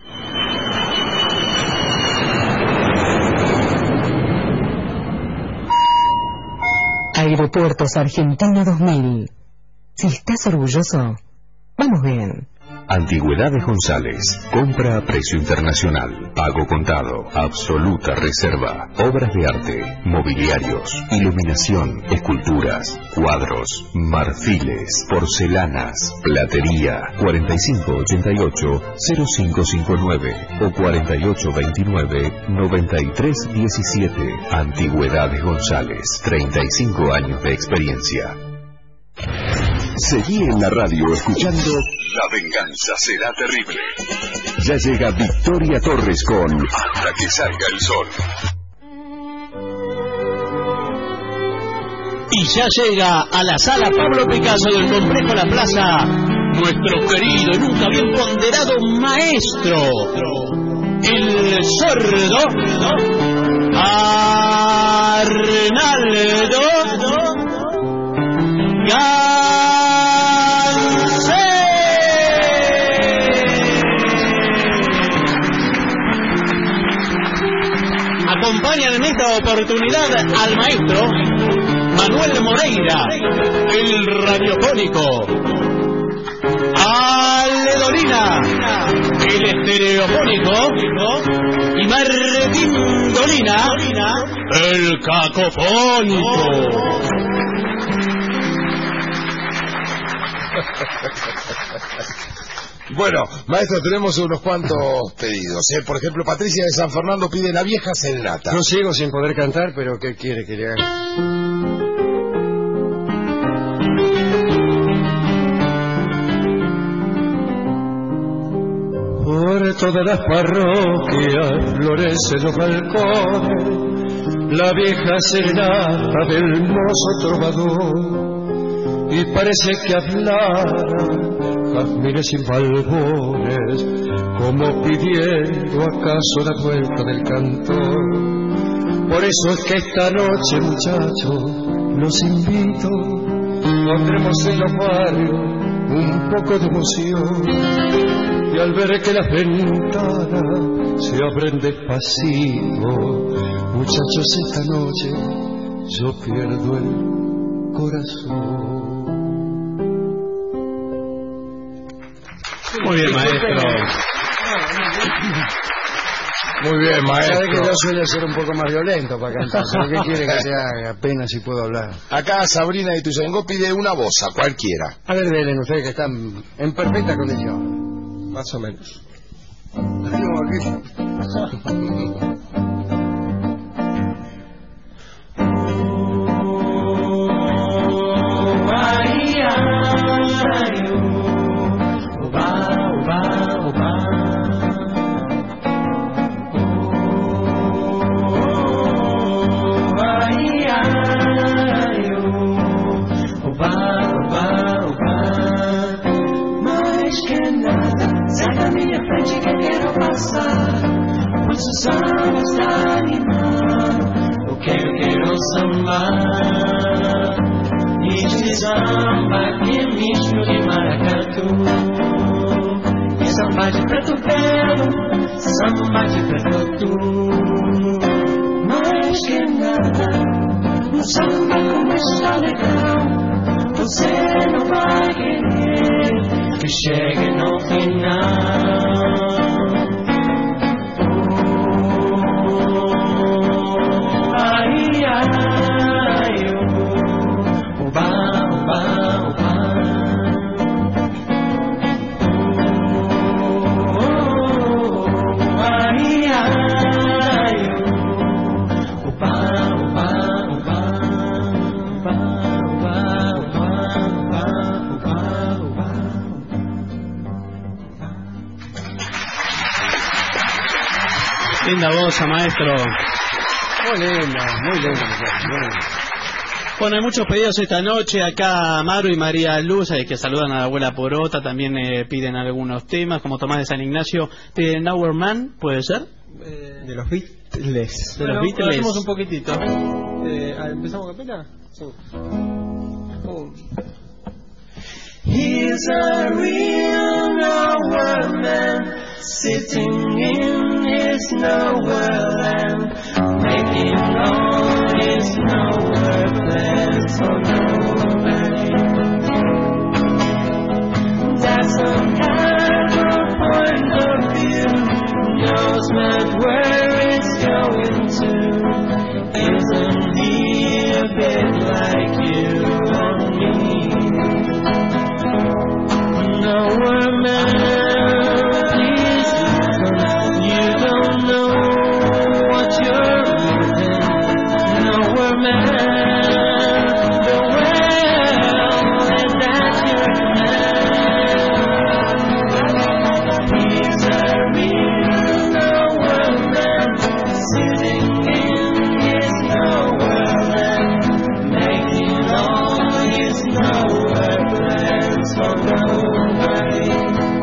Aeropuertos Argentina dos mil. Si estás orgulloso, vamos bien. Antigüedades González. Compra a precio internacional. Pago contado. Absoluta reserva. Obras de arte. Mobiliarios. Iluminación. Esculturas. Cuadros. Marfiles. Porcelanas. Platería. cuarenta y cinco ochenta y ocho, cero cinco cinco nueve o cuarenta y ocho veintinueve, noventa y tres diecisiete. Antigüedades González. treinta y cinco años de experiencia. Seguí en la radio escuchando La venganza será terrible. Ya llega Victoria Torres con Hasta que salga el sol. Y ya llega a la sala Pablo Picasso del Complejo La Plaza nuestro querido y nunca bien ponderado maestro, el sordo Arnaldo Gansé. Acompañan en esta oportunidad al maestro Manuel Moreira, el radiofónico, Ale Dolina, el estereofónico, y Martín Dolina, el cacofónico. Bueno, maestro, tenemos unos cuantos pedidos. ¿eh? Por ejemplo, Patricia de San Fernando pide La Vieja Serenata. No sigo sin poder cantar, pero ¿qué quiere que le haga? Por todas las parroquias florecen los balcones la vieja serenata del mozo trovador, y parece que hablara jazmines y balbones, como pidiendo acaso la vuelta del cantor. Por eso es que esta noche, muchachos, los invito, pondremos en los barrios un poco de emoción, y al ver que las ventanas se abren despacito, muchachos, esta noche yo pierdo el corazón. Muy bien, maestro. Muy bien, maestro. Sabe que yo suele ser un poco más violento para cantar. ¿Qué quiere que te haga? Apenas si puedo hablar. Acá Sabrina de Tuzaingó pide una bossa, cualquiera. A ver, delen ustedes que están en perfecta condición. Más o menos. Muitos anos animando, eu quero, quero sambar. E de samba que misto de maracatu, e samba de preto velho, samba de preto tu. Mais que nada, um samba como está legal, você não vai querer que chegue no final. Linda voz, maestro. Muy linda, muy linda. Muy linda. Bueno, hay muchos pedidos esta noche. Acá Maru y María Luz, eh, que saludan a la abuela Porota, también eh, piden algunos temas, como Tomás de San Ignacio, piden Our Man, ¿puede ser? Eh, de los Beatles. De bueno, los Beatles. Hacemos un poquitito. Eh, ¿Empezamos capela? Sí. Oh. He's a real nowhere man, sitting in his nowhere land, making all his nowhere plans for nobody. That's a narrow point of view, knows not where it's going to. Isn't he a bit like you and me? Nowhere man, please listen, you don't know what you're living. Nowhere man, the well, and that's your man. He's a real nowhere man, sitting in his nowhere land, making all his nowhere plans for nobody.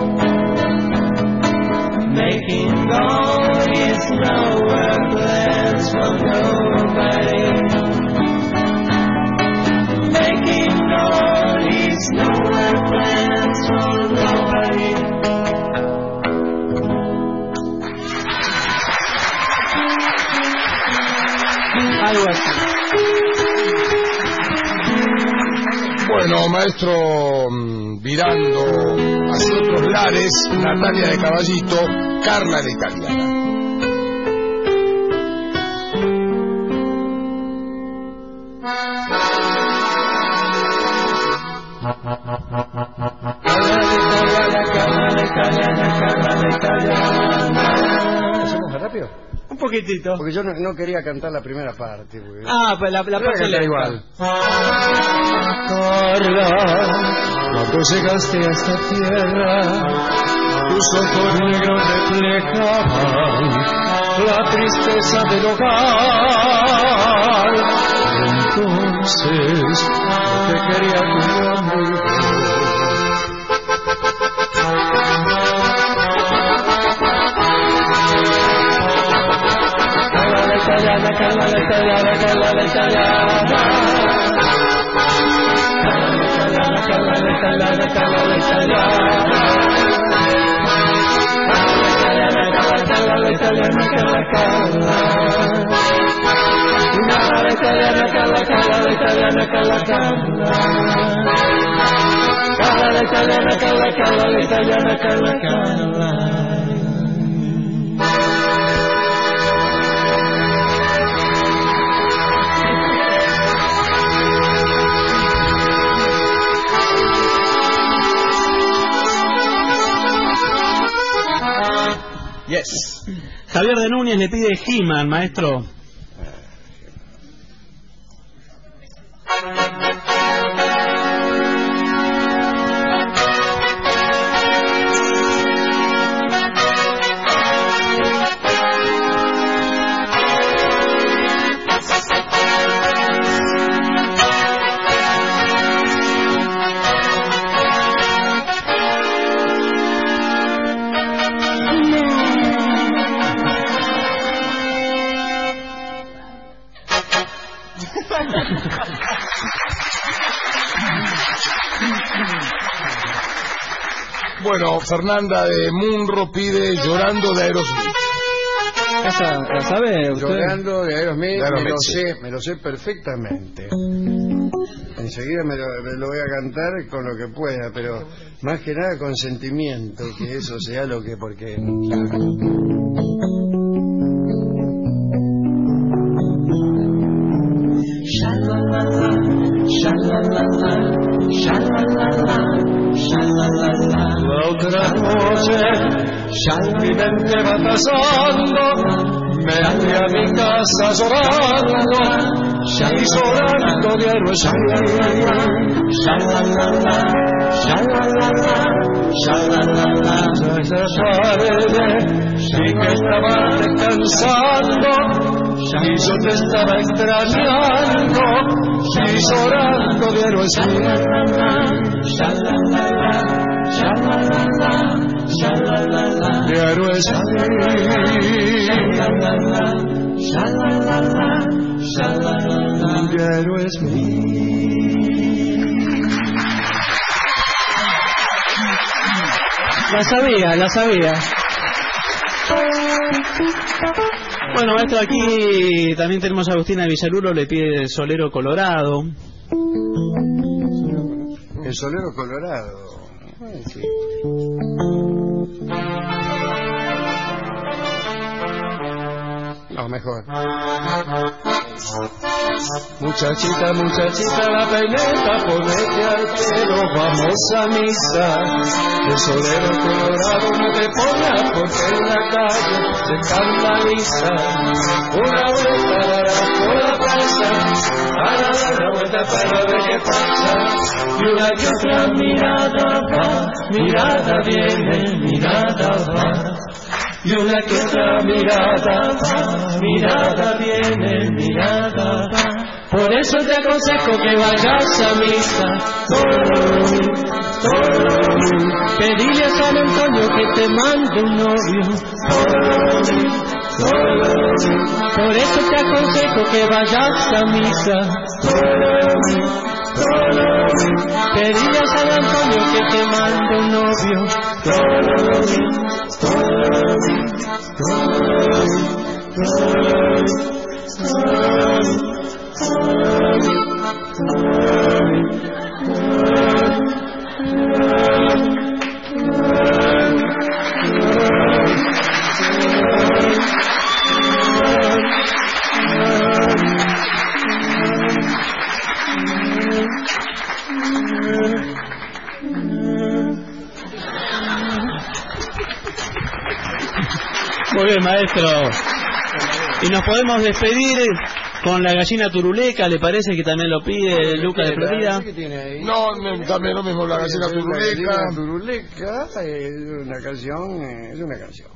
Making all his nowhere plans for nobody. Making all his nowhere plans for nobody. Algo así. Bueno, maestro, mm, virando hacia otros lares, Natalia de Caballito, Carla la Italiana. Carla poquitito. Porque yo no, no quería cantar la primera parte. Porque... Ah, pues la, la parte lenta. Igual. Carla, cuando llegaste a esta tierra, tus ojos negros reflejaban la tristeza del hogar. Entonces, no te quería como amigo. Italiana, Carla la italiana, Carla la italiana. Carla la italiana, Carla la italiana. Carla la italiana, Carla Carla. Carla la italiana, Carla Carla la italiana, Carla Carla. Carla la italiana, Carla Carla la italiana, Carla Carla. Yes. Javier de Núñez le pide He-Man, maestro. Bueno, Fernanda de Munro pide Llorando de Aerosmith. ¿Esa la sabe usted? Llorando de Aerosmith, De Aerosmith, me lo sí. sé, me lo sé perfectamente. Enseguida me lo, me lo voy a cantar con lo que pueda, pero más que nada con sentimiento, que eso sea lo que, porque... La otra noche, ya mi mente va pasando, me fui a mi casa llorando, ya y llorando de héroes. Ya tarde, sí que estaba descansando, y yo te estaba extrañando, y llorando de héroes. De héroes de héroes. La sabía, la sabía. Bueno, maestro, aquí también tenemos a Agustina Villaluro, le pide Solero Colorado. El Solero Colorado. Ay, sí. No, mejor. Muchachita, muchachita, la peineta, ponete al pelo, vamos a misa. El solero colorado no te pongas porque en la calle se escandaliza. Una vuelta dará por la plaza, para dar la vuelta para ver qué pasa. Y una que otra mirada va, mirada viene, mirada va. Y una que otra mirada va, mirada viene, mirada va. Por eso te aconsejo que vayas a misa. Todo, todo. Pedile a San Antonio que te mande un novio. Todo, todo. Por eso te aconsejo que vayas a misa. Todo, todo. Pedile a San Antonio que te mande un novio. Todo, todo. Muy bien, maestro. Y nos podemos despedir con la gallina turuleca, ¿le parece que también lo pide Luca de Florida? No, me- también lo mismo, la gallina turuleca. La turuleca es una canción, eh, es una canción.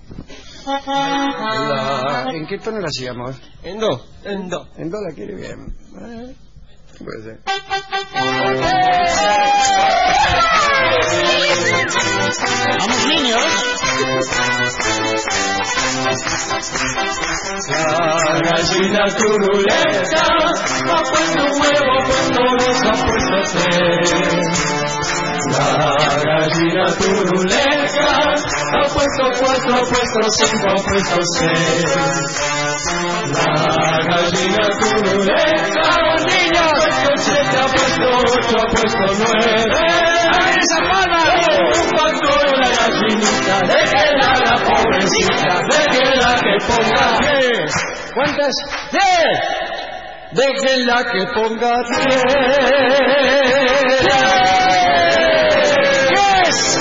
La- ¿En qué tono la hacíamos? En do. En do. En do la quiere bien. Eh, Puede ser. Vamos, niños. La gallina turuleca ha puesto un huevo, puesto dos, ha puesto tres. La gallina turuleca ha puesto cuatro, ha puesto cinco, ha puesto seis. La gallina turuleca, los niños, ha puesto siete, ha puesto ocho, ha puesto nueve. ¡Esa palma! Cuando la gallinita, déjela la pobrecita, déjela que ponga diez. ¿Cuántas? ¡Diez! Déjenla que ponga diez. ¡Diez!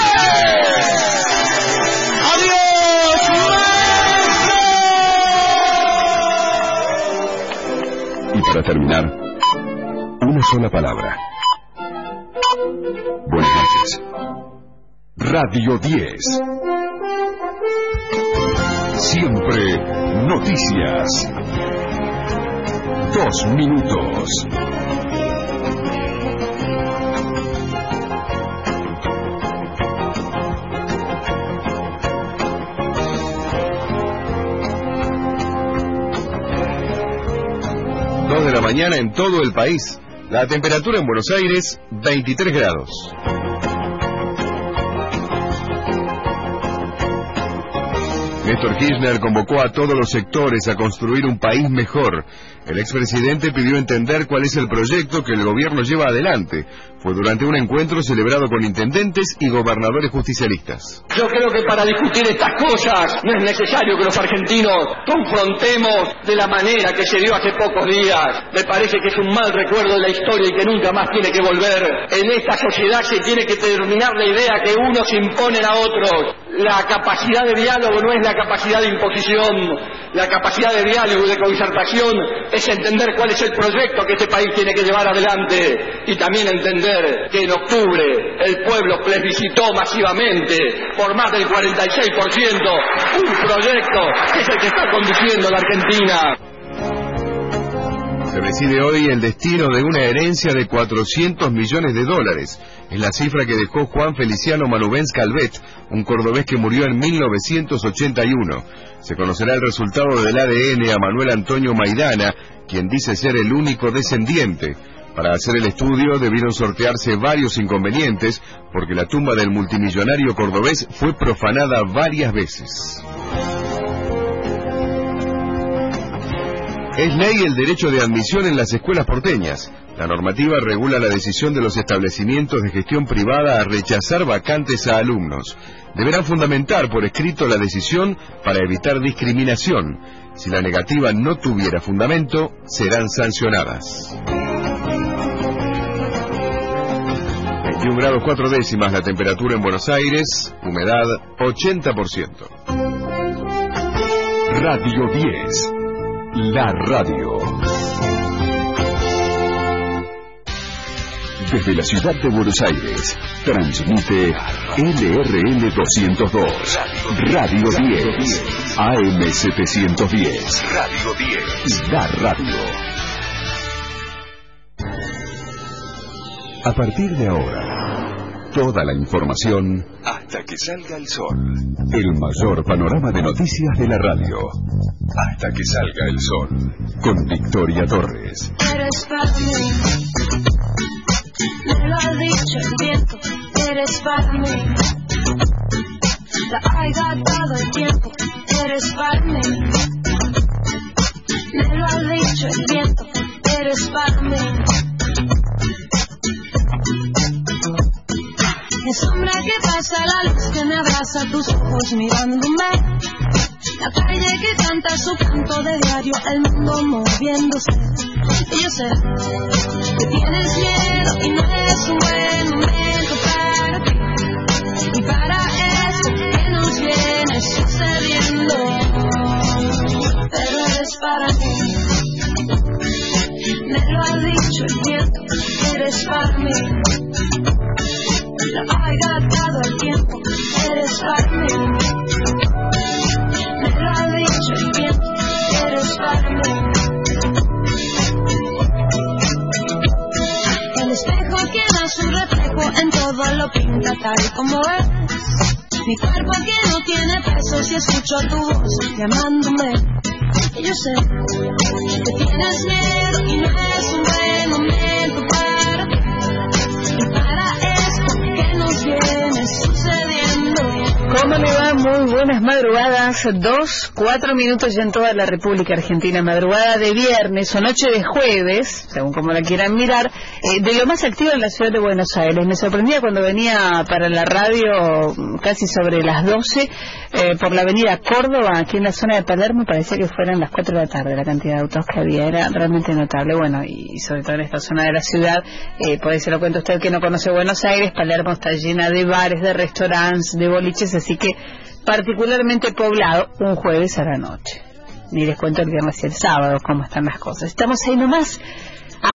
Y para terminar, una sola palabra. Buenas noches. Radio diez. Siempre noticias. Dos minutos. Dos de la mañana en todo el país. La temperatura en Buenos Aires, veintitrés grados. Néstor Kirchner convocó a todos los sectores a construir un país mejor. El expresidente pidió entender cuál es el proyecto que el gobierno lleva adelante. Fue durante un encuentro celebrado con intendentes y gobernadores justicialistas. Yo creo que para discutir estas cosas no es necesario que los argentinos confrontemos de la manera que se dio hace pocos días. Me parece que es un mal recuerdo de la historia y que nunca más tiene que volver. En esta sociedad se tiene que terminar la idea que unos imponen a otros. La capacidad de diálogo no es la capacidad de imposición. La capacidad de diálogo y de concertación es entender cuál es el proyecto que este país tiene que llevar adelante y también entender que en octubre el pueblo plebiscitó masivamente por más del cuarenta y seis por ciento un proyecto que es el que está conduciendo la Argentina. Se decide hoy el destino de una herencia de cuatrocientos millones de dólares. Es la cifra que dejó Juan Feliciano Manubens Calvet, un cordobés que murió en mil novecientos ochenta y uno. Se conocerá el resultado del A D N a Manuel Antonio Maidana, quien dice ser el único descendiente. Para hacer el estudio debieron sortearse varios inconvenientes, porque la tumba del multimillonario cordobés fue profanada varias veces. Es ley el derecho de admisión en las escuelas porteñas. La normativa regula la decisión de los establecimientos de gestión privada a rechazar vacantes a alumnos. Deberán fundamentar por escrito la decisión para evitar discriminación. Si la negativa no tuviera fundamento, serán sancionadas. veintiún grados cuatro décimas la temperatura en Buenos Aires, humedad ochenta por ciento. Radio diez. La radio. Desde la ciudad de Buenos Aires, transmite L R L doscientos dos, Radio diez, A M setecientos diez, Radio diez, La radio. A partir de ahora, toda la información hasta que salga el sol. El mayor panorama de noticias de la radio. Hasta que salga el sol. Con Victoria Torres. Eres para mí, me lo ha dicho el viento. Eres para mí, la haya dado el tiempo. Eres para mí, me lo ha dicho el viento. Eres para mí. Es sombra que pasa, la luz que me abraza, tus ojos mirándome. La calle que canta su canto de diario, el mundo moviéndose. Y yo sé que tienes miedo y no es un buen momento para ti. Y para eso que nos viene sucediendo. Pero pinta tal como es. Mi cuerpo que no tiene peso si escucho tu voz llamándome. Y yo sé que tienes miedo y no es un buen momento para ti. Y para esto que nos viene sucediendo. ¿Cómo le va? Muy buenas madrugadas. Dos, cuatro minutos ya en toda la República Argentina. Madrugada de viernes o noche de jueves, según como la quieran mirar, eh, de lo más activo en la ciudad de Buenos Aires. Me sorprendía cuando venía para la radio casi sobre las doce eh, por la avenida Córdoba, aquí en la zona de Palermo. Parecía que fueran las cuatro de la tarde. La cantidad de autos que había era realmente notable. Bueno, y sobre todo en esta zona de la ciudad, eh, por ahí se lo cuento a usted que no conoce Buenos Aires. Palermo está llena de bares, de restaurantes, de boliches, así que particularmente poblado un jueves a la noche. Ni les cuento el viernes y el sábado cómo están las cosas. Estamos ahí nomás